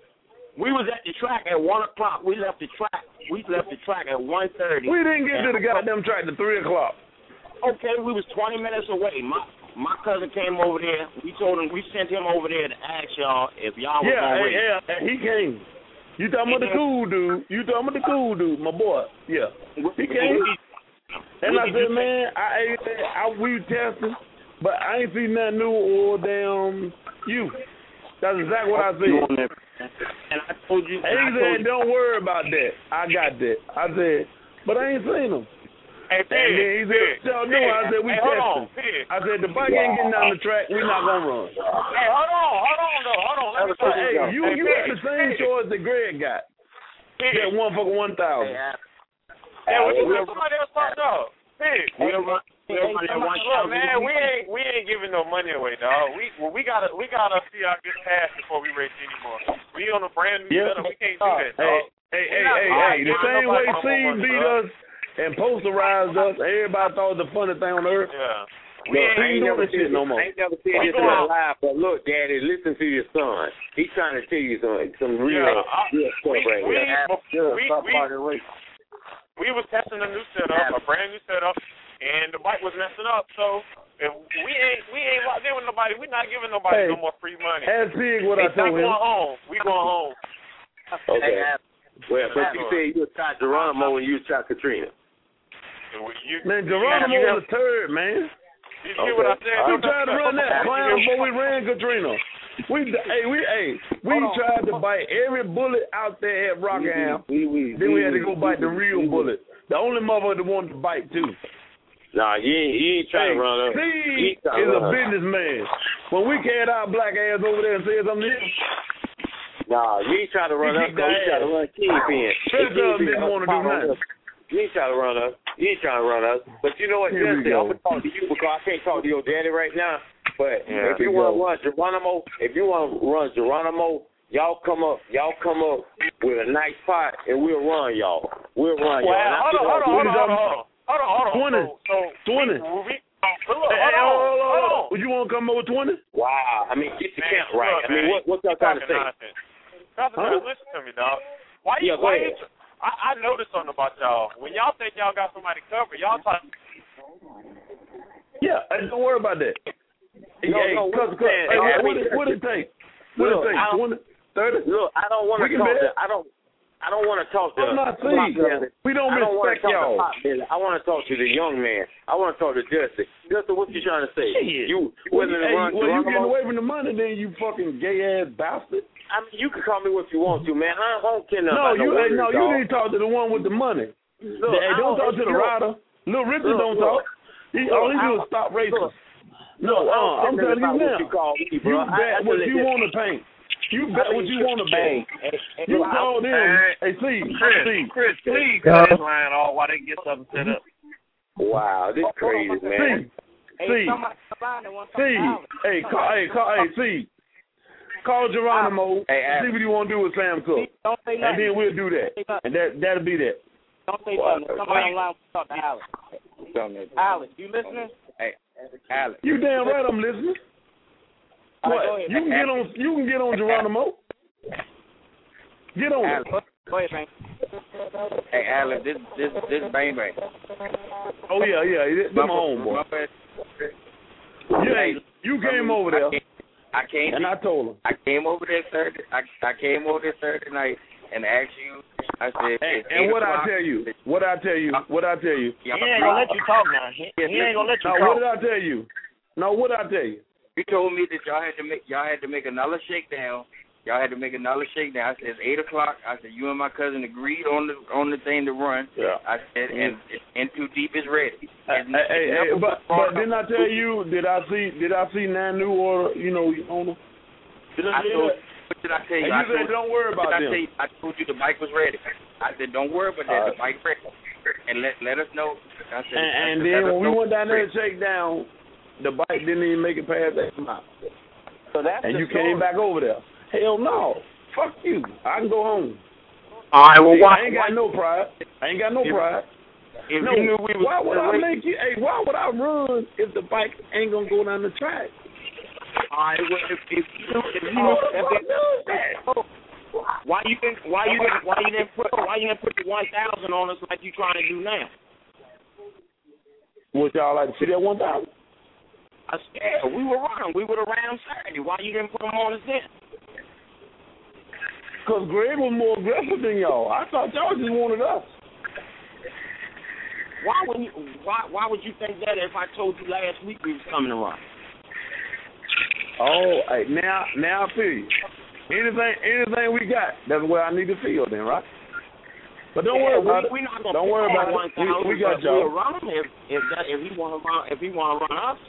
We was at the track at one o'clock. We left the track. We left the track at one thirty. We didn't get to the goddamn track till three o'clock. Okay, we was twenty minutes away. My my cousin came over there. We told him we sent him over there to ask y'all if y'all was Yeah, gonna race. yeah, yeah, he came. You talking about the cool dude? You talking about the cool dude, my boy? Yeah, he came. And I said, man, I ate that. I we tested, but I ain't seen nothing new or damn you. That's exactly what I said. And I told you. And he said, don't worry about that. I got that. I said, but I ain't seen him. Hey, and then he said, y'all know. I said, we hey, hold on, testing. I said, the bike ain't getting down the track. We not going to run. Hey, hold on, hold on, though. Hold on. Let me Hey, hey, you, hey, you hey, got the same hey, choice that Greg got. Hey, That one for one thousand. Hey, what you got somebody else talk dog? Hey, We'll run, we'll run that one look, man, we ain't we ain't giving no money away, dog. We well, we gotta we gotta see our good pass before we race anymore. We on a brand new Yeah. setup. We can't do that, dog. Hey, hey, We not- hey, we hey, ain't the giving same nobody way no more Steve money, beat dog. us and posterized us, everybody thought it was the funniest thing on earth. Yeah. We Look, ain't, I ain't never doing shit said no more. I ain't never said this in my life, but look, Daddy, listen to your son. He's trying to tell you some some real, Yeah, I- real stuff we, right we, here. we, we, we was testing a new setup, a brand new setup, and the bike was messing up. So if we ain't we ain't locked in with nobody, we not giving nobody Hey, no more free money. Ask Pig what I It's not told him. going home. We going home. Okay. Well, but you said you was shot Geronimo and you was shot Katrina. You, Man, you, Geronimo you, was a turd, man. You see what I said? We tried to run that clown before we ran Katrina. We hey we hey we tried to bite every bullet out there at Rockham. Then we had to go bite the real bullet. The only motherfucker that wanted to bite too. Nah, he ain't, he ain't trying Hey, to run up. Steve He trying is to a run up. businessman. When we carried our black ass over there and said something to him, Nah, you ain't trying to run He up. kicked You our trying to ass. run Kingpin. Rest of them didn't want to do nothing. You ain't trying to run us. You ain't trying to run us. But you know what, Here we Justin, go. I'm gonna talk to you because I can't talk to your daddy right now. But Yeah, if you want to run Geronimo, if you want to run Geronimo, y'all come up, y'all come up with a nice pot, and we'll run y'all. We'll run Well, y'all. And I hold on, feel hold on, like hold we- on, hold on, hold on, hold on. twenty, So, so twenty. We, we, but look, Hey, hold hey, on, hold on, hold on. Would you want to come over twenty? Wow, I mean, get the Man, count right. look, I mean, man, what what y'all you trying to talking say? nonsense. Cousin, Huh? listen to me, dog. Why you? Yeah, go why ahead. you? I, I noticed something about y'all. When y'all think y'all got somebody covered, y'all talk. Yeah, hey, don't worry about that. No, hey, no, cause, what cause, I'm saying, hey, I what, mean, it, what it take? What look, it take? I don't- twenty, thirty? Look, I don't want We to can talk. bet. To, I don't. I don't want to talk to. I'm not Pop saying Belly. we don't I don't want respect to talk y'all. to Pop Belly. I want to talk to the young man. I want to talk to Justin. Justin, what you trying to say? Shit. You, you Well, willing hey, to run well, you Geronimo? getting away from the money, then you fucking gay ass bastard. I mean, you can call me what you want to, man. I don't care nothing No, about you no hey, words, no, you dog. need to talk to the one with the money. Look, hey, I don't talk to the look, rider. Little Richard look, don't look. talk. He Look, all he I do don't- is stop racing. look. No, Look, I don't uh, I'm care telling you nothing about now. what you call me, bro. You I- bet I what just you let want to paint. You bet I mean, what you want to bet. hey, hey, hey, You look, call I- them. hey, Hey, Steve, Chris, Steve. Chris, please Yeah. cut this line off while they get something set up. Wow, this crazy, man. Steve, Steve, Steve. Hey, call, hey, call, hey, Steve. Call Geronimo. Hey, Al. see what you want to do with Sam Cook, Don't say and nothing. then we'll do that. And that that'll be that. Don't say What? nothing. Somebody online will talk to Alex. Alex, you listening? Hey, Alex. You damn right I'm listening. All right, What? go ahead. You can get on. You can get on Geronimo. Get on it. Go ahead, man. Hey, Alex, this this this Bang Bang. Oh yeah, yeah. This my homeboy. You ain't. You came over there. I came. And I told him. I came over there Thursday. I I came over there Thursday night and asked you. I said. And, it's and eight what I o'clock. tell you? What I tell you? What I tell you? He ain't gonna let you talk now. He, he ain't gonna let you Now talk. what did I tell you? No, what did I tell you? You told me that y'all had to make y'all had to make another shakedown. Y'all had to make another shakedown. I said it's eight o'clock. I said you and my cousin agreed on the on the thing to run. Yeah. I said and and Too Deep is ready. Hey, And hey, it's hey, never but brought but didn't I up- tell you? Did I see? Did I see nine new order? You know, owner. Did I I see told, that? what did I tell you? And I you said told, don't worry about what did I them. tell you? I told you the bike was ready. I said don't worry about that. All The bike ready. And let let us know. I said, And, I and said, then let us when we know went down there it's to shake down, the bike didn't even make it past that mile. So that's and the you story. came back over there. Hell no. Fuck you. I can go home. All right, well, hey, why? I ain't got why, no pride. I ain't got no if, pride. If no, you knew we was why would I race, make you? Hey, why would I run if the bike ain't gonna go down the track? All right, well, if, if you knew, if you knew, if it, why you didn't, why you didn't, why you didn't put, why you didn't put the one thousand on us like you trying to do now? Would y'all like to see that one thousand? I said we were wrong. We would have ran them Saturday. Why you didn't put them on us then? Because Greg was more aggressive than y'all. I thought y'all just wanted us. Why would you, why why would you think that if I told you last week we was coming to run? Oh, hey, now now I feel you. Anything anything we got, that's where I need to feel then, right? But don't yeah, worry about we, it. We're not gonna don't worry about it. one thousand. We, we got y'all. We'll run him if if that if he want to run if he want to run us.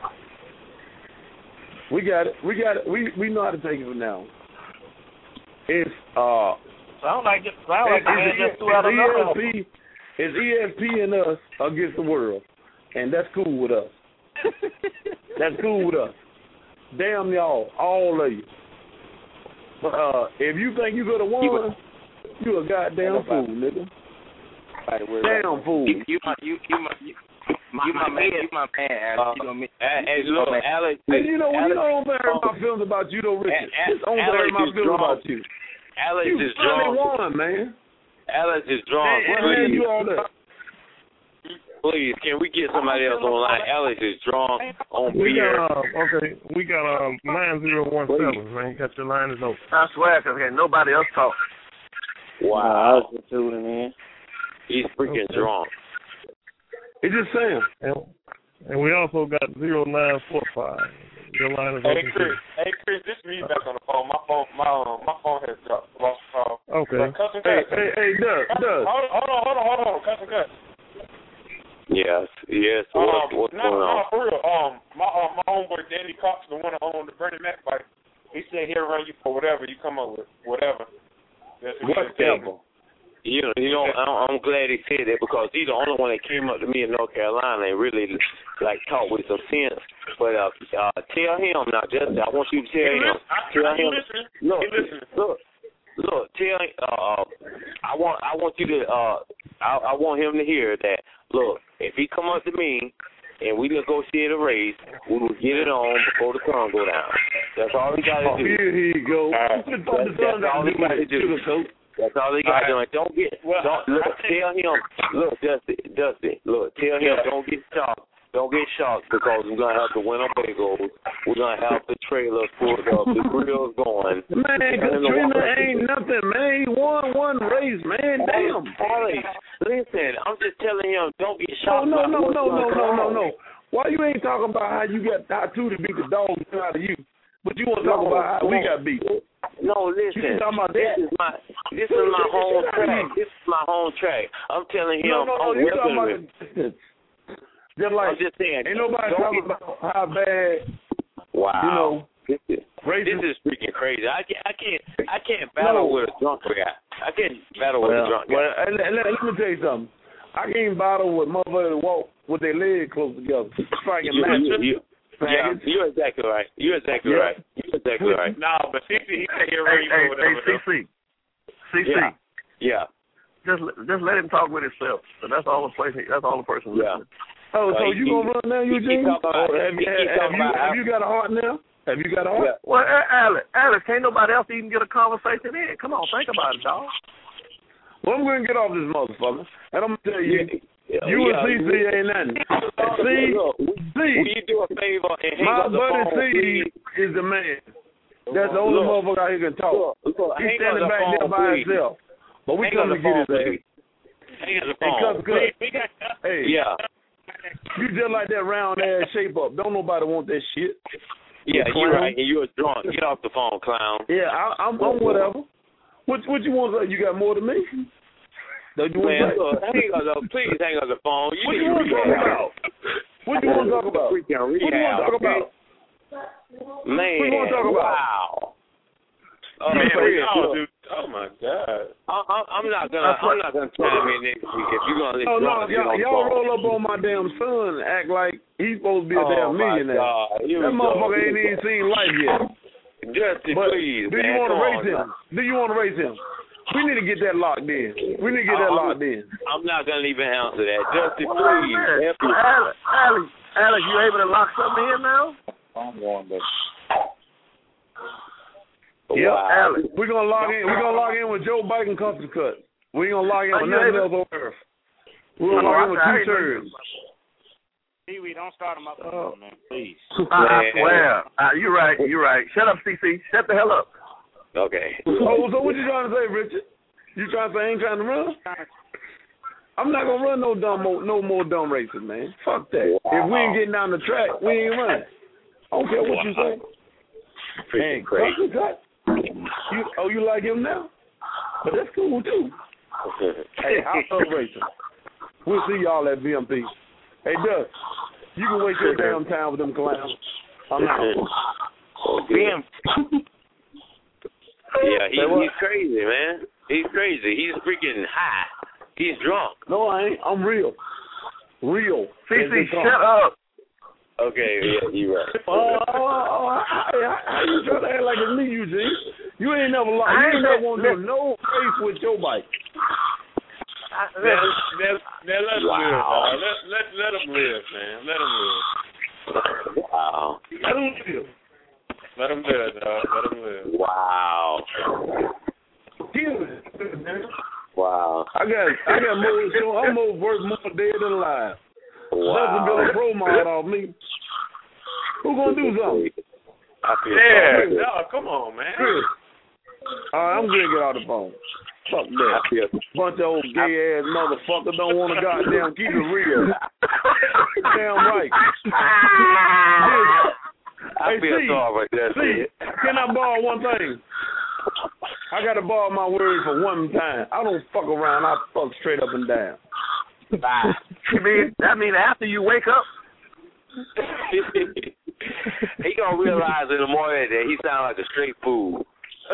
We got it. We got it. We we know how to take it from now. It's uh. Sound like it. Sound like it's, it just threw out another. It's E S P and us against the world, and that's cool with us. That's cool with us. Damn y'all, all of you. But uh, if you think you gonna win, you a goddamn fool, nigga. Right, damn fool. You, you my you you my you, my, you my man. You my man, Alex. Uh, you know me. Hey, look, Alex. Hey, you know Alex, you know don't hurt my feelings about you though, Richard. Alex, Just don't hurt my feelings drunk. about you. Alex you is drunk. One, man. Alex is drunk. Hey, Please. you all that. Please, can we get somebody else online? Alex is drunk on we beer. got, uh, okay, we got um nine zero one seven, man. You got your line is open. I swear, because okay, nobody else talk. Wow. I was just tuning in. He's freaking okay. drunk. It's just Sam. And, and we also got zero nine four five. Your line is Hey open. Chris, hey Chris, this is me back on the phone. My phone, my um, my phone has dropped. Lost call. Okay. Uh, Cousin Hey, Cut. hey, hey, Doug, Doug. Hold on, hold on, hold on, hold on, Cousin Cut. Yes, yes. Um, What, what's no, going no, on? for real. Um, my uh, my homeboy Danny Cox, the one that owned the Bernie Mac bike, he said he'll run you for whatever you come up with, whatever. That's what he said. Whatever. You know, you know, I'm, I'm glad he said that because he's the only one that came up to me in North Carolina and really like talk with some sense. But uh, uh tell him now, just I want you to tell He him. listen, I, Tell I, him. listen. Look, He listen. look, look. Tell uh, I want I want you to uh, I, I want him to hear that. Look, if he come up to me and we negotiate a race, we will get it on before the sun go down. That's all he got to Oh, do. here he go. Uh, That's, that's, that's all he got to do. That's all he got to do. And don't get, Well, don't, I, look, I think, tell him, look, Dusty, Dusty, look, tell him don't get shocked. Don't get shocked because we're going to have the Winnebagos. We're going to have the trailers pulled up, the grills going. Man, Katrina ain't nothing, man. He won one race, man. Damn. Alex, listen, I'm just telling him don't get shocked. No, no, about no, no, what's no, going no, on. no, no. Why you ain't talking about how you got how two to beat the dog out of you, but you want to talk No, about how no. we got beat? No, listen. You talking about this that? is my this is my home track. This is my home track. I'm telling him No, no, no. I'm You talking about weathering. the distance. Just like I'm just saying. ain't nobody don't talking get, about how bad. Wow. You know, this is racing. this is freaking crazy. I can't I can't I can't battle No. with a drunk guy. I can't battle well, with a drunk guy. well, let, let, let me tell you something. I can't battle with motherfuckers that walk with their legs close together, striking You- matches. you- you- Yeah, you're exactly right. You're exactly Yeah. right. You're exactly right. no, but C C, he said he'll Hey, run you hey, for whatever. Hey, C C. C C. Yeah. Yeah. Just just let him talk with himself. So that's all the place. That's all the person Yeah. listening. Oh, Uh, so he- you gonna run now, he- he Eugene? talk about- Or have, he- have, he have, talk you, about- have you got a heart now? Have you got a heart? Yeah. Well, Alex, Alex, can't nobody else even get a conversation in. Come on, think about it, dog. Well, I'm gonna get off this motherfucker, and I'm gonna tell you, Yeah, you yeah, and C C we- ain't nothing. Look, See, look, see, will you do a favor and hang my up the buddy phone, C please? is the man. That's the only Look, motherfucker out here can talk. Look, look, He's hang up standing the back phone, there by please. himself. But we Hang up coming the to get phone, his ass. please. Hang up the Hey, phone. Cuz, Cuz. We got Hey, Yeah. you just like that round ass shape up. Don't nobody want that shit. Yeah, You you're clown. right. And you're drunk. Get off the phone, clown. Yeah, I, I'm, I'm whatever. What, what you want? You got more than me? Don't you want Man, to look, hang up the, please hang up the phone. You What need you want to talk rehab. about? What you want to talk about? Freaking What you want to rehab, talk okay? about? Man, What you want to talk about? wow. Uh, Man, Chris, no, look, dude. Oh my God! I, I, I'm not gonna. I'm not gonna chime in next week if you're gonna let Oh drunk no, get y'all, on the y'all phone. roll up on my damn son and act like he's supposed to be a Oh, damn my millionaire. God. Here That we go. motherfucker ain't even seen life yet. Justin, But please, do man, you want to come raise on, him? man. Do you want to raise him? We need to get that locked in. We need to get that I'm, locked in. I'm not gonna even answer that. Justin, Well, please. man, help me. Alex, Alex, Alex, you able to lock something in now? I'm going back. Yep, Wow. Alex. We're gonna log in. We're gonna log in with Joe Biden Custom Cut. We ain't gonna log in Are with you nothing able- else on earth. We're gonna log in with I two ain't know you- turds. Pee-wee, don't start him up, Oh. man, please. I, I swear. Uh, you're right. You're right. Shut up, C C. Shut the hell up. Okay. Oh, so what you trying to say, Richard? You trying to say I ain't trying to run? I'm not gonna run no dumb, mo- no more dumb races, man. Fuck that. If we ain't getting down the track, we ain't running. I don't care what you say. Freaking Man, crazy. Custom Cut. You, oh, you like him now? But that's cool too. Hey, how's up racing? We'll see y'all at V M P. Hey, Doug, you can waste your damn time with them clowns. I'm out. V M P. Yeah, he, he's crazy, man. He's crazy. He's freaking high. He's drunk. No, I ain't. I'm real. Real. C C, shut up. Okay, yeah, you right. Oh, oh, oh, how, how you trying to act like it's me, Eugene? You ain't never like, I you ain't ain't never let- want to do no race with your bike. Now, now, now let him Wow. live, dog. Let, let, let him live, man. Let him live. Wow. Let him live. Let him live, dog. Let him live. Wow. Wow. I got, I got more. So I'm more worth more dead than alive. Doesn't build Wow. a pro mod off me. Who gonna do something? I feel Yeah, sorry. no, come on, man. Chris. All right, I'm gonna get out the phone. Fuck that. I feel Bunch of old gay ass motherfuckers don't want to goddamn keep it real. Damn right. I Hey, feel see, sorry about that. see, can I borrow one thing? I gotta borrow my word for one time. I don't fuck around. I fuck straight up and down. Bye. You mean that mean after you wake up? He gonna realize in the morning that he sound like a straight fool.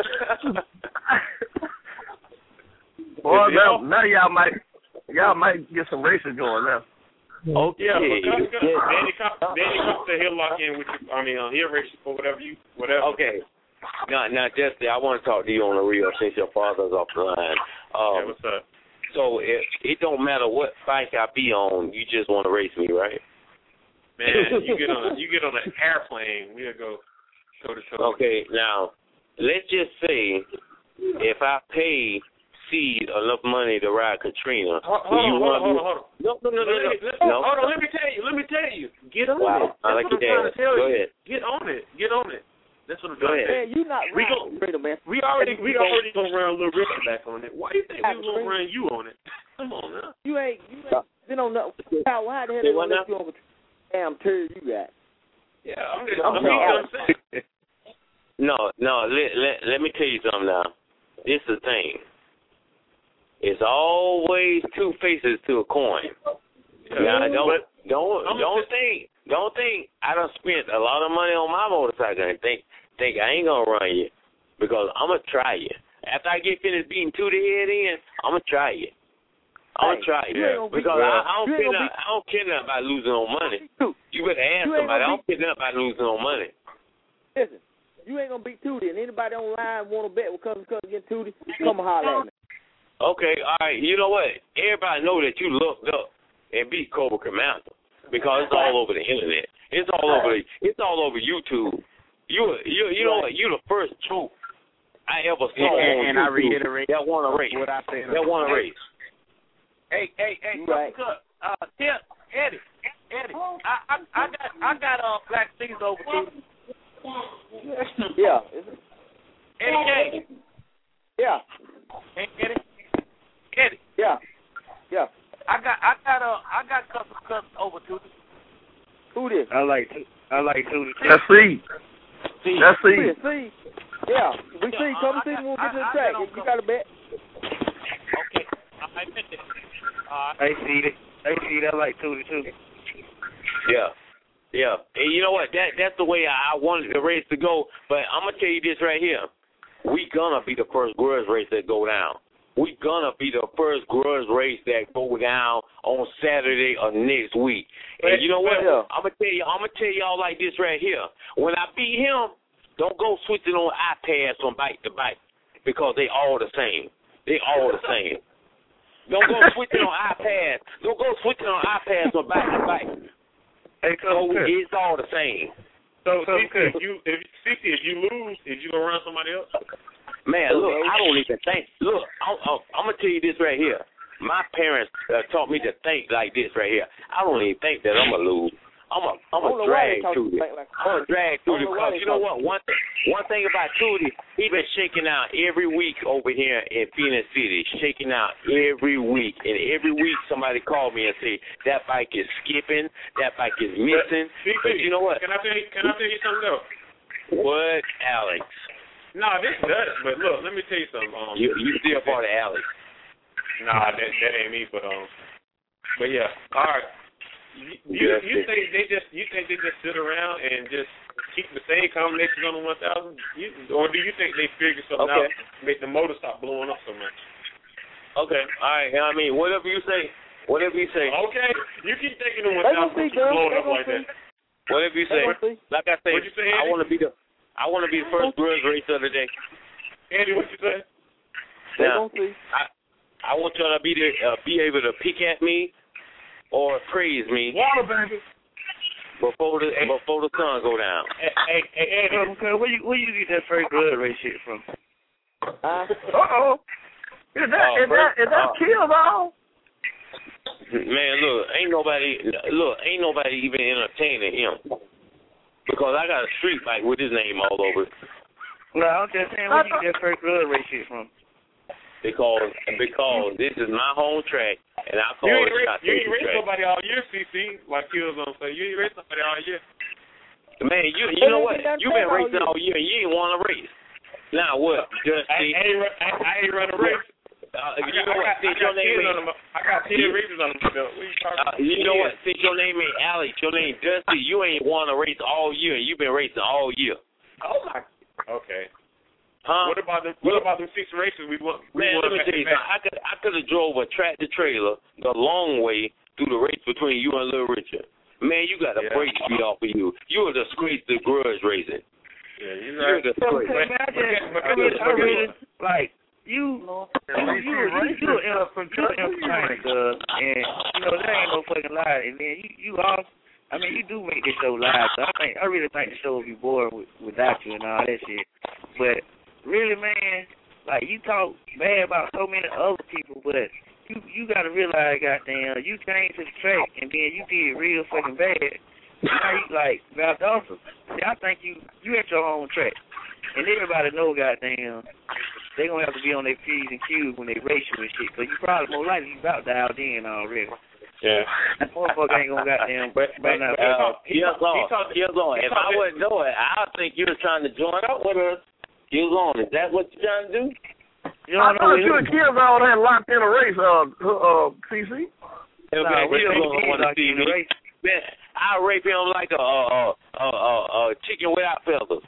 Boy, now, now y'all might y'all might get some racing going now. Okay. Yeah, but come, come, Danny, come, Danny, come to he'll lock in with you. I mean, uh, he'll race you for whatever you, whatever. Okay. Now, now, Jesse, I want to talk to you on the real since your father's off the line. Um, Yeah, what's up? So it it don't matter what bike I be on, you just want to race me, right? Man, you get on a, you get on an airplane, we'll go toe to toe. Okay, now let's just say if I pay Seed enough money to ride Katrina, Hold, do hold you on, want hold on, hold on, hold on. No, no, no, no, Let no. me- let- no. Hold on, let me tell you, let me tell you. Get on Wow, it. I That's like what I'm your trying dad. to tell Go you. ahead. Get on it. Get on it. That's what I'm Go trying to ahead. tell Man, you not We right, go- Freedom, man. We already we You already gonna run a little risk back on it. Why you think we Have gonna a run you on it? Come on now. You ain't, you ain't been on no. How, how the hell Say they what gonna let now? you on the damn turd you got? Yeah, I'm just I'm I'm just saying- saying. No, no. Let, let let me tell you something now. This is the thing. It's always two faces to a coin. Now, don't But don't I'm don't just- think don't think I done spent a lot of money on my motorcycle and think think I ain't gonna run you because I'm gonna try you. After I get finished beating two to head in, I'm gonna try you. I'm gonna Hey, try you you ain't gonna beat- because I, I don't you ain't care gonna nothing, I don't care nothing about losing on money. You better ask You ain't somebody. I gonna don't care nothing about losing on money. Listen, you ain't gonna beat Tootie, and anybody online want to bet with Cousin Cousin against Tootie, come and holler at me. Okay, all right. You know what? Everybody know that you looked up and beat Cobra Commander because it's all over the internet. It's all over. The, it's all over YouTube. You you you know what? You the first troop I ever saw And, on and I YouTube reiterate that won a race. what I said. That won a race. Hey, hey, hey, Right. Cut, uh, tell Eddie, Eddie, I, I, I got, I got uh black things over to you. Yeah, Eddie K. yeah, Hey, Eddie, Eddie, yeah, yeah. I got, I got uh, I got custom cuts over to you. Who this? I like I like Tootie. Let's see. See, Let's Who see. this? See? Yeah, we see. Come I- see I- when we get to the I- I track. got on You got a bet? Okay, I admit it. Uh, I see it. I see it. I like Tootie too. Yeah. Yeah. And you know what? That that's the way I, I wanted the race to go. But I'm gonna tell you this right here. we gonna be the first grudge race that go down. We gonna be the first grudge race that go down on Saturday or next week. And you know what? Yeah. I'm gonna tell you. I'm gonna tell y'all like this right here. When I beat him, don't go switching on iPads from bike to bike because they all the same. They all the same. Don't go switching on iPads. Don't go switching on iPads from bike to bike. Hey, so it's all the same. So, C C, if you if C C, if you lose, is you gonna run somebody else? Man, look, I don't even think. Look, I'm, I'm, I'm gonna tell you this right here. My parents uh, taught me to think like this right here. I don't even think that I'm gonna lose. I'm a, I'm a drag through this. I'm a drag through this because you know what? One thing, one thing about Tootie, he been shaking out every week over here in Phoenix City, shaking out every week, and every week somebody called me and say that bike is skipping, that bike is missing. But, but you know what? Can I tell you? Can I tell you something else? What, Alex? Nah, this does. But look, let me tell you something. Um, you you still part of Alex? Nah, that that ain't me. But um, but yeah, all right. You, you, you think they just you think they just sit around and just keep the same combinations on the one thousand, or do you think they figure something okay. out, make the motor stop blowing up so much? Okay, all right. I mean, whatever you say, whatever you say. Okay, you keep thinking the one thousand keep blowing up like that. Whatever you say. Like I say, What'd you say, I want to be the I want to be the first grudge racer of the day. Andy, what you say? Now, I I want y'all to be there, uh, be able to pick at me. Or praise me Water, baby. before the before the sun go down. Hey, hey, hey Eddie, okay, where you where you get that first blood race shit from? Uh oh. Is that oh, is that is that uh, kill ball? Man, look, ain't nobody look, ain't nobody even entertaining him. Because I got a street bike with his name all over it. No, I'm just saying where you get that first blood race shit from? Because because this is my home track, and I call you it ain't, Shot you ain't race track. nobody all year, C C. Like Killzone say, you ain't race somebody all year. Man, you you know what? You been racing all year, and you ain't won a race. Now what? Just I, see. I, ain't, I, I ain't run a race. Uh, I you got, know what? I got, Since I your got name ten ain't, on them. I got ten you, races on them. What you talking uh, you know what? Since your name ain't Alex, your name Dusty. You ain't won a race all year. You been racing all year. Oh my. Okay. Huh? What about the What about them six races we won? We Man, won let me tell you something. I could I could have drove a tractor trailer the long way through the race between you and Little Richard. Man, you got a Yeah. break beat off of you. You were disgrace to grudge racing. Yeah, you're You're right. a disgrace. Okay, man, I just, I really, I really, like, you, you, you, you, you, you an entertainer, cuz, and, you know, there ain't no fucking lie, and then you, you all, I mean, you do make this show live, so I think, I really think the show would be boring with, without you and all that shit, but, really, man, like, you talk bad about so many other people, but you, you gotta realize, goddamn, you came to the track, and then you did real fucking bad. Now you, like, Valdosta, see, I think you, you at your own track. And everybody know, goddamn, they gonna have to be on their P's and Q's when they race you and shit, because you probably more likely you about dialed in already. Yeah. That motherfucker ain't gonna goddamn but, but, but, Uh, here's on. Here's on. If I wouldn't know it, I would think you were trying to join up with us. Here's on. Is that what you're trying to do? You I don't know thought you and Killzone had locked in a race, uh, uh, C C. Okay, Nah, we Here's don't on. want to see me. Man, I'll rape him like a, a, a, a, a chicken without feathers.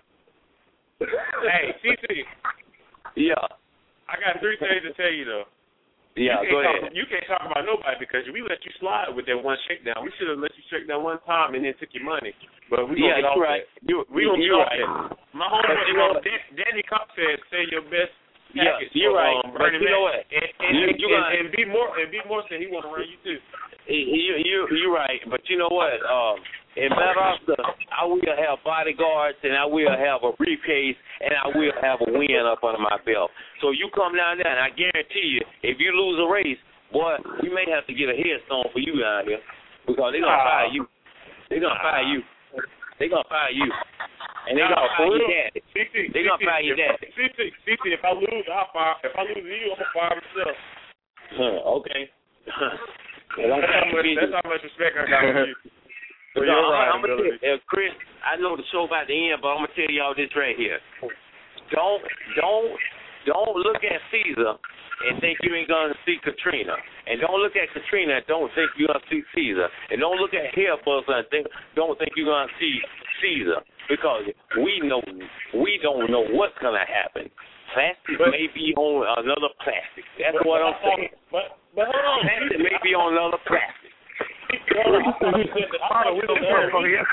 Hey, C C. Yeah. I got three things to tell you though. Yeah, you go talk, ahead. You can't talk about nobody because we let you slide with that one shakedown. We should have let you shake down one time and then took your money. But we Yeah, gonna get off you're right. that. You, we gonna you're get off right. that. My homeboy, But you you know know, what? Dan- Danny Cox said, "Say your best." Yeah, package you're for, right. Um, But Bernie you know Mac. what? And, and, You- and, you and, got- and B More and B More said he want to run you too. You, you, you're right. But you know what? Um, in Valdosta, I will have bodyguards and I will have a briefcase and I will have a win up under my belt. So you come down there and I guarantee you, if you lose a race, boy, we may have to get a headstone for you down here because they're going to fire you. They're going to fire you. They're going to fire you. And they're going to fire your daddy. They're going to fire your daddy. C C, C C, if I lose, I'll fire. If I lose to you, I'm going to fire myself. Huh, okay. Well, that's, how much, that's how much respect I got for you. For No, your I'm, I'm gonna ridability. tell, uh, Chris, I know the show about to end, but I'm gonna tell y'all this right here. Don't, don't, don't look at Caesar and think you ain't gonna see Katrina, and don't look at Katrina and don't think you're gonna see Caesar, and don't look at Hairbuzzer and think, don't think you're gonna see Caesar, because we know, we don't know what's gonna happen. Plastic but, may be on another plastic. That's but, what I'm saying. But but hold on. Plastic may be on another plastic. Hold on. I thought you said that. I thought you said that.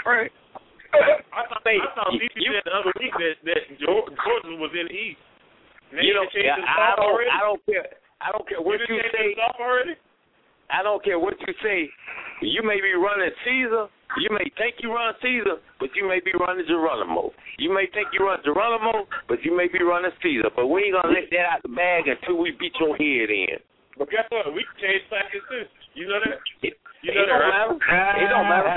I thought they, I thought you, you said the other week that that Georgia was in the East. Now you know, yeah, I don't. Already? I don't care. I don't care what you, you say. Already? I don't care what you say. You may be running Caesar. You may think you run Caesar, but you may be running Geronimo. You may think you run Geronimo, but you may be running Caesar. But we ain't gonna let that out the bag until we beat your head in. But guess what? We can change plastics too. You know that? It, you know it that, don't right? matter. It don't matter.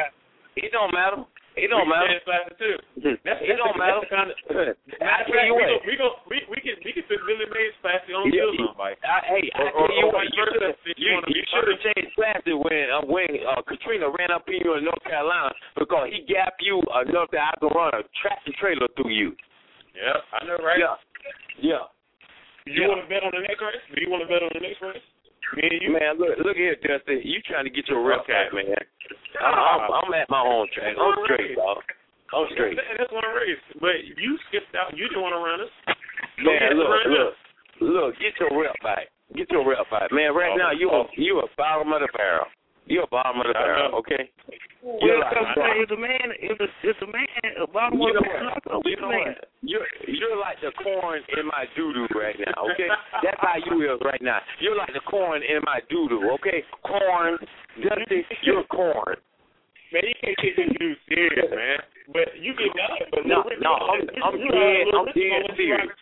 It don't matter. It don't we matter. Can change plastics too. That's, it that's don't the, matter. That's the kind of, I tell you what. We go. We we can we can put Billy Mays plastic on yeah, the somebody. I, hey, I or, tell you or, what. or You should have you, you should have changed plastic when uh, when uh, Katrina ran up in you in North Carolina because he gapped you enough that I could run a tractor trailer through you. Yeah, I know, right? Yeah. Yeah. Do you yeah. want to bet on the next race? Do you want to bet on the next race? Me and you? Man, look, look here, Dustin. You trying to get your rep okay. back, man. I'm, I'm, I'm at my own track. I'm straight, dog. I'm straight. That's one race. But you skipped out. You didn't want to run us. Man, look, look, look. Get your rep back. Get your rep back, man. Right oh, now, you oh. you a bottom of the barrel. You a bottom of the barrel, okay? Well, like, if the man, if the if the man a bottom of the barrel, you know what? You're you're like the corn in my doo doo right now, okay? That's how you is right now. You're like the corn in my doo doo, okay? Corn, Dusty, you're corn. Man, you can't take this dude serious, man. But you get that. But no, no, I'm, I'm dead, I'm dead serious.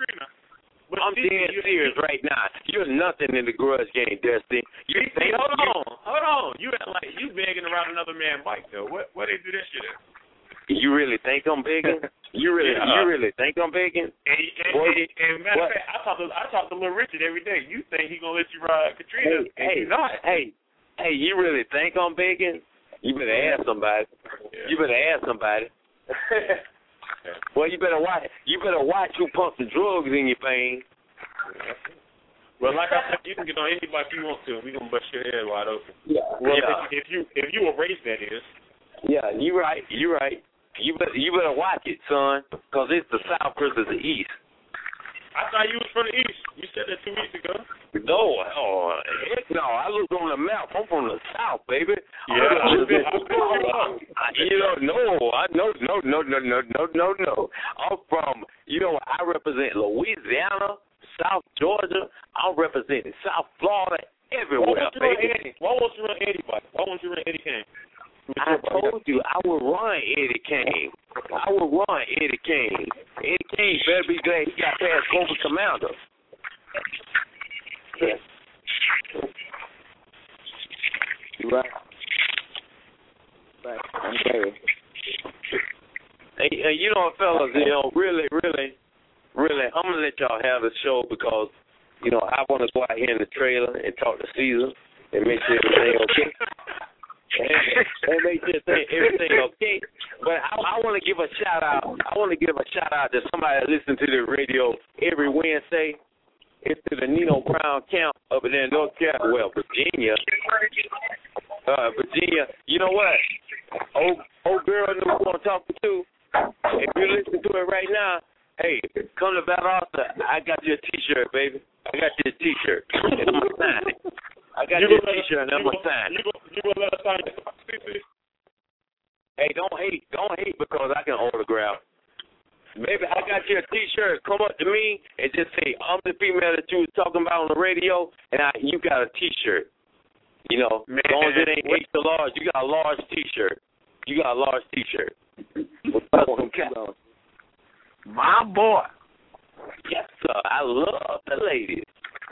I'm dead serious right now. You're nothing in the grudge game, Dusty. You see, think hold you, on, hold on. You act like you begging around another man's bike though. What, what they do that shit at? You really think I'm begging? You really, yeah. you really think I'm begging? And, and, what, and, and matter of fact, I talk to I talk to Little Richard every day. You think he gonna let you ride Katrina? Hey, hey, not. hey, hey, you really think I'm begging? You better ask somebody. Yeah. You better ask somebody. Well, you better watch. You better watch who pumps the drugs in your veins. Well, like I said, you can get on anybody if you want to. We gonna bust your head wide open. Yeah. Well, yeah. If, if you if you a race, that is. Yeah, you right. You right. You better you better watch it, son, because it's the South versus the East. I thought you was from the East. You said that two weeks ago. No, oh, heck no. I looked on the map. I'm from the South, baby. Yeah, I been, I, you know, no, I no, no, no, no, no, no, no, no. I'm from, you know, I represent Louisiana, South Georgia. I'm representing South Florida, everywhere, baby. Why won't you run Eddie bike? Why won't you run Eddie Kane? I told you I would run Eddie Kane. I would run Eddie Kane. Eddie Kane better be glad he got past Cobra Commander. You right. Right. I'm glad. Hey, hey, you know, fellas, you know, really, really, really, I'm gonna let y'all have the show because, you know, I want to go out here in the trailer and talk to Caesar and make sure everything okay. and, and make sure everything okay. But I, I want to give a shout out. I want to give a shout out to somebody that listens to the radio every Wednesday. It's to the Nino Brown camp up in there in North Carolina, well, Virginia. Uh, Virginia. You know what? Old old girl that we want to talk to. If you listen to it right now, hey, come to Valdosta. I got you a T-shirt, baby. I got you a T-shirt. And I'm gonna sign it. I got you, you a T-shirt and I'm gonna sign it. You gonna let us sign it? Hey, don't hate. Don't hate because I can autograph. Maybe I got you a T-shirt. Come up to me and just say, I'm the female that you was talking about on the radio, and I, you got a T-shirt. You know, Man, as long as it ain't what? extra large, you got a large T-shirt. You got a large T-shirt. My boy. Yes, sir. I love the ladies.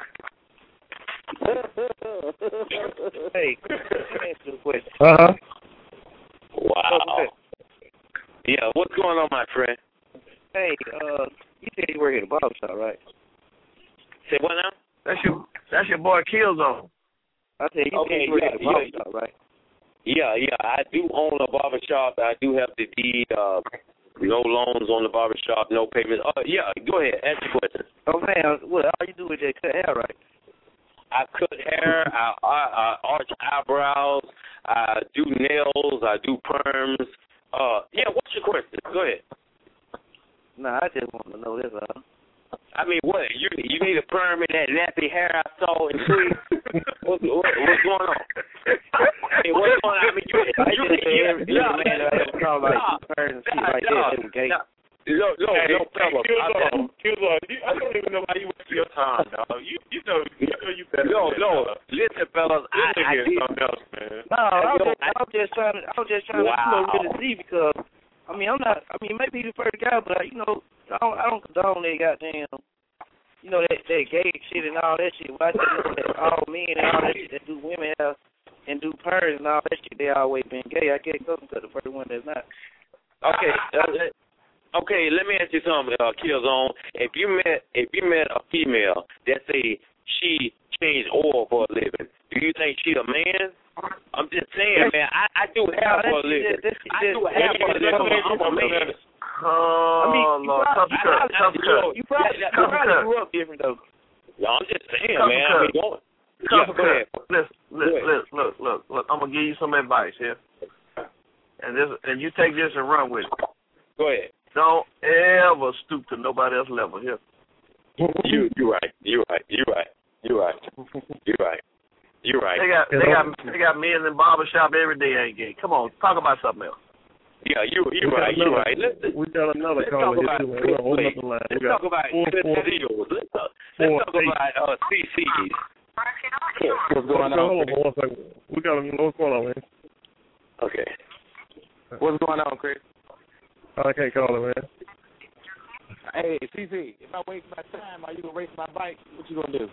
Hey, let me ask you a question. Uh-huh. Wow. Yeah, what's going on, my friend? Hey, uh, you said you work at a barber shop, right? Say what now? That's your that's your boy Killzone. I said you okay, said you work yeah, at a barber yeah, shop, right? Yeah, yeah. I do own a barber shop. I do have the deed. Uh, no loans on the barber shop, no payments. Oh, yeah. Go ahead. Ask your question. Oh man, what all you do is just cut hair, right? I cut hair. I, I, I arch eyebrows. I do nails. I do perms. Uh, yeah. What's your question? Go ahead. Nah, I just want to know this. Uh. I mean, mean, what? You you need a perm in that nappy hair I saw in tweet? What's, what, what's going on? Hey, what's going on? I mean, you, I you, just you, every, you, every man that ever called like perms and shit like that, they were gay. No, no, hey, no, fellas. Hey, Killzone, I don't even know why you waste your time, dog. You, you know, you know you better. No, than no. that, Listen, fellas, I, I, I I did something else, man. No, I was just, I was just trying to, I was just trying wow. to, you know, really see because, I mean, I'm not, I mean, maybe the first guy, but you know, I don't, I don't condone that goddamn, you know, that that gay shit and all that shit. Well, I just know that all men and all that shit that do women have and do perms and all that shit, they always been gay. I can't go to the first one that's not. Okay. Uh, Okay, let me ask you something, uh, Killzone. If you met if you met a female that say she changed oil for a living, do you think she a man? I'm just saying, man. I, I do hair for a living. I do hair for a living. I'm a man. I mean, you probably, you probably, you probably grew up different though. No, I'm just saying, man. I mean, don't. Yeah, go ahead. Listen, listen, listen, look, look, look. I'm gonna give you some advice here, and this, and you take this and run with it. Go ahead. Don't ever stoop to nobody else's level here. You you right. You right. You right. You right. You right. You right. They got they got they got men in barbershop every day ain't gay. Come on, talk about something else. Yeah, you you right. You right. Let's, we got another let's caller talk here about, too, man. We're on another line. Let's We talk got about four, four, Let's talk, let's talk about uh, C Cs. What's going on? Hold on one second. We got a, what's going on, man? Okay. What's going on, Chris? I can't call it, man. Hey, C C, if I waste my time, are you gonna race my bike? What you gonna do?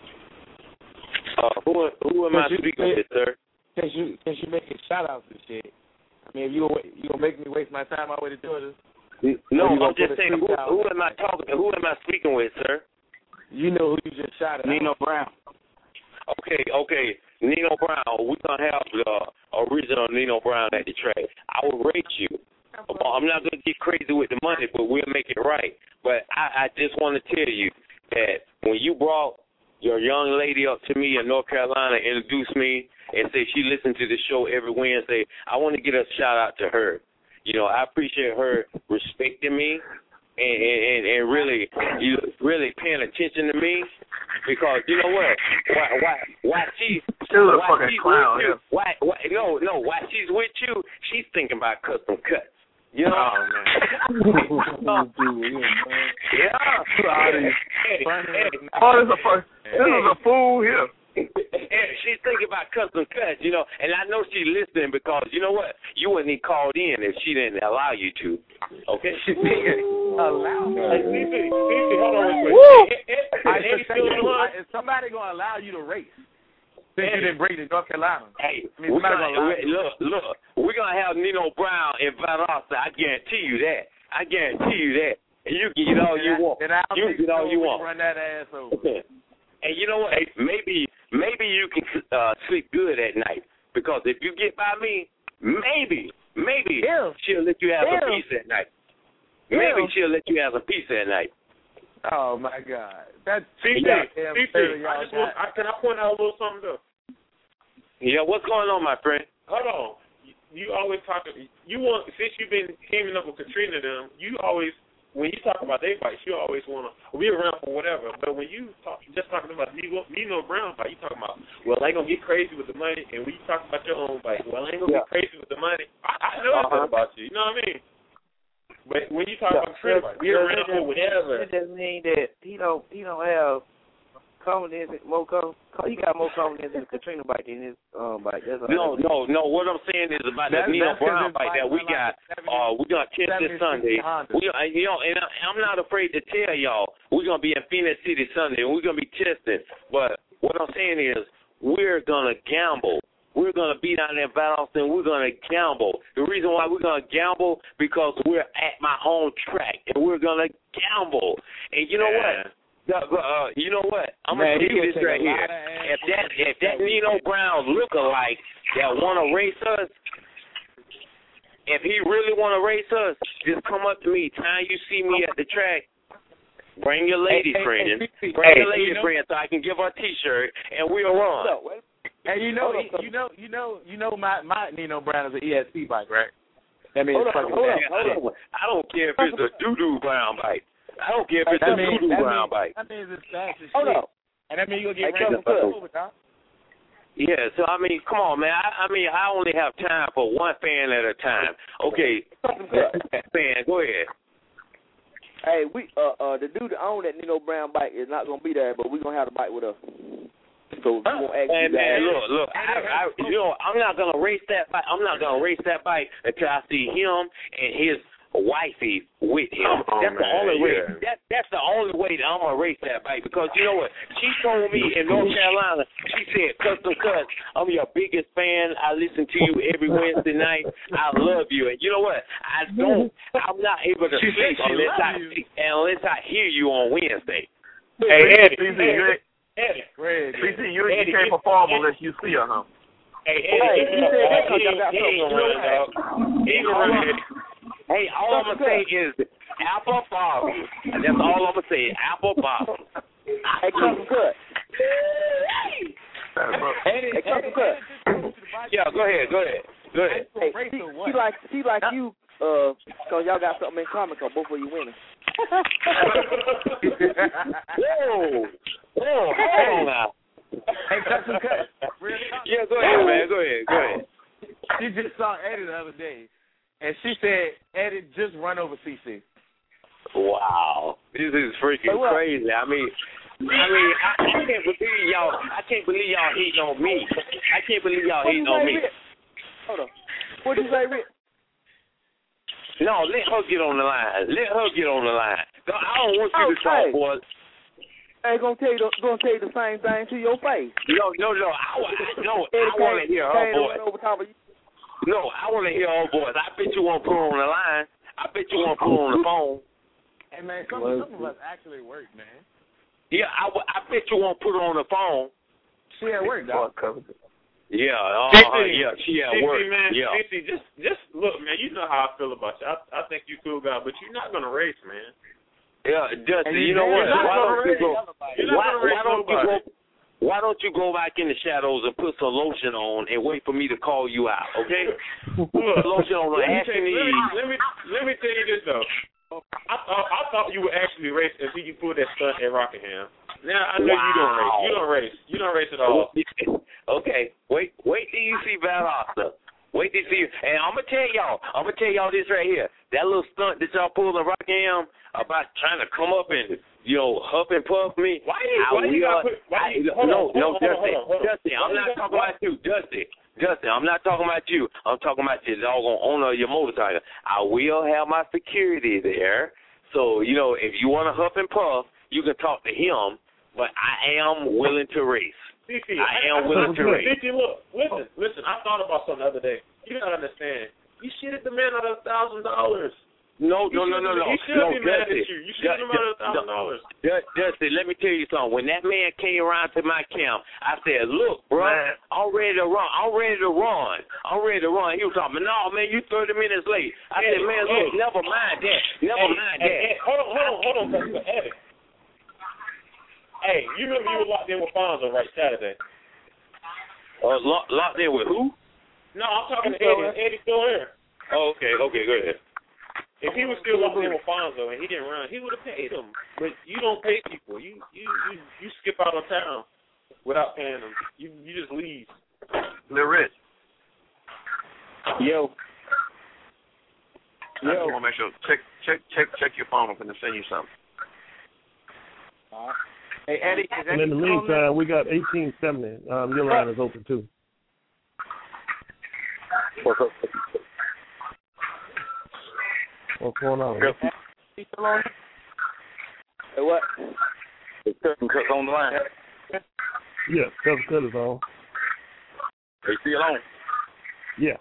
Uh, who who am I speaking with, sir? Since you since you making shout outs and shit. I mean, if you gonna you gonna make me waste my time, my way to do it is. No, I'm just saying. Who, who am I talking? Who am I speaking with, sir? You know who you just shot at. Nino Brown. Okay, okay. Nino Brown. We're gonna have the original Nino Brown at the track. I will rate you. I'm not going to get crazy with the money, but we'll make it right. But I, I just want to tell you that when you brought your young lady up to me in North Carolina, introduced me, and said she listened to the show every Wednesday, I want to get a shout-out to her. You know, I appreciate her respecting me and, and, and really you really paying attention to me because, you know what, why why, why she... She's a fucking clown, yeah. Why, why, no, no, why she's with you, she's thinking about custom cuts. You know? Oh, man. Yeah. Eddie, Eddie, Eddie. Oh, there's a, there's a fool here. Eddie, she's thinking about custom cuts, you know, and I know she's listening because, you know what, you wouldn't have called in if she didn't allow you to. Okay? She didn't allow me. Hey, C C, C C, hold on real quick. Woo! Eddie, Eddie, is somebody going to allow you to race? Since you didn't bring to North Carolina. Hey, I mean, we're gonna, gonna we, look, look, we're going to have Nino Brown in Valdosta. I guarantee you that. I guarantee you that. And you can get all you want. Then I'll you can get all you want. Run that ass over. And you know what? Maybe, maybe you can uh, sleep good at night. Because if you get by me, maybe, maybe Ew. she'll let you have Ew. some peace at night. Maybe Ew. she'll let you have some peace at night. Oh, my God. That's C C, C C, I just want, I, can I point out a little something, though? Yeah, what's going on, my friend? Hold on. You, you always talk. You want since you've been teaming up with Katrina them. You always when you talk about their fights, you always want to be around for whatever. But when you talk, just talking about Nino, Nino Brown fight, you talking about well, I ain't gonna get crazy with the money. And when you talk about your own fight, well, I ain't gonna yeah. get crazy with the money. I, I know uh-huh. that about you. You know what I mean? But when you talk yeah. about Katrina, like, we around for whatever. It just mean that he don't he don't have confidence, more confidence. He got more confidence in Katrina bike than his um bike. That's no, no, no. What I'm saying is about that Nino Brown fight that we got. Uh, we're gonna catch this Sunday. We, you know, and I'm not afraid to tell y'all we're gonna be in Phoenix City Sunday, and we're gonna be testing. But what I'm saying is we're gonna gamble. We're gonna be down there in Valdosta, and we're gonna gamble. The reason why we're gonna gamble because we're at my home track, and we're gonna gamble. And you know yeah. what? Uh, you know what? I'm gonna tell you this right here. If that if that Nino Brown lookalike that wanna race us, if he really wanna race us, just come up to me. Time you see me at the track, bring your lady hey, friend, hey, hey, bring hey, your lady you know, friend so I can give her a T-shirt and we'll run. And you know, you know, you know, you know, my my Nino Brown is an E S C bike, right? That means hold on, hold on, hold on. I don't care if it's a doo doo brown bike. I don't care if it's that a means, voodoo that brown means, bike. That means it's fast as Hold shit. up. And that means you'll get Hey, ran Kevin, over, huh? Yeah, so I mean, come on, man. I, I mean, I only have time for one fan at a time. Okay, fan, go ahead. Hey, we uh uh the dude that owned that Nino Brown bike is not gonna be there, but we're gonna have the bike with us. So we're gonna ask Man, you man, guys. look, look. I, I, you know, I'm not gonna race that bike. I'm not gonna race that bike until I see him and his wifey with him. Oh, that's the man, only way. yeah. That that's the only way that I'm gonna race that bike, because you know what? She told me in North Carolina. She said, "Custom Cuts, I'm your biggest fan. I listen to you every Wednesday night. I love you." And you know what? I don't. I'm not able to She sleep said she unless I love you. unless I hear you on Wednesday. Hey, Eddie. C C, you ain't- Eddie. C C, you, you Eddie, can't Eddie, perform Eddie. unless you see her, huh? Hey, Hey, Eddie, he said that 'cause he y'all got ain't- he ain't something running, dog. He ain't gonna run, Eddie. Hey, all I'm gonna say is apple bottom. That's all I'm gonna say. Apple bottom. Hey, Custom Cut. Eddie, Hey, Custom Cut. Yeah, go ahead, go ahead, go ahead. Hey, she, she like she like you, uh, cause y'all got something in common, cause both of you winning. Whoa, whoa, hold on now. Hey, Custom Cut. Really? Yeah, go ahead, man. Go ahead, go ahead. She just saw Eddie the other day, and she said, Eddie, just run over C C. Wow, this is freaking crazy. I mean, I mean, I, I can't believe y'all. I can't believe y'all hating on me. I can't believe y'all hating on me. Hold on. What did you say, Rick? No, let her get on the line. Let her get on the line. No, I don't want you Oh, to talk, hey. boys. I ain't gonna tell you the, gonna tell you the same thing to your face. No, no, no. I, I, no, Eddie I want to came- hear her came voice. over top of you. No, I want to hear her voice. I bet you won't put her on the line. I bet you won't put her on the phone. Hey, man, some, some of us actually work, man. Yeah, I, I bet you won't put her on the phone. She at work, dog. Yeah, uh, C C, yeah, she at C C, work. man, Yeah. C C, just, just look, man. You know how I feel about you. I, I think you cool guy, but you're not gonna race, man. Yeah, Dustin, And you know what? you're not Why gonna don't you race. go? You're not Why, gonna race why don't you go? nobody. Why don't you go back in the shadows and put some lotion on and wait for me to call you out? Okay? Look, lotion on the let me, ass tell and you, let, me, knees. let me let me tell you this though. I thought I thought you would actually race until you pulled that stunt at Rockingham. Now I know you don't race. You don't race. You don't race at all. Okay, wait, wait till you see Valdosta. Wait till you see, and I'm gonna tell y'all, I'm gonna tell y'all this right here. That little stunt that y'all pulled in Rockingham about trying to come up and, you know, huff and puff me. Why you? I Why you will- gotta put? Why you? I- Hold no, on, hold no, on, hold on, Dustin, hold on, hold on. Dustin, Why I'm you not gotta- talking about you, Dustin. Dustin, I'm not talking about you. I'm talking about your doggone owner of your motorcycle. I will have my security there. So, you know, if you want to huff and puff, you can talk to him, but I am willing to race. C C, I am willing to race. C C, look, listen, listen. I thought about something the other day. You gotta understand. You shitted the man out of a thousand dollars. No, You no, no, shouldn't- no, no. He should no, be mad at Dustin, you. You should have out of a thousand dollars. Dustin, Dustin, let me tell you something. When that man came around to my camp, I said, look, bro, Man. I'm ready to run. I'm ready to run. I'm ready to run. He was talking, no, man, you thirty minutes late. I Eddie, said, man, look, Eddie. never mind that. Never Eddie, mind Eddie, that. Eddie, hold on, hold on, hold on, hold on, Eddie. Hey, you remember you were locked in with Fonzo, right, Saturday? Uh, locked, locked in with who? No, I'm talking to He's still Eddie. here. Eddie's still here. Oh, okay, okay, go ahead. If he was still locked in with Fonzo and he didn't run, he would have paid him. But you don't pay people. You you you, you skip out of town without paying them. You you just leave. Lil Rich. Yo. I just want to make sure. Check check check check your phone. I'm going to send you something. Hey, Eddie, is that And in the you on there? meantime, we got eighteen seventy. Um, your line is open too. What's up? What's going on? He still on? Hey, what? Is Custom Cuts on the line? Yeah, Custom Cut is on. They still on? Yeah.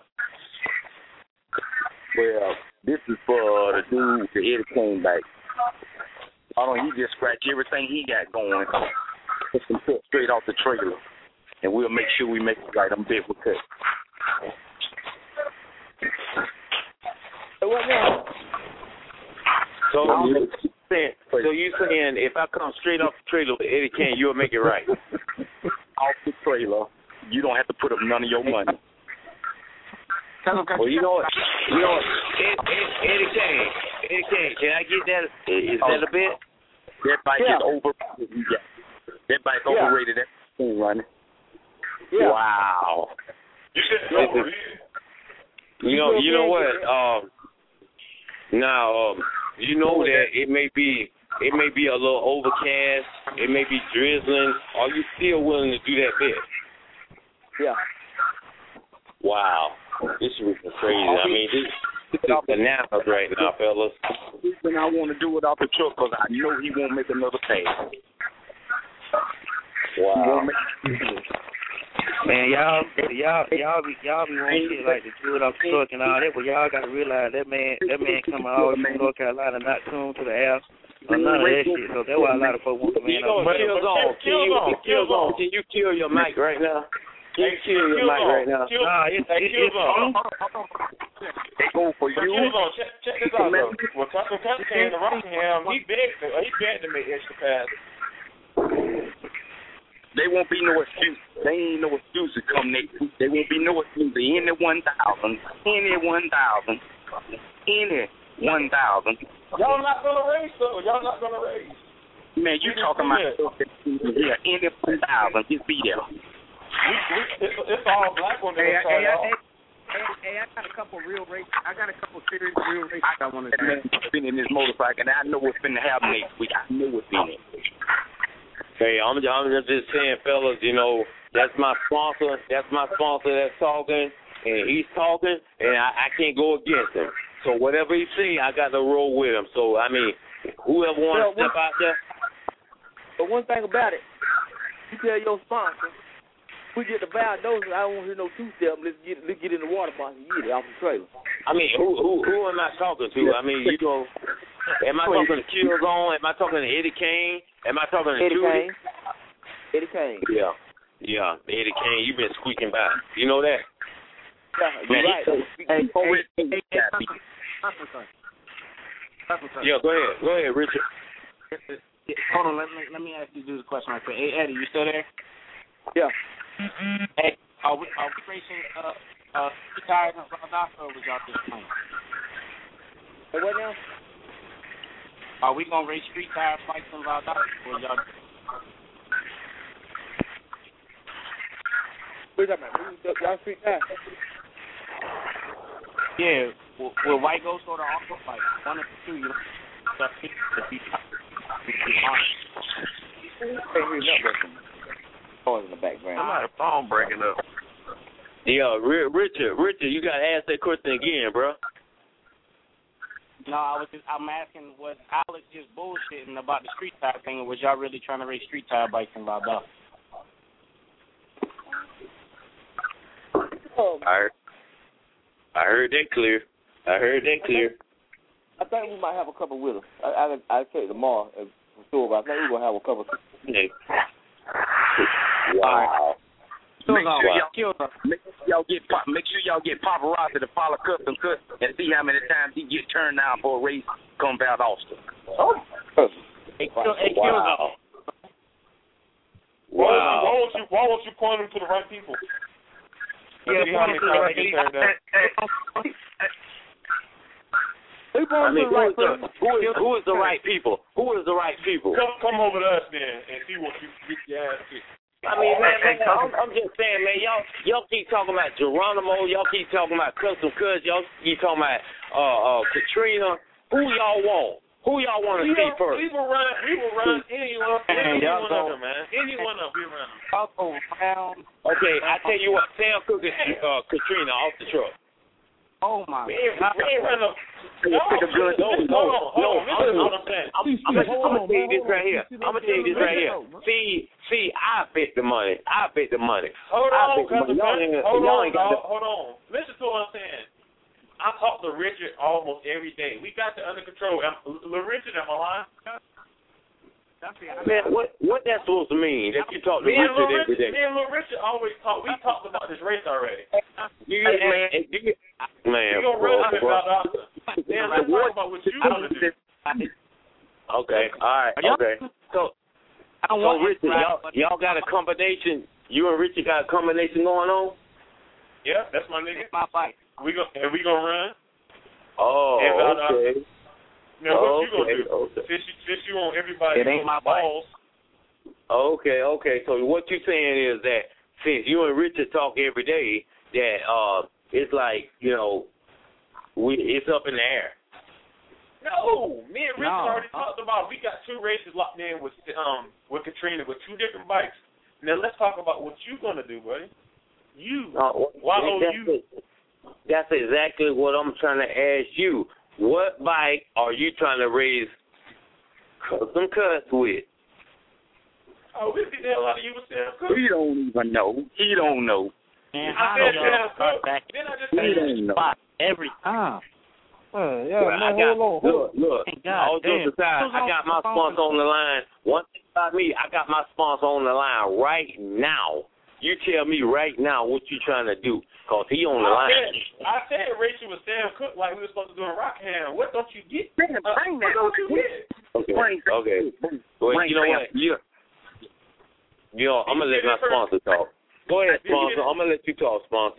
Well, this is for the dude with the Eddie King bike. Why don't he just scratch everything he got going, put some cut straight off the trailer, and we'll make sure we make it right. I'm big with cut. Hey, what now? So you saying, so you saying if I come straight off the trailer with Eddie King, you'll make it right? Off the trailer, you don't have to put up none of your money. Well, you know what? You know what? Ed, Ed, Eddie King, Eddie King, Can I get that? Is that a bet? That bike Yeah. is overrated. Yeah. That bike Yeah. overrated. That thing running. Yeah. Wow. You said overrated. You know, you know what? Um, now, um, you know that it may be, it may be a little overcast. It may be drizzling. Are you still willing to do that bet? Yeah. Wow, this is crazy. I mean, this, this is bananas right now, fellas. The reason I want to do it off the truck because I know he won't make another pass. He Wow. won't make. Man, y'all, y'all, y'all be, y'all be wanting shit like to do it off the truck and all that, but y'all gotta realize that man, that man coming all the way from North Carolina, not tuned to the air, or none of that shit. So that's why a lot of folks want the man You know, off the kill truck. zone. Can you, kill zone. Can you kill your mic right now? Can you kill your mic right now? Nah, it's, Hey, it's, kill it's zone. They go for But you. kill zone. Check, check this out though. When Custom Custom came to Rockingham, he begged to, he begged to make extra passes. They won't be no excuse. They ain't no excuse to come next week. They won't be no excuse. Any one thousand, any one thousand, any one thousand. Y'all not gonna raise though. Y'all not gonna raise. Man, you talking about yeah, any one thousand? Just be there. We, we, it's, it's all black on Hey, this hey, side. hey, hey, hey, I got a couple real races. I got a couple serious real races I want to That man do. spinning his motorcycle, and I know what's finna happen next week. I know what's in it. Hey, I'm, I'm just saying, fellas, you know, that's my sponsor. That's my sponsor that's talking, and he's talking, and I, I can't go against him. So whatever he say, I got to roll with him. So, I mean, whoever wants to step out there. But one thing about it, you tell your sponsor, we get the Valdosa, I don't want to hear no two-step. Let's get let's get in the water box and get it off the trailer. I mean, who who who am I talking to? I mean, you know, am I talking to Kill Zone? Am I talking to Eddie Kane? Am I talking to Eddie Judy? Kane. Eddie Kane. Yeah, yeah, Eddie Kane. You've been squeaking by. You know that? Yeah, you're Man, right. Hey, Hey, hey, hey, Custom, Custom, son. Custom, son. Yeah, go ahead, go ahead, Richard. Hold on, let me let me ask you this question right quick. Hey, Eddie, you still there? Yeah. Hey, are we are we racing uh uh two tires and Valdosta, or was y'all just playing? Hey, what now? Are we gonna race street tires, bikes, and Valdosta, or y'all? What you talking about? Y'all street tires? Yeah, will, will White Ghost or the Uncle like one of the two? You know, the be be Can't hear nothing. Noise in the background. Somebody's phone breaking up. Yeah, Richard, Richard, you gotta ask that question again, bro. No, I was just I'm asking, was Alex just bullshitting about the street tire thing, or was y'all really trying to race street tire bikes in Valdosta? Um, I heard, I heard that clear. I heard that clear. I think we might have a couple with us. I I I'll tell you tomorrow uh, for sure, but I think we're gonna have a couple. Yeah. Wow. Make sure y'all, make sure y'all get pop, make sure y'all get paparazzi to follow Custom Cut and see how many times he get turned down for a race come Valdosta. Oh, hey, hey, wow. Wow. Wow. Why won't you why won't you point them to the right people? Yeah, See how many times they get turned down. I mean, who is, the, who, is, who is the right people? Who is the right people? Come come over to us then and see what you get your ass kicked. I mean, man, man I'm, I'm just saying, man, y'all y'all keep talking about Geronimo, y'all keep talking about Custom Cuts, y'all keep talking about uh, uh, Katrina. Who y'all want? Who y'all want to see will, first? We will run, we will run anyone, Man, any y'all one go, of them, man. Any one of them, we run them. Y'all go round. Okay, I tell you what, Sam Cook and uh, Katrina off the truck. Oh my We ain't, God. we ain't run them. No, no, no, no. Listen to what I'm saying. I'm, I'm, I'm gonna tell you this right here. I'm gonna tell you this right here. See, see, I bet the money. I bet the money. Hold I on, bet the money. Y'all ain't, hold y'all on, ain't got dog. the, Hold on. Listen to what I'm saying. I talk to Richard almost every day. We got it under control. Am, L- Richard, am I lying? man, what what that's supposed to mean? That you talk to Me and Richard Lil every Richard, day? me and Lil Richard always talk. We talked about this race already. You, hey, man, hey, you, man, We gonna bro, run up bro. about that. Then let's talk about what you want to do. Okay, all right, okay. So, I don't so want Richard, y'all, y'all got a combination. You and Richard got a combination going on? Yeah, that's my nigga. my bike. We go and we gonna run. Oh, And, uh, okay. Now, what okay, you gonna do? Okay. Since you, since you on everybody It ain't my balls. Okay, okay. So what you're saying is that since you and Richard talk every day, that uh, it's like you know, we it's up in the air. No, me and Richard No. already talked about. We got two races locked in with um with Katrina with two different bikes. Now let's talk about what you gonna do, buddy. You. Uh, Why that's, don't you? it. That's exactly what I'm trying to ask you. What bike are you trying to raise custom cuts with? Oh, we beat the hell out of you with Sam Cook. He don't even know. He don't know. Man, I how said do y'all Sam start Cook. back Then I just He said don't know. spot every time? Uh, yeah, Well, man, I got, hold on. look, look. Thank God All damn. jokes aside, I got my sponsor on the line. One thing about me, I got my sponsor on the line right now. You tell me right now what you trying to do, because he on the I line. said, I said Rachel with Sam Cook like we were supposed to do in Rockham. What don't you get? Bring, Uh, bring what that. don't you get? Okay, Bring, okay. Well, bring you know Sam. what? You, you know, I'm going to let my sponsor talk. Go ahead, sponsor. I'm going to let you talk, sponsor.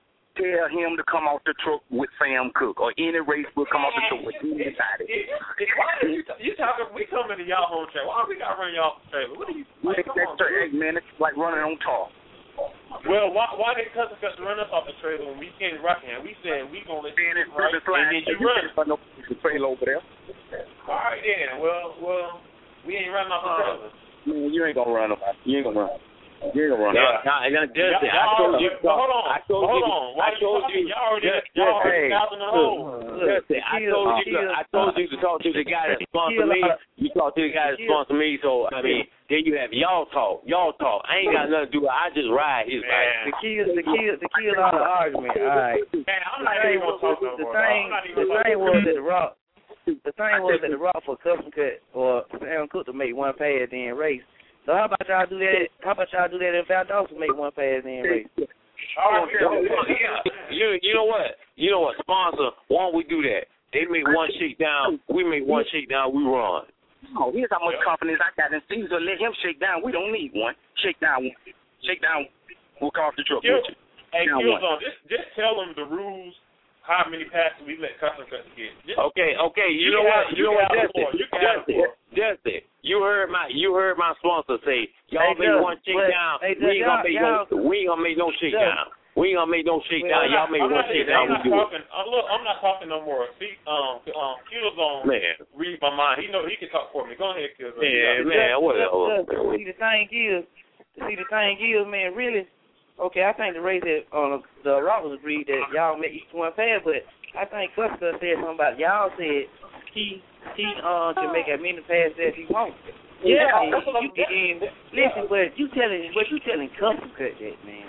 Tell him to come off the truck with Sam Cook, or any race will come off the truck with anybody. Why are you, you talking? We coming to y'all home track. Why we got to run y'all trailer? What are you? Like, come on, That's eight minutes, like running on top. well, why why did Cousin Cuts run us off the trailer when we came to Rockham? We said we gonna let you And it's right, the and then you run. no trailer over there. All right then. Well, well, we ain't running off the trailer. Man, you ain't gonna run about. You ain't gonna run. You ain't gonna run. No, Yeah. no, no, just, Y'all- I told you. but hold on. I told hold you. on. Why I told you. you. Y'all already, Just, y'all just, already hey, thousand in the hole. Listen, I told you. To, I told you to talk to the guy that sponsor me. You talk to the guy that sponsor me. So I mean, then you have y'all talk. Y'all talk. I ain't got nothing to do. I just ride his bike. The key is the key is the key is all the argument. All right. Man, I'm not The even gonna talk no thing, more. the thing, I'm not even the gonna thing talk. was that the rock, the thing was that the rock for custom cut or Sam Cook to make one pass then race. So how about y'all do that? How about y'all do that if Valdosta make one pass then race? All right, Yeah. You you know what? You know what? Sponsor. Why don't we do that? They make one shakedown. We make one shakedown. We run. Oh, here's how much confidence I got in Caesar. Let him shake down. We don't need one. Shake down. Shake down. We'll come off the truck. Kill, with you. hey, Now Killzone, what? just just tell them the rules. How many passes we let custom cuts get? Just, Okay, okay. You, You know can what? have- You you know can what? have Just the floor. You can have the it. Just it. You heard my. You heard my sponsor say, y'all Hey, make Doug, one but- shakedown. hey, We ain't gonna y'all- make y'all- no. We ain't gonna make no shakedown. We ain't gonna make no shakedown. I'm Y'all not, make I'm one not, shakedown. I'm We not do it. talking. Uh, look, I'm not talking no more. See, um, um, Killzone Man. read my mind. He know he can talk for me. Go ahead, Killzone. Yeah, You got it. man. Whatever. See the thing is, see the thing is, man. Really, okay. I think the race that on uh, the Rockers agreed that y'all make each one pass, but I think Custer said something about y'all said he he uh can make as many passes as he wants. Yeah, And that's what I'm you can listen, but you telling but you telling Custer cut that, man.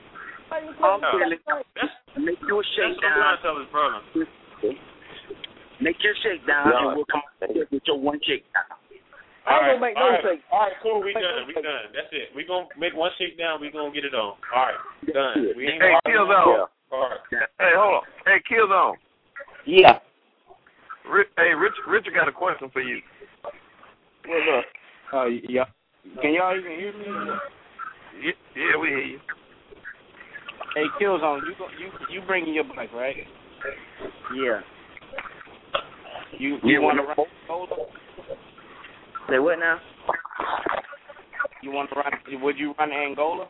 I'm telling you, make your shake That's what I'm trying to down. tell his brother. Make your shake down, No. and we'll come off the truck with your one shake down. All right, gonna make all no right, shake. all right, cool. We done. We done. That's it. We gonna make one shakedown. We gonna get it on. All right, done. We ain't Hey, gonna- Killzone. All right. Hey, hold on. Hey, Killzone. Yeah. Rich, hey, Rich, Richard got a question for you. What's up? Oh, yeah. Can y'all even hear me? Yeah, yeah, we hear you. Hey, Killzone, you go, you you bringing your bike, right? Yeah. You Yeah, you want to when- run Angola? Say what now? You want to run? Would you run Angola?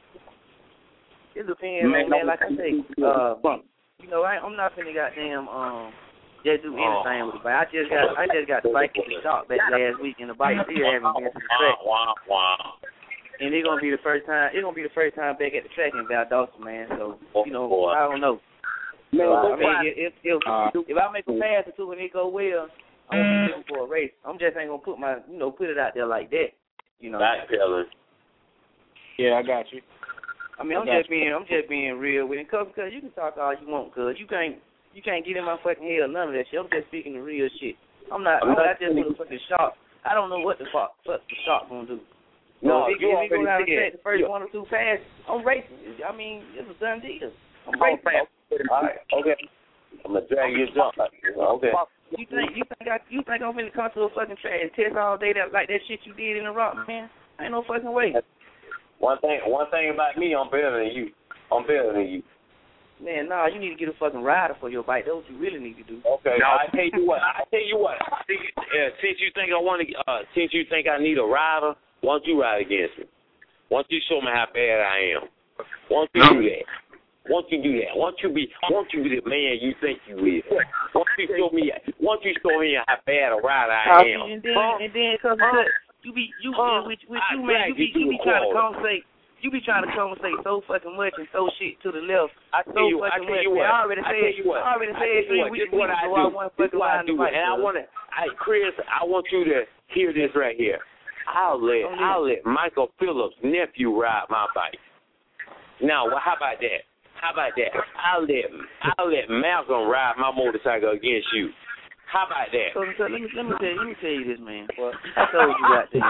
It depends, man. man like I say, uh, you know, I, I'm not finna goddamn um just do anything with the bike. I just got I just got the bike at the shop back last week, and the bike still haven't been to the track. Wow, wow. And it's gonna be the first time. It's gonna be the first time back at the track in Valdosta, man. So you know, boy. I don't know. Man, So, I go mean, find- if if Uh, if I make a pass or two and it go well, I'm gonna be looking for a race. I'm just ain't gonna put my you know put it out there like that. You know. Backpedaling. Yeah, I got you. I mean, I'm I got just being, I'm just being real with it, cause, cause you can talk all you want, cause you can't, you can't get in my fucking head or none of that shit. I'm just speaking the real shit. I'm not, I'm not just for the fucking shop. I don't know what the fuck, what the shop gonna do. No, so if, you if we go already down and said. take the first You- one or two passes, I'm racing. I mean, it's a done deal. I'm Oh, racing. fam. All right, okay. I'm gonna drag you jump. Okay. You think, you think, I, you think I'm gonna come to a fucking track and test all day that like that shit you did in the rock, man? Ain't no fucking way. One thing, one thing about me, I'm better than you. I'm better than you. Man, nah, you need to get a fucking rider for your bike. That's what you really need to do. Okay. Now I tell you what. I tell you what. See, uh, since you think I want to, uh, since you think I need a rider, why don't you ride against me? Why don't you show me how bad I am? Why don't you do that? Why don't you do that? Why don't you be? Why don't you be the man you think you is? Why don't you show me? Why don't you show me how bad a rider I am? And then, huh? and then, cause huh? you be, you, huh? with, with you, man, you be, you be trying to conversate. You be trying to conversate so fucking much and throw shit to the left. I tell so you, I fucking tell much. you what. I already I said. tell you what. I already I said. tell you what. This is what I do. This is what I do. And I want to, I, Chris, I want you to hear this right here. I'll let, I'll let Michael Phillips' nephew ride my bike. Now, well, how about that? How about that? I'll let, I'll let Malcolm ride my motorcycle against you. How about that? So, so let me let me tell you, let me tell you this, man. Well, I told you got this.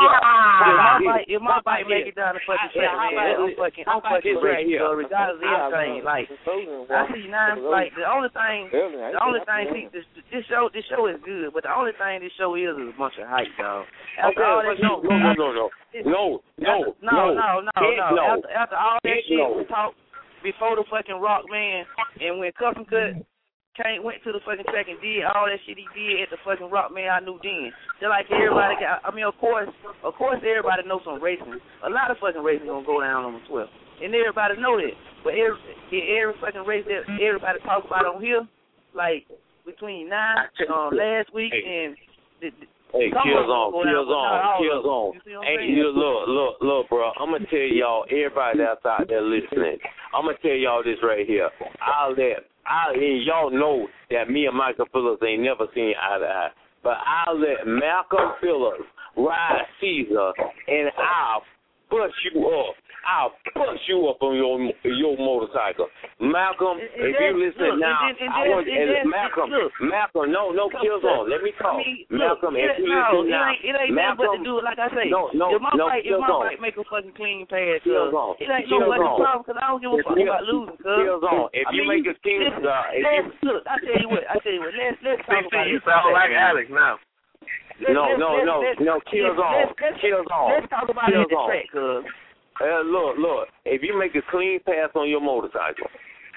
If my bike, if my bike make it down the fucking track, man, I'm fucking, I'm fucking right here. So regardless of everything, like I see nine, like the only thing, the only thing, see, this, this show, this show is good, but the only thing this show is is a bunch of hype, dog. After okay, all that no, shit, no, no, no, no, no, no, no, no, no, no. no. After, after all that shit no. we talked before the fucking Rock Man, and when Custom Cut came, went to the fucking track and did all that shit he did at the fucking Rock Man, I knew then. Just like everybody got, I mean, of course, of course everybody knows some racing. A lot of fucking racing gonna go down on the twelve. And everybody know that. But every, every fucking race that everybody talk about on here, like between nine, um, last week hey. and the, the Hey, kills on, kills on, kills on. Hey, you look, look, look, bro. I'm gonna tell y'all, everybody that's out there listening, I'm gonna tell y'all this right here. I'll let, I and y'all know that me and Michael Phillips ain't never seen eye to eye, but I'll let Malcolm Phillips ride Caesar, and I'll bust you up. I'll bust you up on your your motorcycle, Malcolm. And, if and you then, listen look, now, and then, and I then, want and and then, Malcolm, look, Malcolm. No, no, kills on. Let me talk, I mean, Malcolm. Look, if you no, listen now, it ain't, it ain't Malcolm. nothing but to do it. Like I say, no, no, if my no, bike, if my on. bike make a fucking clean pass, Kills uh, on. it ain't Kills no fucking on. problem because I don't give a If fuck you- about losing. Cause Kills on. If I you mean, make a team, listen, uh, if let's, you look, I tell you what, I tell you what. Let's let's talk about you it. sound like Alex now. Let's, no, let's, no, let's, no, let's, no, kills let's, on, let's, let's, kills on. Let's talk about kills it at the on. track, cuz. Uh, look, look. If you make a clean pass on your motorcycle,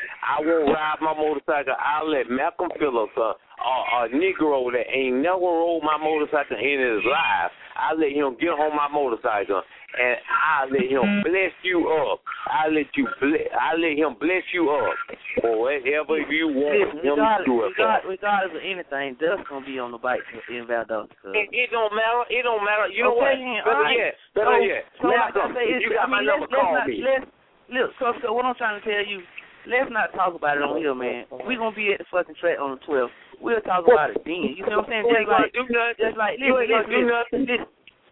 I won't ride my motorcycle. I'll let Malcolm Phillips, uh, a, a Negro that ain't never rode my motorcycle in his life, I'll let him get on my motorcycle and I'll let him bless you up. I'll let you bless. I'll let him bless you up for whatever you want Listen, him to do it for. regardless, regardless of anything, Dust gonna be on the bike in Valdosta. It, it don't matter. It don't matter. You know okay, what? Then, Better right. yet. Better so, yet. So Malcolm, like I say, if you got I mean, my number, let's, call let's not, me. Let's, look, so, so what I'm trying to tell you, let's not talk about it on here, man. We're gonna be at the fucking track on the twelfth. We'll talk about it then. You see what I'm saying? Just like, do nothing. just like, You listen, ain't gonna listen, do nothing. listen.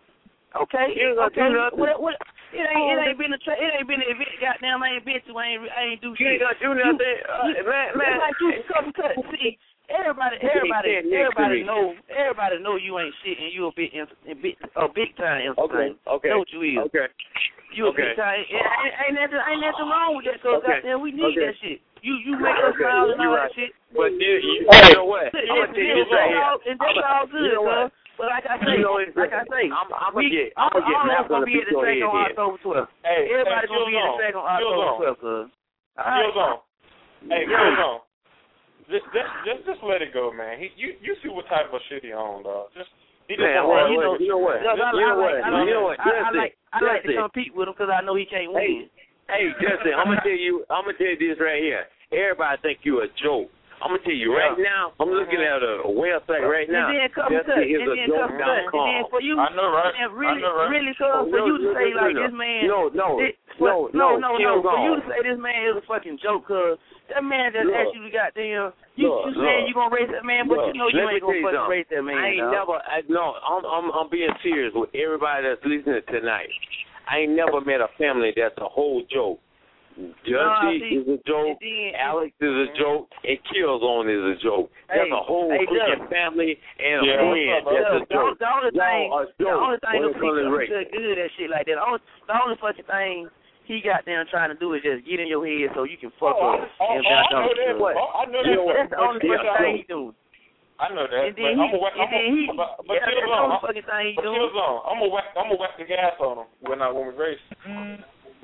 Okay, You ain't gonna okay. do nothing. What, what, it ain't, it ain't been a tra- it ain't been an event. Goddamn, I ain't been to. I ain't, I ain't do You shit. ain't gonna do nothing. You, Uh, you, man, man. It's like you come cut. See, everybody, everybody, Stand next to everybody me. know, everybody know you ain't shit, and you a big, a big, a big time Okay, entertainer. okay. Know what you is. Okay. You a Okay. big time. Ain't, ain't, ain't nothing, ain't nothing wrong with that. Cause Okay. goddamn, we need Okay. that shit. You, you make us Okay. smile and You all right. that shit. But you, you, Hey. you know what? I'm gonna tell you And this right here. all, and that's all good, You know what? cuz. But like I say, You know it's like I say, I'm, I'm we, gonna get, all, I'm gonna get all of us Malcolm gonna to be beat at the your track head on in. October twelfth. Hey, Everybody hey, gonna be at the Skills track on on, October Skills on. twelfth, cuz. Skills on. Hey, Yeah. Skills on. Just, just, just, just let it go, man. He, you, you see what type of shit he on, dog. Just, he just Man, wanna well, run you know, with you know what? Look, I, You know I, what? like, I, like, You know what? I, I Justin, like, I like to Justin. compete with him because I know he can't win. Hey, Justin, I'm gonna tell you, I'm gonna tell you this right here. Everybody think you a joke. I'm gonna tell you right now. I'm looking at a, a website right now. And then come Justin cut, is and a then joke come dot cut, and com. then for you, I know, right? and really, I know, right? really, cuz, Oh, for no, you to no, say no, like no. this man, No, no, it, no, no, no, no, no, Kills for on. you to say this man is a fucking joke, cuz that man just Look. asked you to goddamn, you, Look, you saying look. you gonna race that man, but Look, you know you let me ain't gonna tell you fucking something. race that man. I ain't dog. never. I, no, I'm, I'm, I'm being serious with everybody that's listening tonight. I ain't never met a family that's a whole joke. Judge Nah, is see, a joke. then- Alex is a joke. And Kills on is a joke. That's Hey, a whole hey, freaking Doug. family and a Yeah. friend. That's a The, joke. the only thing, Y'all are the joke only thing when that it comes to race. good good at shit like that. The only, the only fucking thing he got down trying to do is just get in your head so you can fuck Oh, up I, oh, and oh, I back know up. that. What? Oh, I know That's, that. that's the only But- fucking but- thing he doing. I know that. And but then I'm he, gonna whack. and then he, But, but yeah, Kills that's the on. only I'm- fucking thing he But doing. Kills on. I'm gonna whack. I'm gonna whack the gas on him when I when we race.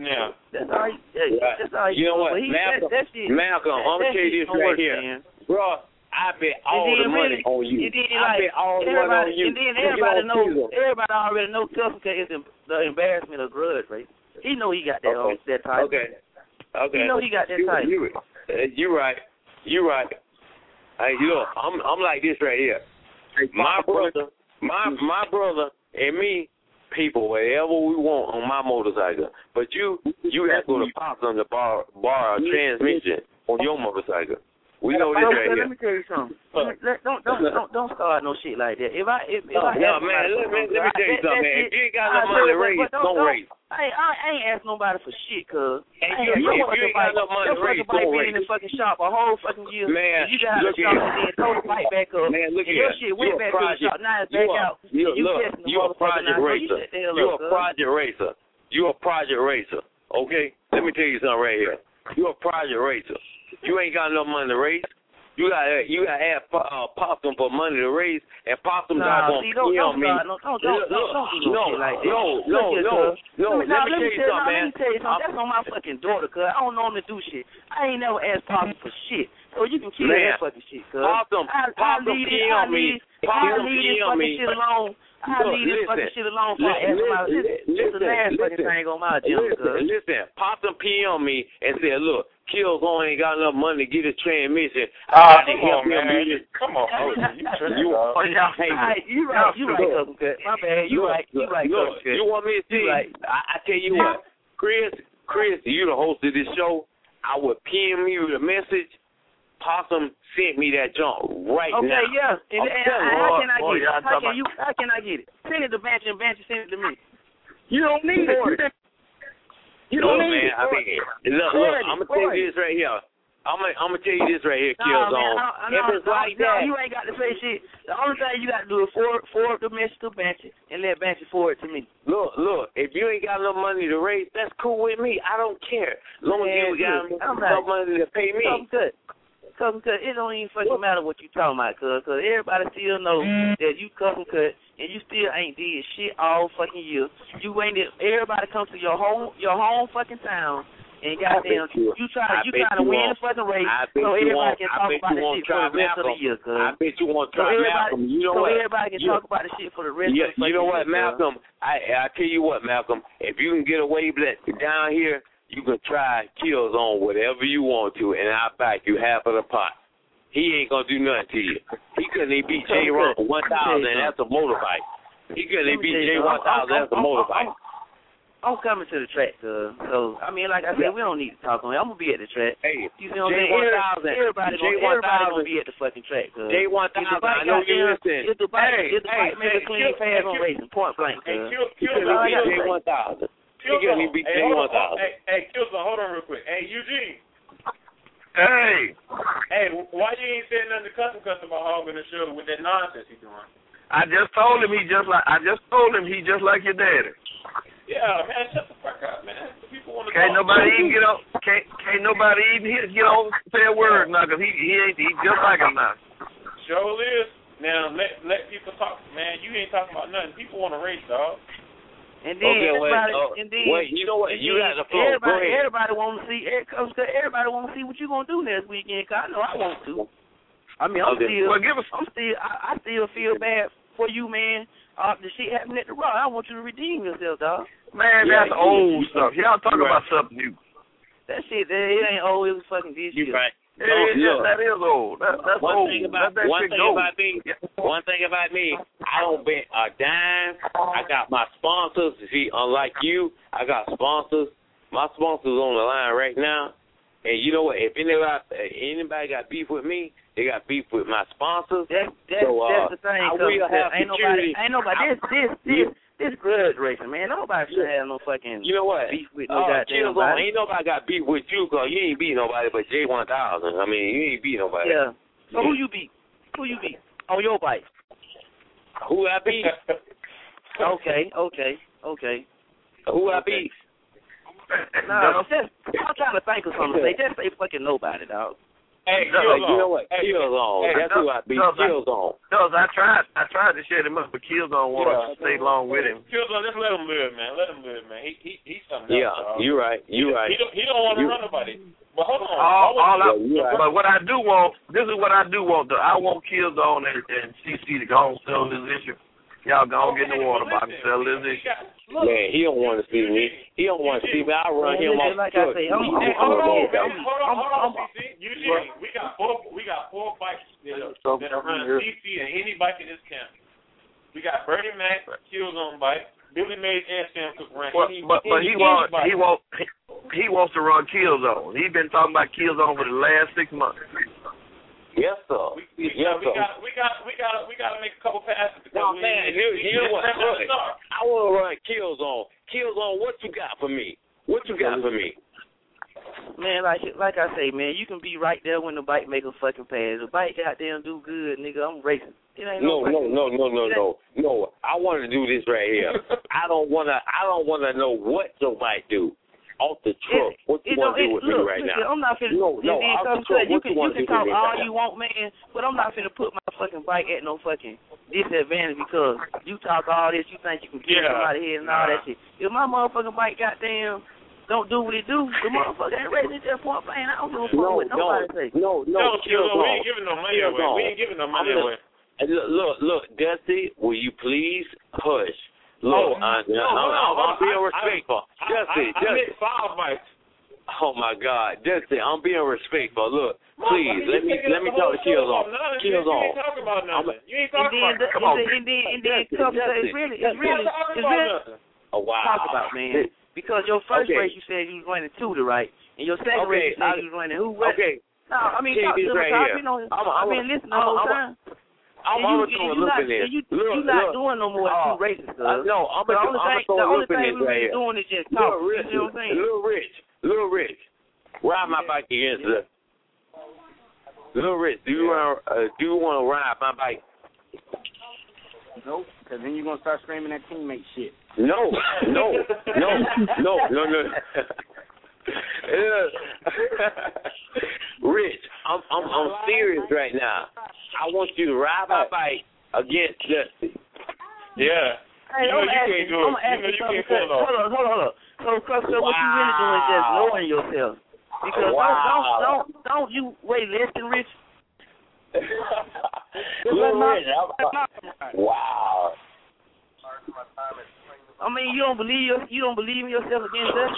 Now, that's all. Right. Yeah, that's all. Right. You know what, he, Malcolm? that, that shit, Malcolm, that, I'm gonna that tell you this right work, here, man. bro. I bet all the money really, on you. Then, I like, bet all the money on you. And then everybody knows. Everybody already knows Tucker is the embarrassment of grudge race. He know he got that okay. on that title. Okay. Okay. He know he got that you, title. You, uh, you right. You right. Hey, look, I'm I'm like this right here. My brother, my my brother and me, people, whatever we want on my motorcycle. But you, you have to go to Pops on the bar, bar a transmission on your motorcycle. We know this right here. Let me tell you something. Uh, let, don't don't don't don't start no shit like that. If I if, if no, I no man, let, let, let me tell you something, man. If you ain't got no money to race, don't, don't race. I ain't, I ain't ask nobody for shit, cuz. Hey, you, you, if you ain't got no money to race, don't race. In the fucking shop a whole fucking year. Man, you got look to shop and then throw the pipe back up. Man, look and here. your shit went back to the shop. Now it's back out. You, you look, you a project racer. You a project racer. You a project racer. Okay? Let me tell you something right here. You a project racer. You ain't got no money to race. You got you got to ask uh, Possum for money to raise, and Possum nah, not see, gonna don't, kill me. No, don't, don't, don't, don't do no, no shit like that. No, no, no, no. Let me tell you something, man. Let me tell you something. That's on my fucking daughter, cuz I don't know him to do shit. I ain't never asked Possum for shit, so you can kill that fucking shit, cuz. Possum, Possum kill me. Possum kill me. Shit alone. I leave this fucking shit alone for I ask my this is the last fucking thing on my agenda, cuz. Listen, Possum P M me and said, look, Kills on ain't got enough money to get a transmission. Ah, uh, come on, man. Come on. Oh, you, you, oh, yeah. Hey, you right, you right, Cousin Cut. My bad, you right, you right, Cousin Cut. You want me to see? Right. I, I tell you what, Chris, Chris, you the host of this show. I would P M you the message. Possum sent me that junk right okay, now. Okay, yeah. And, and, and how can I boy, get it? How can you? How can I get it? Send it to Banch and Banch send it to me. You don't need it. You don't look, need man, it. I mean, look, look, I'm gonna tell you this right here. I'm gonna, I'm gonna tell you this right here, nah, Killzone. Man, I, I, if it's no, like no, that, you ain't got to say shit. The only thing you got to do is forward, forward the message to Banch and let Banch forward to me. Look, look, if you ain't got no money to raise, that's cool with me. I don't care. As long as you got enough money to pay me. Something good. Cousin Cut, it don't even fucking matter what you talking about, cuz, cause everybody still knows mm. that you Cousin Cut and you still ain't did shit all fucking year. You ain't did, everybody come to your home, your home fucking town, and goddamn, you, you try to, you try to win the fucking race, so everybody want, can talk about the shit for the rest Malcolm. of the year, cuz. I bet you want to try so Malcolm. You know so what? So everybody can you, talk about the shit for the rest yeah, of the You know what, year, Malcolm? I I tell you what, Malcolm. If you can get away with that down here, you can try Kills on whatever you want to, and I'll back you half of the pot. He ain't gonna do nothing to you. He couldn't even beat J Ron for one thousand. That's a motorbike. He couldn't even beat J one thousand. That's a motorbike. I'm coming to the track, cuz. So I mean, like I said, we don't need to talk on it. I'm gonna be at the track. Hey, you see what I'm saying? Everybody, gonna, everybody gonna be at the fucking track, cuz. J one thousand. I know you listen. If the bike, hey, if the bike hey, make a clean pass on racing, point blank, cuz. Hey, he couldn't beat J one thousand. He couldn't even beat J one thousand. Hey, hey, Killzone, hold on real quick. Hey, Eugene. Hey. Hey, why you ain't saying nothing to Custom Custom about hogging the show with that nonsense he's doing? I just told him he just like I just told him he just like your daddy. Yeah, man, shut the fuck up, man. People want to Can't talk. nobody even get on. Can't can't nobody even hit, get on say a word now, cause he he ain't he just like him now. Sure is. Now let let people talk, man. You ain't talking about nothing. People want to race, dog. And then okay, wait, everybody, uh, and then, wait, you know what? You got the flow. Everybody, Go ahead. everybody want to see. Everybody want to see what you gonna do next weekend. Cause I know I want to. I mean, I'm okay. still, well, give us, I'm still, I, I still feel bad for you, man. Uh, the shit happened at the Raw. I want you to redeem yourself, dog. Man, yeah, that's old stuff. Y'all talking right. about something new. That shit, that, it ain't old. It was fucking this You year. right. It is, look, that is old. That, that's one old. thing about that, that one shit thing goes. about me, one thing about me, I don't bet a dime. I got my sponsors. See, unlike you, I got sponsors. My sponsors on the line right now, and you know what? If anybody anybody got beef with me, they got beef with my sponsors. That's that's, so, uh, that's the thing. I will have ain't security. nobody, ain't nobody. This this this this grudge racing, man. Nobody should have no fucking. You know what? Beef with no uh, goddamn on, body. ain't nobody got beef with you, cause you ain't beat nobody but J one thousand. I mean, you ain't beat nobody. Yeah. So who you beat? Who you beat on your bike? Who I beat? okay, okay, okay. Who I okay. beat? No, just I'm trying to think of something to say. Just say fucking nobody, dog. Hey, Does, you know what? Hey, Killzone. Hey, That's does, who I beat. does, Killzone. Does I tried I tried to shut him up, but Killzone wanted Yeah. to stay along with him. Killzone, just let him live, man. Let him live, man. He he he's something Yeah, else. you're right. You're right. He don't he don't want to You- run nobody. But hold on. All, all I, Yeah, but what I do want, this is what I do want. Though. I want Killzone and, and C C to go on sell this issue. Y'all go on get in the water box and sell this issue. Man, he don't want to see me. He don't want to see me. I run him off like the I say, I'm, I'm, Hey, I'm, hold on, I'm, man. Hold on, hold on, I'm, C C. Eugene, we got four we got four bikes that are, that are run C C and any bike in this county. We got Bernie Mac, Killzone bike, Billy Mays, and Sam Cook run. But, any, but, but any, he wants any he wants he wants to run Killzone. He's been talking about Killzone for the last six months. Yes, sir. We, we, yes, we sir. got we got we got we got to make a couple passes. No, we, man, we, you, we, you know what? we, Look, I want to run Killzone. Killzone, what you got for me? What you got for me? Man, like like I say, man, you can be right there when the bike make a fucking pass. The bike goddamn do good, nigga. I'm racing. It ain't No, no, no, no, no, no, no, no. I want to do this right here. I don't wanna. I don't wanna know what your bike do off the truck. It, What you it want to do it, with look, me right listen, now? I'm not finna. No, no, and then off the come truck. to, you What can you want you to can do talk with me all right now? you want, man, but I'm not finna put my fucking bike at no fucking disadvantage because you talk all this. You think you can kill Yeah. somebody head and all that shit. If my motherfucking bike, goddamn, don't do what it do, the motherfucker ain't racing at that point blank. I don't give a fuck No, what nobody no, say. no, no, No, Killzone, we Killzone. ain't giving no money away. Killzone. We ain't giving no money I'm away. Hey, look, look, look, Dusty, will you please hush? Look, Oh, I, no, I'm, hold on, I'm, hold I'm on. being I- respectful. I, Dusty, I, I, I Dusty. missed five bikes. Oh my God, Dusty, I'm being respectful. Look, Motherfucker, please you let me taking let up me the talk whole to show Killzone. about nothing. Killzone. You ain't talking about nothing. You ain't And talking then, about and Come on. then, and then, and then, Dusty, come to Dusty. it's really, it's You're really, not talking it's about really nothing. Oh wow. talk about, man. Because your first Okay. race you said you was running two to right, and your second Okay, race you said I- you was running who? What? Okay, No, I mean, Check talk this to me. right I've here. been on. I'm- I've I'm- been listening the I'm- whole I'm- time. I'm, And I'm you, gonna throw a and you loop not, in there. and you, Look, you not look. doing no more Oh, two races, cuz. Uh, no, I'm the gonna only I'm thing, throw the a only loop in thing this we right really here. doing is just talk. Little You Rich, see what I'm saying? Little Rich, Little Rich, ride my bike against the. Little Rich, do you want uh, do you want to ride my bike? Nope, because then you're going to start screaming that teammate shit. No, no, no, no, no, no. Rich, I'm I'm I'm serious right now. I want you to ride my bike against Dusty. Yeah. Hey, You know I'm you asking, can't do it. I'm You know asking you something. can't pull it off. Hold on, hold on, hold on. So, cuz, so what you really doing is just Wow. lowering yourself. Because Wow. don't, don't, don't, don't you weigh less than Rich? Little Rich, I'm, wow. I mean, you don't believe your, you don't believe in yourself against us.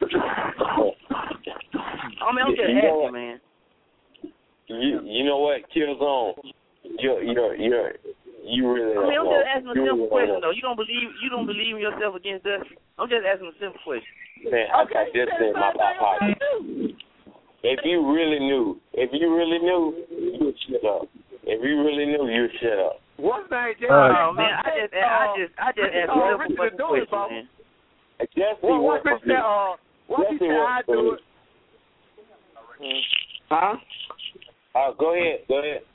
I mean, I'm just You know asking, what? man. You you know what, Killzone? You're you're you're you really I mean, I'm don't just know. asking a You simple really question don't know. though. You don't believe, you don't believe in yourself against us. I'm just asking a simple question. Man, I got this in my back pocket. If you really knew, if you really knew, you'd shut up. If you really knew, you'd shut up. One thing, Jay, Oh man, I just, I just, I just asked a uh, simple Richard fucking do it, question, Bob. man. Jesse Well, what worked for Rich said, me. uh, what he Jesse said, I worked for do me. it. Huh? Uh, go ahead, go ahead.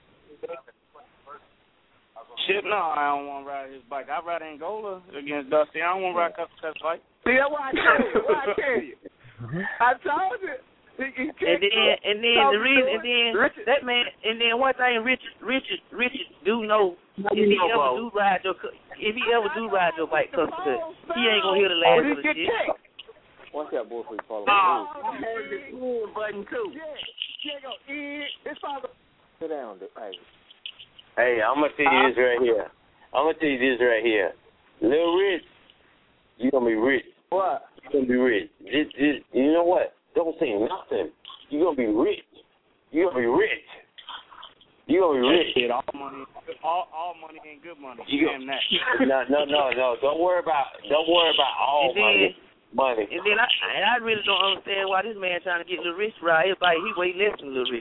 Shit, no, I don't want to ride his bike. I ride Angola against Dusty. I don't want to ride Cup Cup bike. See, that's why I tell you. Why I tell you. I told you. He, he And then, and then the reason, and then Richard. that man, and then one thing, Richard, Richard, Richard do know if he know, ever bro. do ride your, cu- if he ever do ride your bike custom cut, he ain't gonna hear the Oh, last he of the get shit. kicked. What's that boy for you follow Oh, me? button too. It's all the Sit down, dude. Hey. Hey, I'm gonna tell you this right here. I'm gonna tell you this right here. Little Rich, you gonna be rich. what? You gonna be rich. This, this, you know what? Don't say nothing. You gonna be rich. You gonna be rich. You gonna be rich. Shit, all money, all, all money ain't good money. You Damn that. No, no, no, no. Don't worry about. Don't worry about all And then, money. Money. and then I, and I really don't understand why this man trying to get Lil Rich to ride his bike. He weigh less than Lil Rich.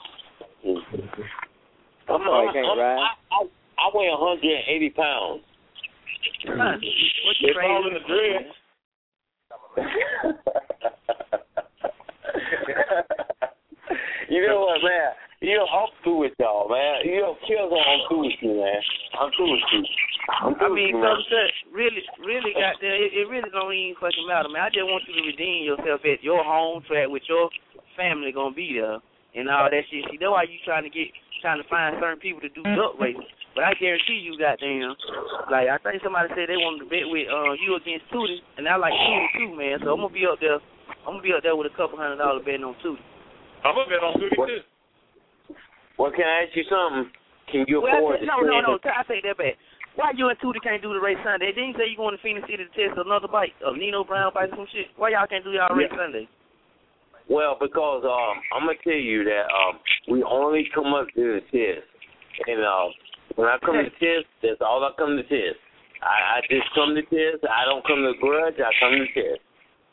I'm, Oh, he I'm, can't I'm, ride? I, I, I weigh one hundred eighty pounds. Huh. What you It's all in the dread. You know what, man? You know, I'm through with y'all, man. You know, Killzone, I'm through with you, man. I'm through with you. I'm I through mean, with you, man. Cub Cut, really, really got there. It, it really don't even fucking matter, man. I just want you to redeem yourself at your home track with your family gonna be there. and all that shit. See, that's why you trying to get trying to find certain people to do duck races. But I guarantee you, goddamn, like I think somebody said they wanted to bet with uh, you against Tootie, and I like Tootie too, man. So I'm gonna be up there. I'm gonna be up there with a couple hundred dollar betting on Tootie. I'm gonna bet on Tootie too. Well, can I ask you something? Can you well, afford? I, no, no, no. I take that back. Why you and Tootie can't do the race Sunday? Didn't you say you going to Phoenix City to test another bike, a Nino Brown bike or some shit? Why y'all can't do y'all race yeah. Sunday? Well, because um, I'm gonna tell you that um, we only come up to the test, and uh, when I come to test, that's all I come to test. I, I just come to test. I don't come to grudge. I come to test.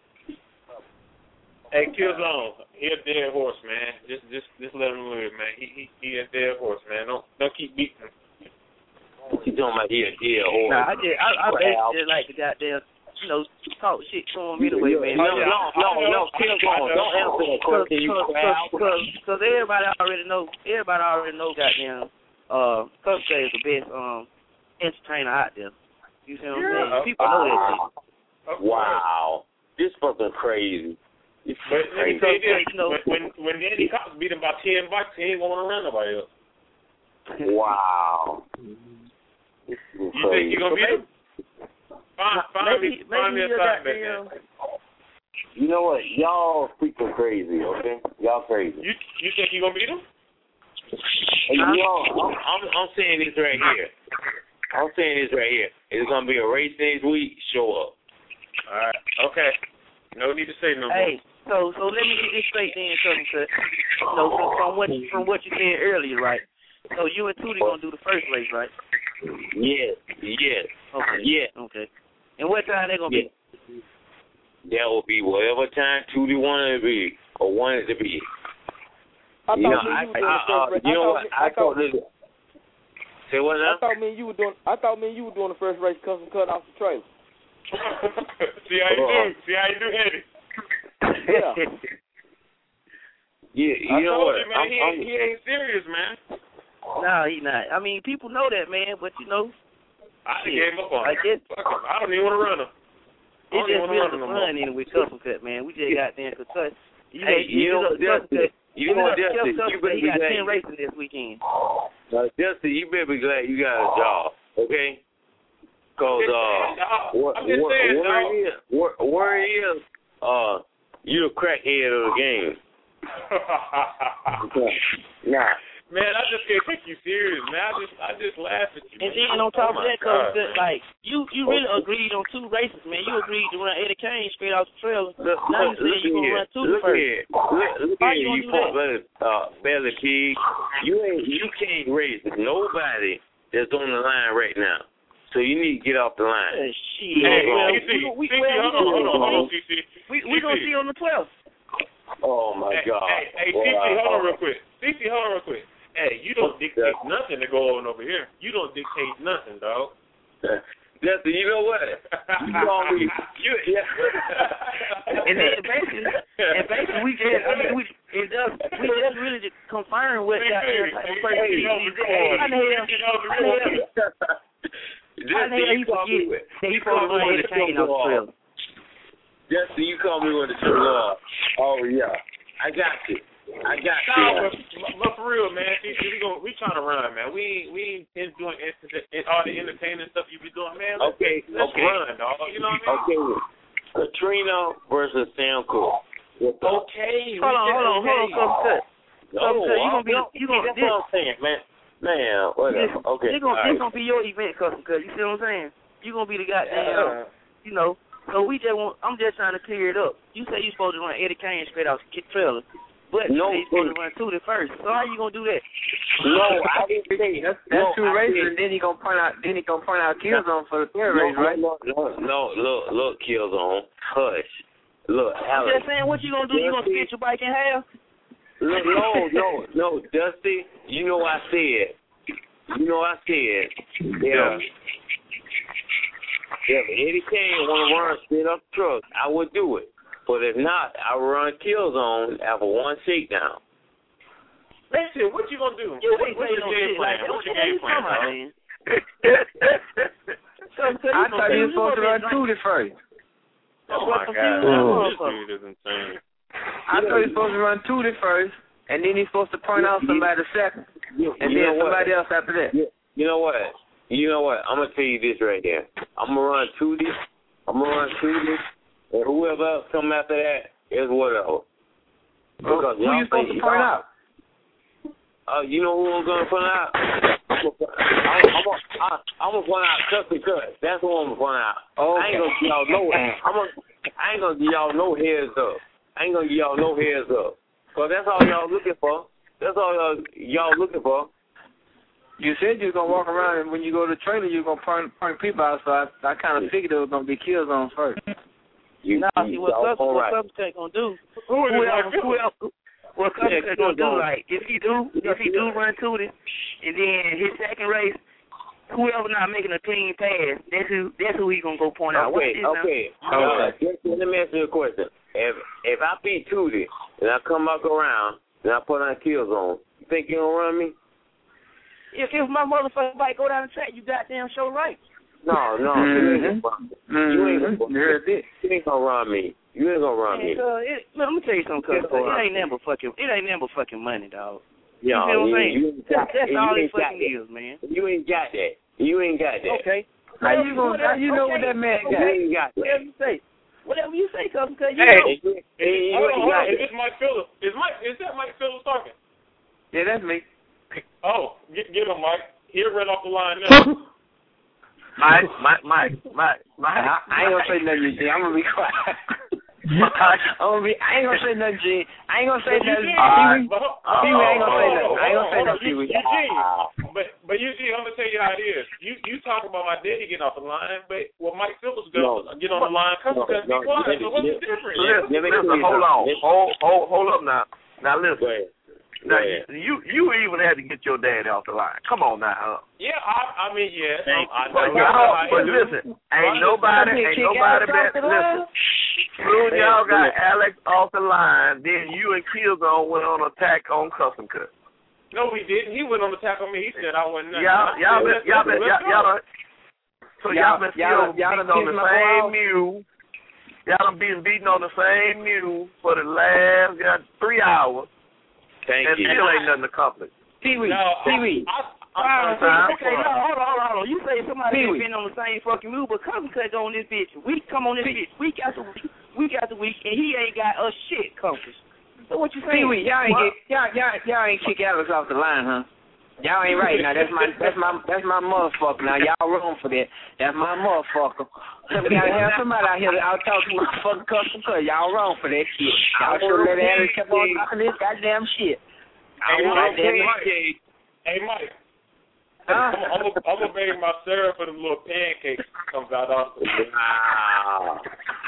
Hey, Killzone, he a dead horse, man. Just, just, just let him live, man. He, he, he a dead horse, man. Don't, don't keep beating him. You talking about he a dead horse? Nah, I just, I, I basically just like to goddamn, you know, talk shit to him anyway, man. No, no, no, no, Killzone, don't answer that question. You Because everybody already know, everybody already know, goddamn, uh, Coach K is the best um entertainer out there. You see what I'm saying? Yeah. People know that shit. Wow, this fucking crazy. But let me tell you this, you know, when, when, when Danny Cox beat him by ten bucks, he ain't going to run nobody else. Wow. This is you think you're going to beat him? Find, find maybe, me, find me a side bet, man. You know what? Y'all freaking crazy, okay? Y'all crazy. You you think you're going to beat him? Hey, y'all, I'm, I'm, I'm saying this right here. I'm saying this right here. It's going to be a race next week. Show up. All right. Okay. No need to say no more. Hey, so so let me get this straight then, cousin Cut. You know, from, from what from what you said earlier, right? So you and Tootie gonna do the first race, right? Yes, yes. Okay. Yes. Okay. And what time they gonna yes. be? That will be whatever time Tootie wanted to be or wanted to be. I you thought know, me I, you were doing I, the first uh, race. you know I what? thought, I thought this. Say what now? I thought me and you were doing. I thought me and you were doing the first race, cousin Cut off the trailer. See how you do? See how you do, Eddie? Yeah. Yeah, you I know told what? you, man, I'm, he, I'm, he ain't serious, man. No, he not. I mean, people know that, man, but you know. I shit, gave up on I him. guess, Fuck him. I don't even want to run him. I It's don't just even want to run really him no fun more. in with Cousin Cut, man. We just got there because Cut. You hey, know, you know what, Dusty? You know what, Dusty? You better he be got glad. ten races this weekend. Uh, Dusty, you better be glad you got a job, okay? Because uh, what, what, where it is, where, where it is, uh, you the crackhead of the game. Nah. Man, I just can't take you serious, man. I just, I just laugh at you. And man. then on top oh of that, God, Cousin Cut, like you, you really agreed on two races, man. You agreed to run Eddie Kane straight off the trailer. Look, now look, you look said you gonna here. run two Look first. here. Look, look Why here. you You gonna do punk that? belly, uh, belly pig. You ain't, you can't race nobody that's on the line right now. So you need to get off the line. Uh, shit. Hey, well, C C, we, we, C C, well, hold on, hold on, hold on, C C. We we gonna see on the twelfth. Oh my hey, God. Hey, hey, wow. C C, hold on real quick. C C, hold on real quick. Hey, you don't dictate yeah. nothing to go on over here. You don't dictate nothing, dog. Justin, you know what? You call me. You, yeah. and then basically, and basically we just, I mean, we it does we just really just confirm what Hey, got there. hey, Like, hey, first hey, hey, that was recorded. how the hell? That was recorded. How the hell he forget that he supposed to run Eddie Kane off the trail? Justin, you call me when the show off. Oh yeah, I got you. I got no, you. But, but for real, man, see, see, we going we trying to run, man. We ain't, we ain't doing all the entertaining stuff you be doing, man. Let's, okay, let's okay. run, dog. You know what I mean? Okay, Katrina versus Sam Cooke. Okay. Hold on, hold on, hold on, Cousin Cut. No, Cousin Cut, you gonna be, you gonna that's this, what I'm saying, man. Man, whatever. This, okay, this gonna, all this right. gonna be your event, Cousin Cut. You see what I'm saying? You gonna be the goddamn, Yeah. you know. So we just want. I'm just trying to clear it up. You say you supposed to run Eddie Kane straight off the trailer. But no, you supposed to run Tootie first. So how you gonna do that? No, I didn't say that's, that's no, two I races, said, and then he gonna point out then he gonna point out Killzone for the third no, race, right? No, no, no, look, look, Killzone, hush. Look, I'm Alex. just saying, what you gonna do? You gonna split your bike in half? Look, no, no, no, Dusty. You know I said. You know I said. Yeah. If Eddie Kane want to run straight up the truck, I would do it. But if not, I would run Killzone after one shakedown. Listen, what you gonna do? Yeah, what, what's your game plan? What's your game plan, man? I thought he was supposed to run Tootie first. Oh my God, this dude is insane. I thought he was supposed to run Tootie first, and then he's supposed to point out somebody second, you, and you then know somebody what? else after that. You, you know what? You know what? I'm gonna tell you this right here. I'm gonna run Tootie. I'm gonna run Tootie, and whoever else come after that is whatever. Because who you supposed to point out? Uh, you know who I'm gonna point out? I'm gonna, I'm gonna, I'm gonna point out Custom Cut. That's who I'm gonna point out. Okay. I ain't gonna give y'all no. I'm gonna, I ain't gonna give y'all no heads up. I ain't gonna give y'all no heads up. Cause that's all y'all looking for. That's all y'all, y'all looking for. You said you was gonna walk around, and when you go to the trailer, you're gonna point, point people out. So I, I kind of figured it was gonna be kill zones first. You, nah, see what all Custom right. Cut gonna do? Who is Who it? else? Who else? What Custom Cut gonna do? Like if he do, if he do run to it, and then his second race, whoever not making a clean pass, that's who. That's who he gonna go point out. Okay, okay. Uh, just, let me ask you a question. If if I beat Tootie and I come back around and I put on kill zone, you think you gonna run me? If if my motherfucking bike go down the track, you goddamn show right. No, no, Mm-hmm. you ain't gonna run me. You ain't gonna, you ain't gonna run me. You ain't gonna run me. And, uh, it, let me tell you something, cuz. It ain't never fucking. It ain't never fucking money, dog. Yo, you feel what I'm saying? you ain't got, That's you all it ain't got fucking that. is, man. You ain't got that. You ain't got that. Okay. How you gonna? How you know what that man got? You ain't got that. Whatever you say. Whatever you say, cuz. Cuz you Hey, know. Hey, hold on, hold on. got Is this Mike Phillips? Is Mike? Is that Mike Phillips talking? Yeah, that's me. Oh, get get him, Mike. He'll run off the line now. Mike, Mike, Mike, Mike, Mike. I, I ain't gonna say nothing, G. I'm gonna be quiet. I'm gonna be. I ain't gonna say nothing, G. I ain't gonna say nothing. Pee-wee, Pee-wee, I ain't gonna say nothing. I ain't gonna say nothing, Pee-wee. Eugene, but but Eugene, I'm gonna tell you how it is. You you talk about my daddy getting off the line, but when Mike Phillips goes No. get on the line, come No, on, no, be quiet. no, So what's no, the difference? Listen, Let me listen, tell you hold on, something. hold, hold, hold up now. Now listen. Go ahead. Now Go ahead. you you even had to get your daddy off the line. Come on now, huh? Yeah, I I mean, yeah, um, I But, know. y'all, I but do. listen, ain't nobody, ain't nobody bet. Listen, soon y'all got Alex off the line, then you and Killzone went on attack on Custom Cut. No, he didn't. He went on the attack on me. He said I wasn't nothing. Y'all, y'all been, y'all been, y'all, y'all done, so y'all been Y'all- still y'all done beating on the pissed my same boy off? mule. Y'all done been beating on the same mule for the last got three hours. Thank and you. still ain't nothing accomplished. Pee-wee, No, Pee-wee. I, Uh, I, okay, okay, no, hold on, hold on, hold on. You say somebody Pee-wee. been on the same fucking move, but Custom Cut on this bitch. We come on this bitch week after week, week after week, and he ain't got a shit accomplished. So what you saying? Pee-wee, y'all ain't get, y'all, y'all, y'all ain't kick Alex off the line, huh? Y'all ain't right now. That's my, that's my, that's my motherfucker. Now y'all wrong for that. That's my motherfucker. We gotta have somebody out here out talk to motherfucking Custom Cut. Y'all wrong for that shit. Y'all should let Alex keep on talking this goddamn shit. Hey, I Mike, goddamn Mike, it. hey, Mike. Huh? I'm, I'm, I'm gonna beg my syrup for them little pancakes that comes out of. Wow.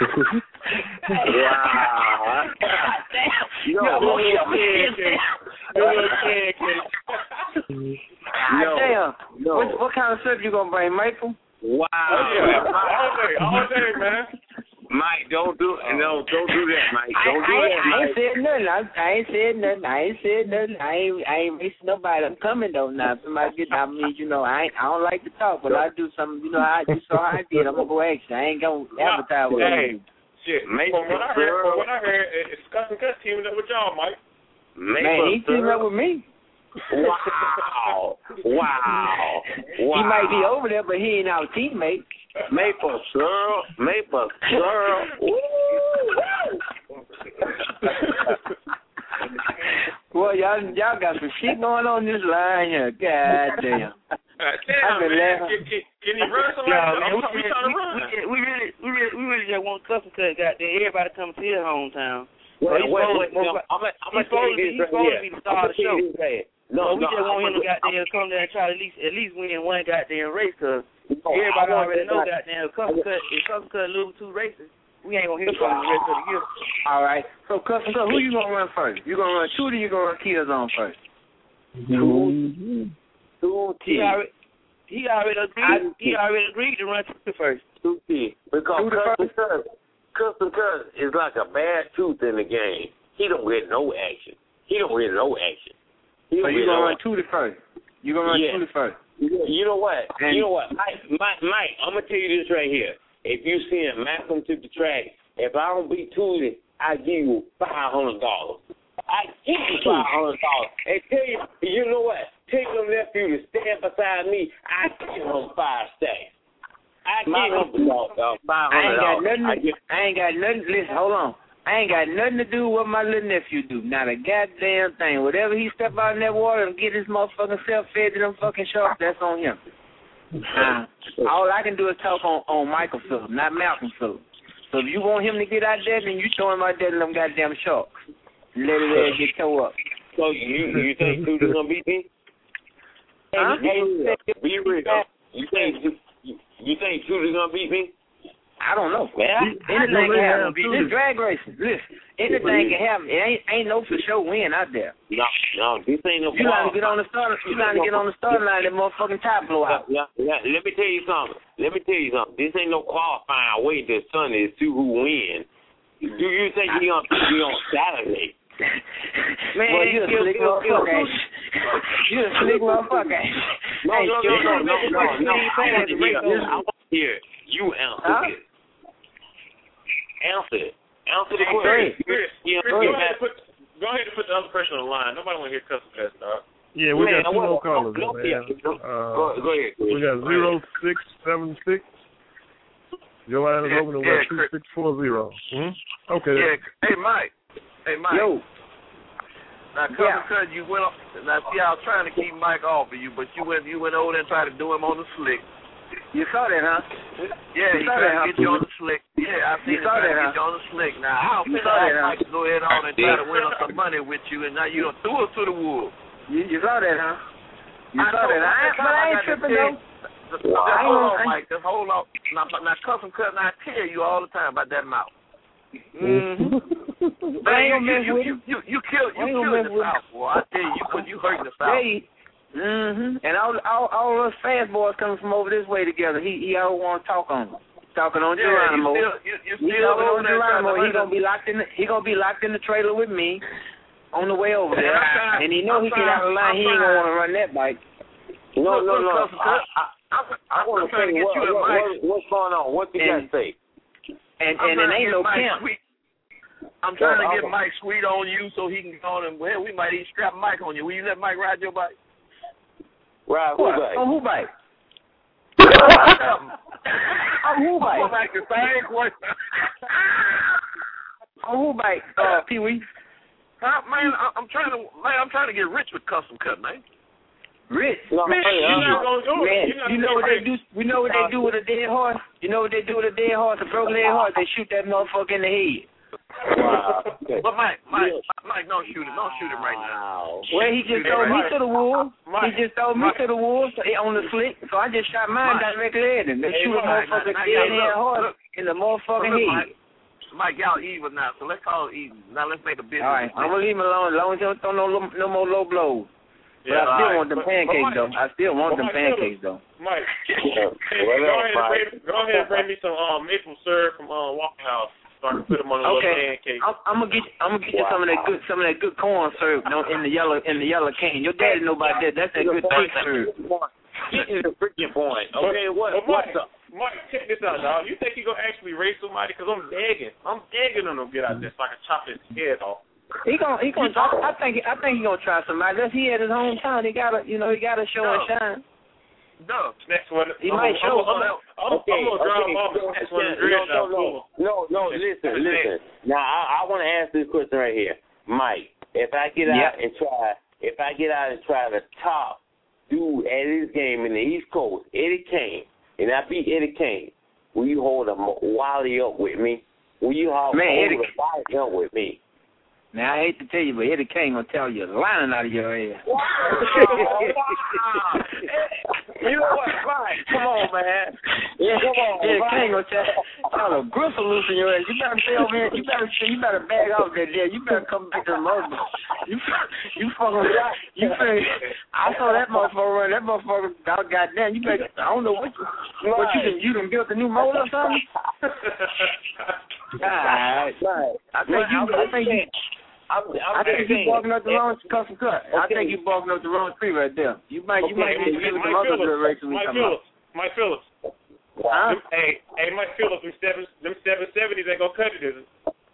Wow. Yo, Yo, little yo, pancakes. Little pancakes. God damn. no. What, what kind of syrup you gonna bring, maple? Wow. Oh yeah, all day, all day, man. Mike, don't do no, don't do that, Mike. Don't do I, I, that, I Mike. ain't said nothing. I, I ain't said nothing. I ain't said nothing. I ain't I ain't racing nobody. I'm coming though now. If somebody get I mean, you know, I ain't, I don't like to talk, but I do something, you know, I you saw how I did. I'm gonna go action. I ain't gonna advertise with Hey, them. shit. Make From what I it, heard, girl. from what I heard, it's Custom Cut teaming up with y'all, Mike. Make Man, he us, teamed sir. up with me. Wow. Wow. Wow. He might be over there, but he ain't our teammate. Maple girl, Maple girl. Well, y'all y'all got some shit going on this line here. God damn. Uh, damn, I've been man. laughing. Can, can, can you run somebody? Yeah, man, I'm we, we trying to run. we, we, we really, we really, we really just want Custom Cut. Goddamn, everybody come to his hometown. Wait, So he's wait, supposed, wait. No, I'm gonna I'm he's tell supposed, you to, this he's right supposed here. to be the I'm star of gonna the tell show. you this right here. No, so we no, just want I'm him to gonna- goddamn come there and try to at least at least win one goddamn race, cause No, everybody I want already know everybody- goddamn if Custom Cut if Custom Cut lose two races, we ain't gonna hear from him the rest of the year. All right. So, Custom Cut, who you gonna run first? You gonna run two, or you gonna run Killzone first? Two, two He T. already he already agreed. He already agreed to run two first. Two T. Because Two to Custom Cut, Custom Cut is like a bad tooth in the game. He don't get no action. He don't get no action. He So don't you get gonna no run two to first? You gonna run Yeah. two to first? You know what? And- you know what? Mike, Mike, Mike, I'm going to tell you this right here. If you see him, Malcolm to the track, if I don't beat Tuesday, I give you five hundred dollars. I give you five hundred dollars. And tell you, you know what? Take your nephew to stand beside me. I give him five stacks. I give him uh, five hundred dollars. I ain't got nothing. To, I ain't got nothing. Listen, hold on. I ain't got nothing to do with what my little nephew do. Not a goddamn thing. Whatever he step out in that water and get his motherfucking self fed to them fucking sharks, that's on him. Uh, all I can do is talk on, on Michael Phillips, not Malcolm Phillips. So if you want him to get out there, then you throw him out there to them goddamn sharks. Let his ass get towed up. So you you think Tuda's gonna beat me? Huh? Hey, be real. You think you, you think Tuda's gonna beat me? I don't know. Well, anything can happen. This drag racing. Listen, anything can happen. It ain't ain't no for sure win out there. No, no, this ain't no. You trying to get on the start? You trying to get on the starting line? That motherfucking top blow out. Yeah, yeah, yeah. Let me tell you something. Let me tell you something. This ain't no qualifying way to Sunday to who win. Do you think he gonna be on Saturday? Man, well, you a slick motherfucker. You a slick motherfucker. No, no, no, no, no, no, no. I want to hear you answer it. Answer it. Answer the question. Chris, Chris, go ahead and put go ahead and put the other person on the line. Nobody want to hear Custom Cuts, dog. Yeah, we man, got two more callers, man. Uh, go, go ahead. Chris. We got zero six seven six. Your line is open to yeah, two six four zero. Hmm? Okay. Yeah. Hey, Mike. Hey, Mike. Yo. Now, Custom Cut, you went up. Now, see, I was trying to keep Mike off of you, but you went you went over there and tried to do him on the slick. You saw that, huh? Yeah, you he tried to get you on the slick. Yeah, I seen you him saw trying that, to huh? get you on the slick. Now, I'll you fit saw that, Mike huh? to go ahead on and try to win up some money with you, and now you done threw us to the wolves. You, you saw that, huh? You I saw know, that. I ain't, but I ain't tripping, though. Just, just hold on, Mike. Just hold on. Now, now Custom Cut, and I tell you all the time about that mouth. Mm-hmm. Man, you, you, you, you, you, you killed you killing the South, boy. I tell you, you, you hurting the South. They, mm-hmm. And all, all all those fast boys coming from over this way together. He he always want to talk on them. Talking on yeah, Geronimo. You still, you, you he still talking on Geronimo. He to gonna be locked in. The, he gonna be locked in the trailer with me on the way over there. Yeah, and he know I'm he get out of line. I'm he ain't gonna want to run that bike. No, no, no. Look, I, I, I, I want to say get what, you what, what, what's going on. What you got to say? And and it ain't no camp. I'm trying to get Mike Sweet on you so he can go on and, well, we might even strap Mike on you. Will you let Mike ride your bike? Ride who bike? On who bike? On who bike? I'm like the same question. On who bike, uh, Pee Wee? Uh, man, I, I'm trying to, man, I'm trying to get rich with Custom Cut, man. Rich? No, man, hey, you, know, know, man, you know what they do? We know what they do with a dead horse? You know what they do with a dead horse, a broken dead horse? They shoot that motherfucker in the head. Wow. But Mike, Mike, Mike, don't shoot him. Don't shoot him right now. Well, he just threw me to the wolves. He just threw me to the wolves on the slick, so I just shot mine directly at him. They shoot a motherfucker dead head horse in the motherfucking head. Mike, y'all even now, so let's call it even. Now let's make a business. All right, I'm gonna leave him alone as long as you don't throw no no more low blows. But Yeah, I still right. want them but, pancakes but Mike, though. I still want them Mike, pancakes though. Mike, Yeah. hey, go, ahead and bring, go ahead and bring me some um, maple syrup from uh, Waffle House so I can put them on a Okay. little pancake. I'm, I'm gonna get I'm gonna get you some of that good some of that good corn syrup you know, in the yellow in the yellow can. Your daddy know about that. That's that good thick syrup. Get to the freaking point. Okay, what But what's Mike, up? Mike, check this out, dog. You think he gonna actually race somebody? Because I'm begging. I'm begging him to get out there so I can chop his head off. He gonna he gonna I, I think I think he gonna try somebody. That's he at his hometown. He gotta you know he gotta show No. and shine. No. Next one. He I'm, might I'm, show. I'm, I'm, I'm, Okay, I'm gonna drive okay. off the next one. No, no, no, no, no. Listen, listen. Now I, I want to ask this question right here, Mike. If I get out Yep. and try, if I get out and try the top dude at his game in the East Coast, Eddie Kane, and I beat Eddie Kane, will you hold a Wally up with me? Will you hold, Man, hold Eddie- a Wally up with me? Now I hate to tell you, but Eddie King gonna tell you lying out of your ass. You know what, Mike? Come on, man. Yeah, Come on, Eddie Mike. King gonna tell tell a gristle loose in your ass. You better stay over here. You better you better bag off that there. You better come back to the mother. You you fucking you better, I saw that motherfucker run. That motherfucker got goddamn. You better I don't know what you what you done, you done built a new mold or something. Alright. I think you I think you I'm, I'm I think you barking up the wrong custom cut. I Okay. think you barking up the wrong tree right there. You might you Okay, might need to give it some Mike other Phillips, direction we Mike come Phillips, out. Mike Phillips. Huh? Them, hey, hey, Mike Phillips, them seven, them seven seventies ain't gonna cut it, is it?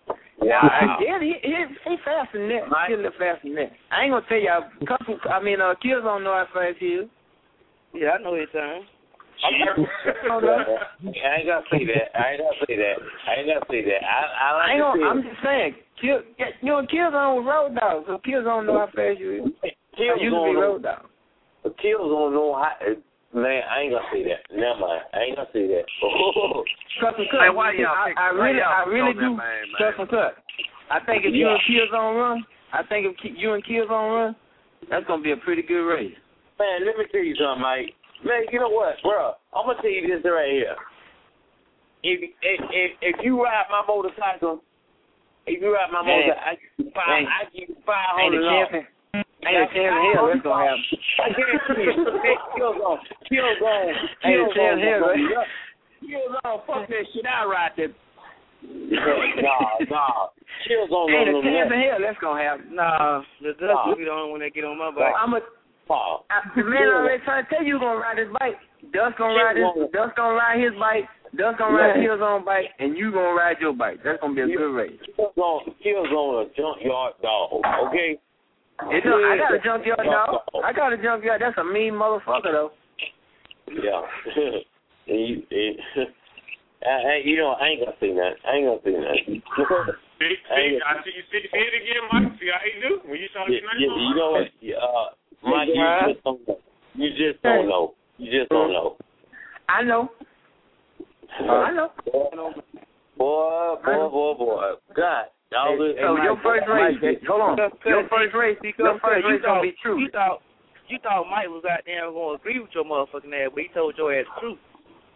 Wow. Yeah, he, he, he faster than that. Right. He a little faster than that. I ain't gonna tell y'all. Couple, I mean, uh, Kills don't know how fast he is. Yeah, I know his time. I ain't gonna say that. I ain't gonna say that. I ain't gonna say that. I, I like I ain't gonna, to I'm just saying. Kill, you know, Kills on with road dogs. So Kills don't know how fast you is. Kills I used to be road dog. Kills don't know how. Man, I ain't gonna say that. Never mind. I ain't gonna say that. Cut and cut. Man, why y'all I, pick, I why really, y'all I really pick do on that man, man? cut and cut. I think if Yeah. you and Kills on run, I think if you and Kills on run, that's gonna be a pretty good race. Man, let me tell you something, Mike. Man, you know what, bro? I'm gonna tell you this right here. If if if, if you ride my motorcycle, if you ride my Man. motorcycle, I give you five. I give you five Ain't a hundred chance. dollars. Ain't a chance in hell that's gonna happen. I guarantee you. Kills on. Kills on. Ain't a Kills chance on. in hell, right? Kills on. Fuck that shit. I ride that. Nah, nah. Kills on. Ain't a no, no, chance no. in hell that's gonna happen. Nah, the dust Nah. will be the only one that get on my bike. I'm a Oh. I, the man already trying to tell you gonna ride his bike. Dust gonna ride his. Dust gonna ride his bike. Dust gonna ride Kills on bike, and you gonna ride your bike. That's gonna be a good race. Kills on. Kills on a junkyard dog. Okay. It's a, I got a junkyard dog. I got a junkyard. That's a mean motherfucker though. Yeah. and you, and, I, I, you know, I ain't gonna say that. I ain't gonna say that. See, see, I see you see, see it again, Mike. See how you do when you try to Yeah, be nice. yeah, you know what? Uh, Mike, you just don't know. You just don't know. You just don't know. I know. I know. Boy, boy, boy, boy. God. Y'all Hey, hey, so Mike, your first race, Mike, hold on. Your first race, your first race gonna be true. You thought you thought Mike was out there going to agree with your motherfucking ass, but he told your ass the truth.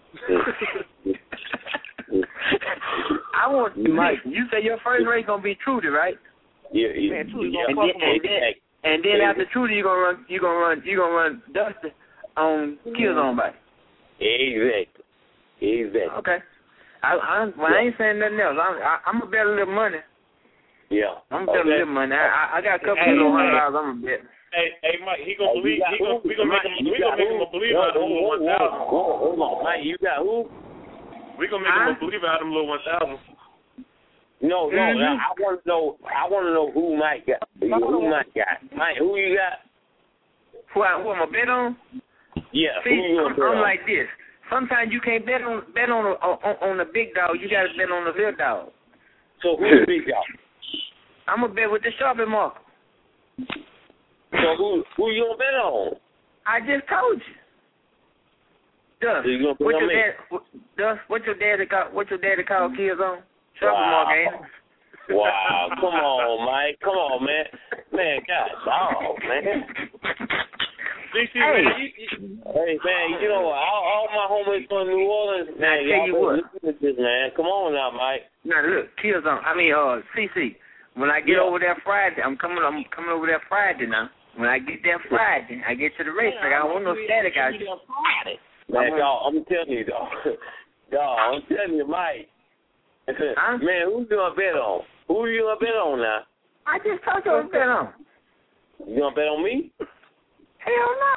I want Mike. You say your first race gonna be Trudy, right? Yeah, yeah. Man, Trudy yeah. gonna And fuck then, him and then, and then after Trudy, you gonna run, you gonna run, you gonna run Dusty on Kills on bike. Exactly. Exactly. Okay. I, I, well, I ain't saying nothing else. I'm, I, I'm gonna bet a little money. Yeah. I'm gonna bet Okay. a little money. I, I got a couple Hey, of little hey. hundred dollars. I'm gonna bet. Hey, hey, Mike, he gonna Oh, you believe. got He gonna, who? we gonna make him. Mike, you We gonna got make him who? a believer out of them little one thousand. Hold on, Mike, you got who? We gonna make him a believer out of them little one thousand. No, no. Mm-hmm. I want to know. I want to know who Mike got. Who Mike got? Mike, who you got? Who I, who I'm gonna bet on? Yeah. See, who you I'm, gonna bet I'm on? like this. Sometimes you can't bet on bet on a, on, on the big dog. You gotta bet on the little dog. So who's the big dog? I'm gonna bet with the Sharpie marker. So who who you gonna bet on? I just told you. Duh. So you gonna bet What on your me? dad? What, Duh. What your daddy call? What your daddy call kids on? Sharpie Wow. marker, ain't it? Wow, come on, Mike. Come on, man. Man, God, dog, man. See, see, Hey. man, you, you, Hey, man, you know what? All, all my homies from New Orleans, Now, I man, tell y'all you better what. listen to this, man. Come on now, Mike. Now look, kids on. I mean, uh, C C. When I get Yeah. over there Friday, I'm coming. I'm coming over there Friday now. When I get there Friday, I get to the racetrack. I don't want no static out here. Man, dog, I'm telling you, dog. Dog, I'm telling you, Mike. Huh? Man, who you gonna bet on? Who you gonna bet on now? I just told you what bet on. You gonna bet on me? Hell no.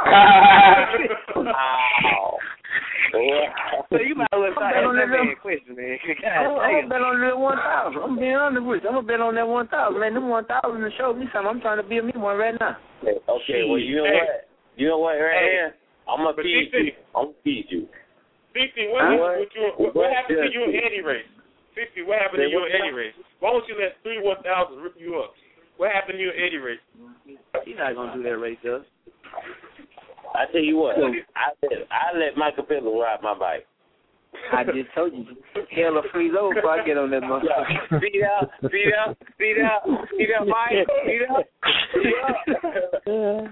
Wow. So you might as well start I'm asking betting on that man them. question, man. I'm, God I'm gonna damn. bet on that one thousand. I'm being honest with you. I'm gonna bet on that one thousand. Man, them one thousand to show me something. I'm trying to build me one right now. Okay, well, you know Hey. what? You know what, right Hey. here? I'm gonna But feed C C. you. I'm gonna feed you. Fifty, what, Huh? happened with you, what, what happened to Yeah. you and Eddie race? Fifty, what happened to Say you what and now? Eddie race? Why don't you let three one thousand rip you up? What happened to you and Eddie race? He's not gonna do that race, does? I tell you what, I let I let Michael Pittler ride my bike. I just told you. Hell will freeze over before I get on that motherfucker. Feet out, feet out, feet out, feet out, Mike, feet out, feet out.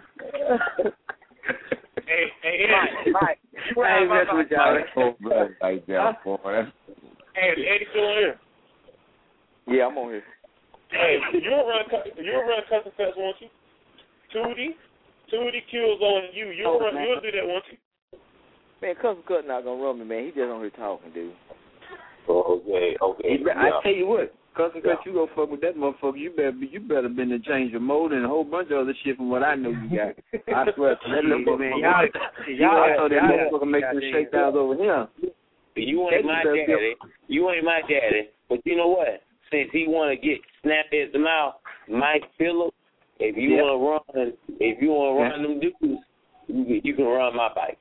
Hey, hey, Mike, Mike, you I ride ain't my messing with bike. y'all. Oh, blood, like that, boy. hey, is Eddie still on here? Yeah, I'm on here. Hey, you'll run, cu- you'll run custom fest, won't you? Tootie, Tootie kills on you. You'll run, you'll do that, won't you? Man, Custom Cut not gonna run me, man. He just on here talking, dude. Okay, okay. You be- I yeah. tell you what, custom cut, Yeah. you go fuck with that motherfucker. You better be, you better been to change your motor and a whole bunch of other shit from what I know you got. I swear to that little Man, motherfucker. y'all, You y'all, I told that y'all, motherfucker make some goddamn- shakedowns over here. You ain't my daddy. You ain't my daddy. But you know what? Since he want to get snap at the mouth, Mike Phillips. If you Yeah. want to run, if you want to run them dudes, you, you can run my bike.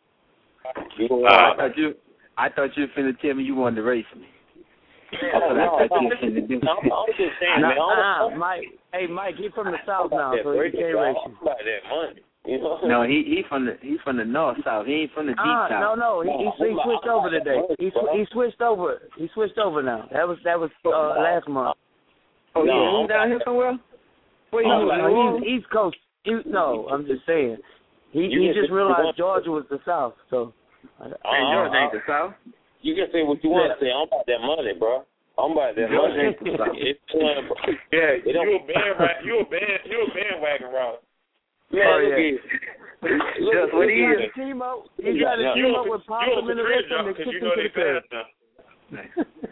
You can Uh, run I my thought you, I thought you were finna tell me you wanted to race me. Yeah, That's what no, I thought no. you were finna do. No, I'm just saying, Nah, man. nah, I'm, Mike. Hey, Mike, he from the south now, that so he break can't it, race I'm you. about that money. You know? No, he he from the he from the north south. He ain't from the deep Ah, south. no, no, he, he, he switched over today. He sw- he switched over. He switched over now. That was that was uh, last month. Oh, no, he moved down here somewhere? Where you no, moved? no, he's East Coast. He, no, I'm just saying. He You he can just say realized what- Georgia was the south. So. Uh, Georgia ain't the south. You can say what you want to say. I'm about that money, bro. I'm about that Georgia money. ain't the south. It's fun, bro. Yeah, It don't- you a bandwagon. You a band. You a bandwagon rider. Man, Oh, look yeah. at look Just at what he look is. at- Team up. Yeah, He got to yeah. team You up a- with you a Parliament and Patriot Richmond jump to 'cause kick you him know to they the curb. fast now.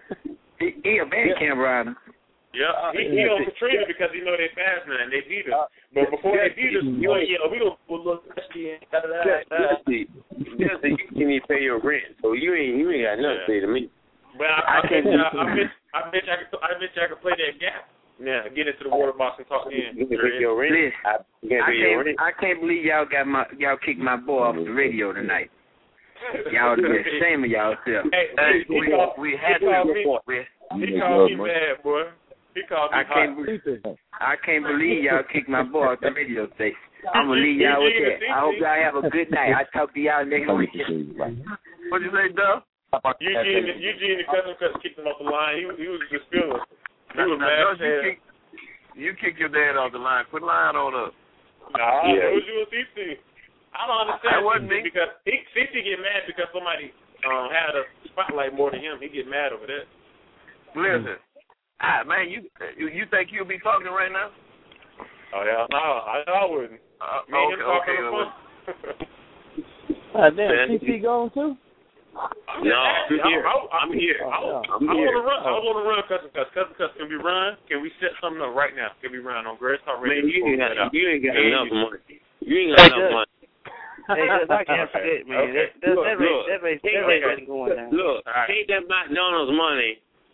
he, he a band Yeah. camp rider. Yeah, he, he on Katrina because he know they fast now and they beat us. But before they beat us, you ain't yeah, we gonna we'll look dusty and da da da da. Justy, Justy, you can't even pay your rent, so you ain't you ain't got nothing to say to me. But I, I, bet you, I, I bet I bet you I could I bet you I could play that gap. Yeah, get into the water box and talk in. You can pay your rent. Listen, I, you can't I pay your can't, rent. I can't believe y'all got my y'all kicked my boy off the radio tonight. Y'all be ashamed of y'allself. Hey, Hey, he, we- called, we he had to called do me. it. He called me bad, boy. He called me I can't hot. believe I can't believe y'all kicked my boy off the radio station. I'm gonna leave y'all with that. I hope y'all have a good night. I talk to y'all next week. What you say, Duff? Eugene, Eugene, the cousin, cousin kicked him off the line. He, he was just feeling. He was Now, mad. Duff, you kick, you kick your dad off the line. Put line on us. Nah, Yeah. it was you and C C. I don't understand That wasn't C C me. because he, C C get mad because somebody um, had a spotlight more than him. He get mad over that. Listen, ah, man, you you, you think you'll be talking right now? Oh yeah, no, I, I wouldn't. Uh, Me and him okay, talking okay, on the well, phone. Uh, damn, C C going too? I'm No, asking. I'm here. I, I, I'm here. I, I'm I here. want to run. I want to run, cousin, cousin, cousin, cousin. Can we run? Can we set something up right now? Can we run on Grace Talk Radio? Man, you ain't got you ain't got Man, enough you- money. You ain't got enough money. Hey, just, I can't forget, man. Okay. That, that, Look, that, race, look. that race, Take that race that- ain't going down. Look, All right. take that McDonald's money.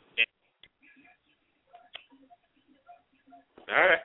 All right.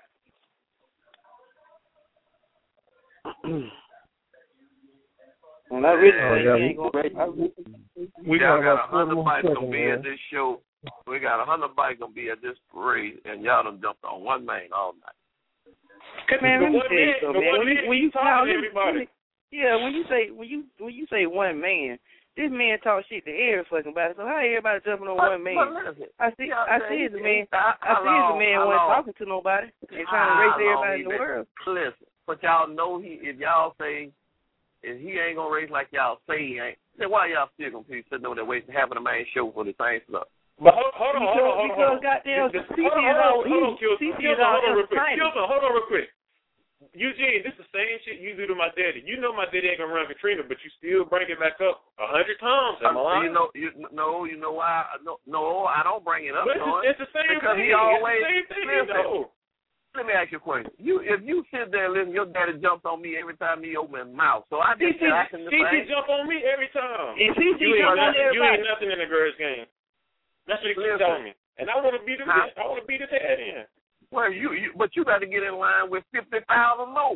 When I really Oh, think yeah, he ain't going I really- We y'all got got a about four hundred more bikes gonna seconds, be at man. this show. We got a hundred bikes gonna be at this parade, and y'all done jumped on one main all night. Come man, let But me one tell you man- something, but man. one When you, man when you talking now, to let me- everybody. let me- yeah, when you say when you when you say one man, this man talk shit to every fucking body. So how everybody jumping on But- one man? but listen, I see, y'all I say see he- the man. how- I how see the long- man how wasn't long- talking to nobody and trying to How race long everybody he in the been- world. Listen, but y'all know he. If y'all say if he ain't gonna race like y'all say he ain't, then why y'all still gonna be sitting over there waiting having a man show for the same stuff? But hold, hold on, Because, hold on, hold on. because hold on. goddamn, This- C C hold on, is hold on, all hold on, easy. Kilton, C C Kilton, is all hold on real quick. entertaining. Kilton, hold on real quick. Eugene, this is the same shit you do to my daddy. You know my daddy ain't gonna run Katrina, but you still bring it back up a hundred times. Am I Uh, lying? you know, you no, you know why? No, no, I don't bring it up. But it's, son. it's the same because thing. he always it's the same thing, listen. though. Let me ask you a question. You, if you sit there and listen, your daddy jumps on me every time he opens his mouth. So I C just C, acting the C C same. jump on me every time. And C C you ain't jump on nothing, you ain't everybody. nothing in the girls' game. That's what he keeps Listen. telling me. And I want to beat him. Huh? I want to beat his head in. Well, you, you, but you got to get in line with fifty thousand more.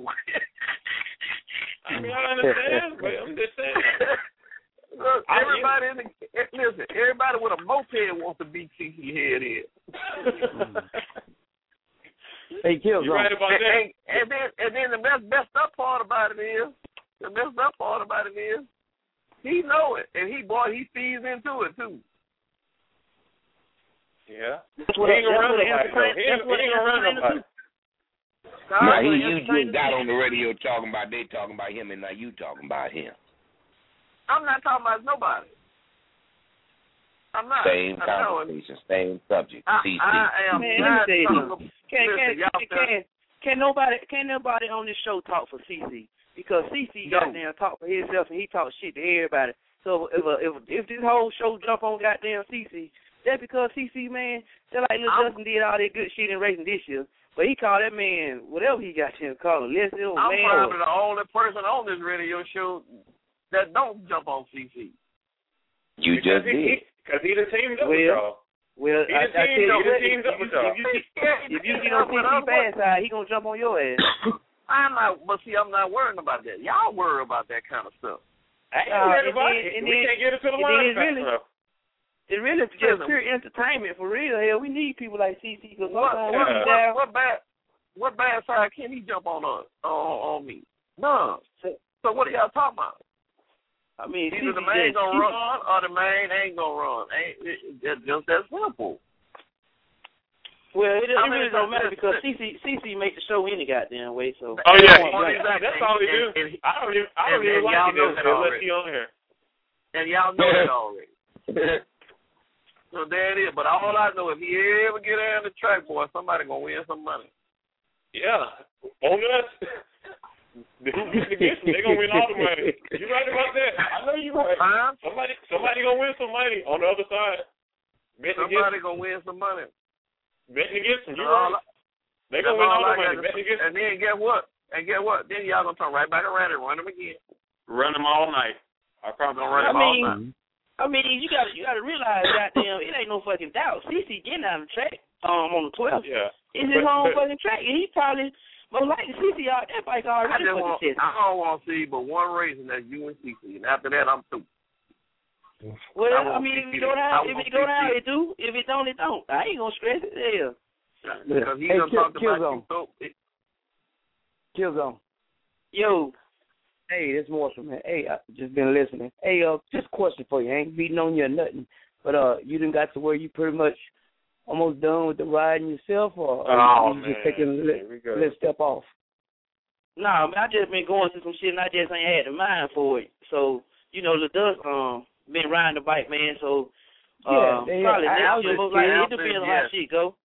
I mean, I understand, but I'm just saying. Look, I- everybody in the eh, listen. Everybody with a moped wants to beat C C head in. Hey, Kills You right about and, that? and, and then, and then the best, best up part about it is, the best up part about it is, he know it, and he boy, he feeds into it too. Yeah. That's He what ain't that's gonna run what nobody, though. He ain't that's what he ain't gonna run nobody. Now he, you just got on the radio talking about they talking about him, and now you talking about him. I'm not talking about nobody. I'm not. Same I know it. conversation, same subject. I, C C. I am Man, let me not tell you talking something. about. Can Listen, can y'all can, can can nobody can nobody on this show talk for C C? Because C C No. goddamn talk for himself and he talk shit to everybody. So if a, if if this whole show jump on goddamn C C, that's because C C man, just like Lil I'm- Justin did all that good shit in racing this year. But he called that man whatever he got him to call him. Let's I'm man. probably or- the only person on this radio show that don't jump on C C. You Because just he, did. Because he, he done teamed up Well, with y'all. Well, He I, I the tell team, you though. what, He teams up if, with you, y'all. if you if you get on C C bad side, he gonna jump on your ass. I'm not, but see, I'm not worrying about that. Y'all worry about that kind of stuff. I ain't Uh, worried and about then- it. and We then- can't get it to the and then line it's fast really- enough. It's really just Listen. pure entertainment for real. Hell, we need people like C C because What, sometimes what, we be what, down. what bad, what bad side can he jump on us, on, on me? None. So what are y'all talking about? I mean, Either C C the man just- gonna C C run or the man ain't gonna run. Ain't it, it's just that simple. Well, it, it I mean, really don't matter it's- because C C C C make the show any goddamn way. So Oh yeah, Well, he- exactly. that's all he do. And- and- I don't even, I don't and- even and like y'all it know unless that unless already. he on here. And y'all know it already. So there it is. But all I know, if he ever get out on the track, boy, somebody gonna win some money. Yeah, on us. Who gets against him? They gonna win all the money. You right about that? I know you right. Huh? Somebody, somebody gonna win some money on the other side. Betting Somebody against, gonna win some money. betting against him. You That's all right? I- They that's gonna win all all I the money. got to Betting say. against And then get what? And get what? Then y'all gonna turn right back around and run him again. run them all night. I probably Gonna run I him all mean, night. I mean, you got to you got to realize, goddamn, it ain't no fucking doubt. C C getting out of the track um on the twelfth. Yeah. It's his But- home but- fucking track, and he probably most likely C C out that bike I already just fucking want, tested. I don't want to see but one race, and that's you and C C. And after that, I'm through. Well, I I, want mean, if C C it go to- down, I if want it go C C. down, it do. If it don't, it don't. I ain't gonna stress it. Hell. Because he Hey, done Kill- talked about Killzone. you so. It, Killzone. Yo. Hey, this Marshall, man. Hey, I just been listening. Hey, uh, just a question for you. I ain't beating on you or nothing, but uh, you done got to where you pretty much almost done with the riding yourself, or, or Oh, you man. just taking a Here little, we go. little step off? Nah, man, I just been going through some shit, and I just ain't had the mind for it. So, you know, the dust um been riding the bike, man. So, uh, Yeah, yeah, probably I- next I was year, just most likely it curious. depends on Yes. how shit go.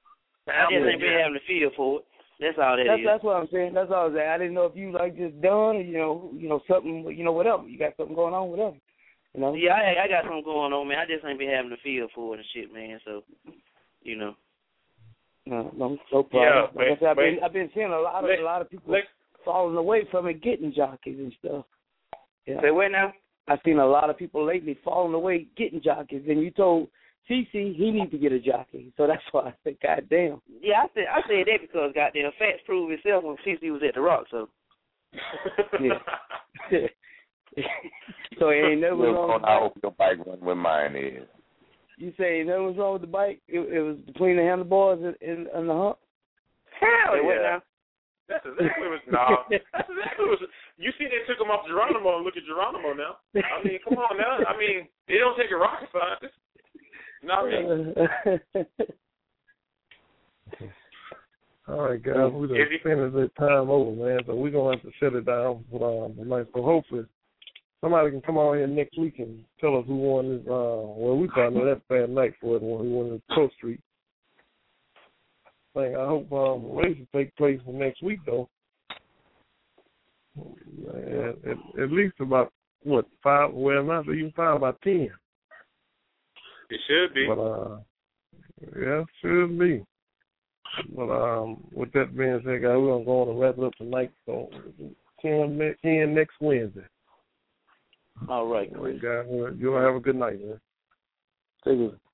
I just ain't been Yeah. having the feel for it. That's all that That's is. that's what I'm saying. That's all I was saying. I didn't know if you like just done, or you know, you know something, you know, whatever. You got something going on, whatever. You know. Yeah, I, I got something going on, man. I just ain't been having the feel for it and shit, man. So, you know. No, no, no problem. Yeah, Like I but- said, I've been but- I've been seeing a lot of let- a lot of people let- falling away from it, getting jockeys and stuff. Yeah. Say what now? I've seen a lot of people lately falling away, getting jockeys. And you told C C he needs to get a jockey, so that's why I said, God damn. Yeah, I said I said that because goddamn facts prove itself when C C was at the Rock. So. Yeah. So it ain't never Look, wrong. I hope your bike run where mine is. You say nothing was wrong with the bike? It, it was between the handlebars and, and, and the hump? Hell Say what yeah. now? That's exactly what no. That's exactly what you see. They took him off Geronimo and look at Geronimo now. I mean, come on now. I mean, they don't take a rocket scientist. You know what I mean? All right, guys, we done If you- spent that time over, man. So we're gonna have to shut it down for um, tonight. So hopefully somebody can come on here next week and tell us who won this. Uh, well, we probably know that's bad night for it when we won the Coast Street thing. I hope um, the races take place next week though. At, at, at least about what five? Well, not even five, about ten. It should be. But uh, yeah, should be. But um, with that being said, guys, we're gonna go on and wrap it up tonight. So ten, ten next Wednesday. All right, All right, guys. You'll have a good night, man. Take it.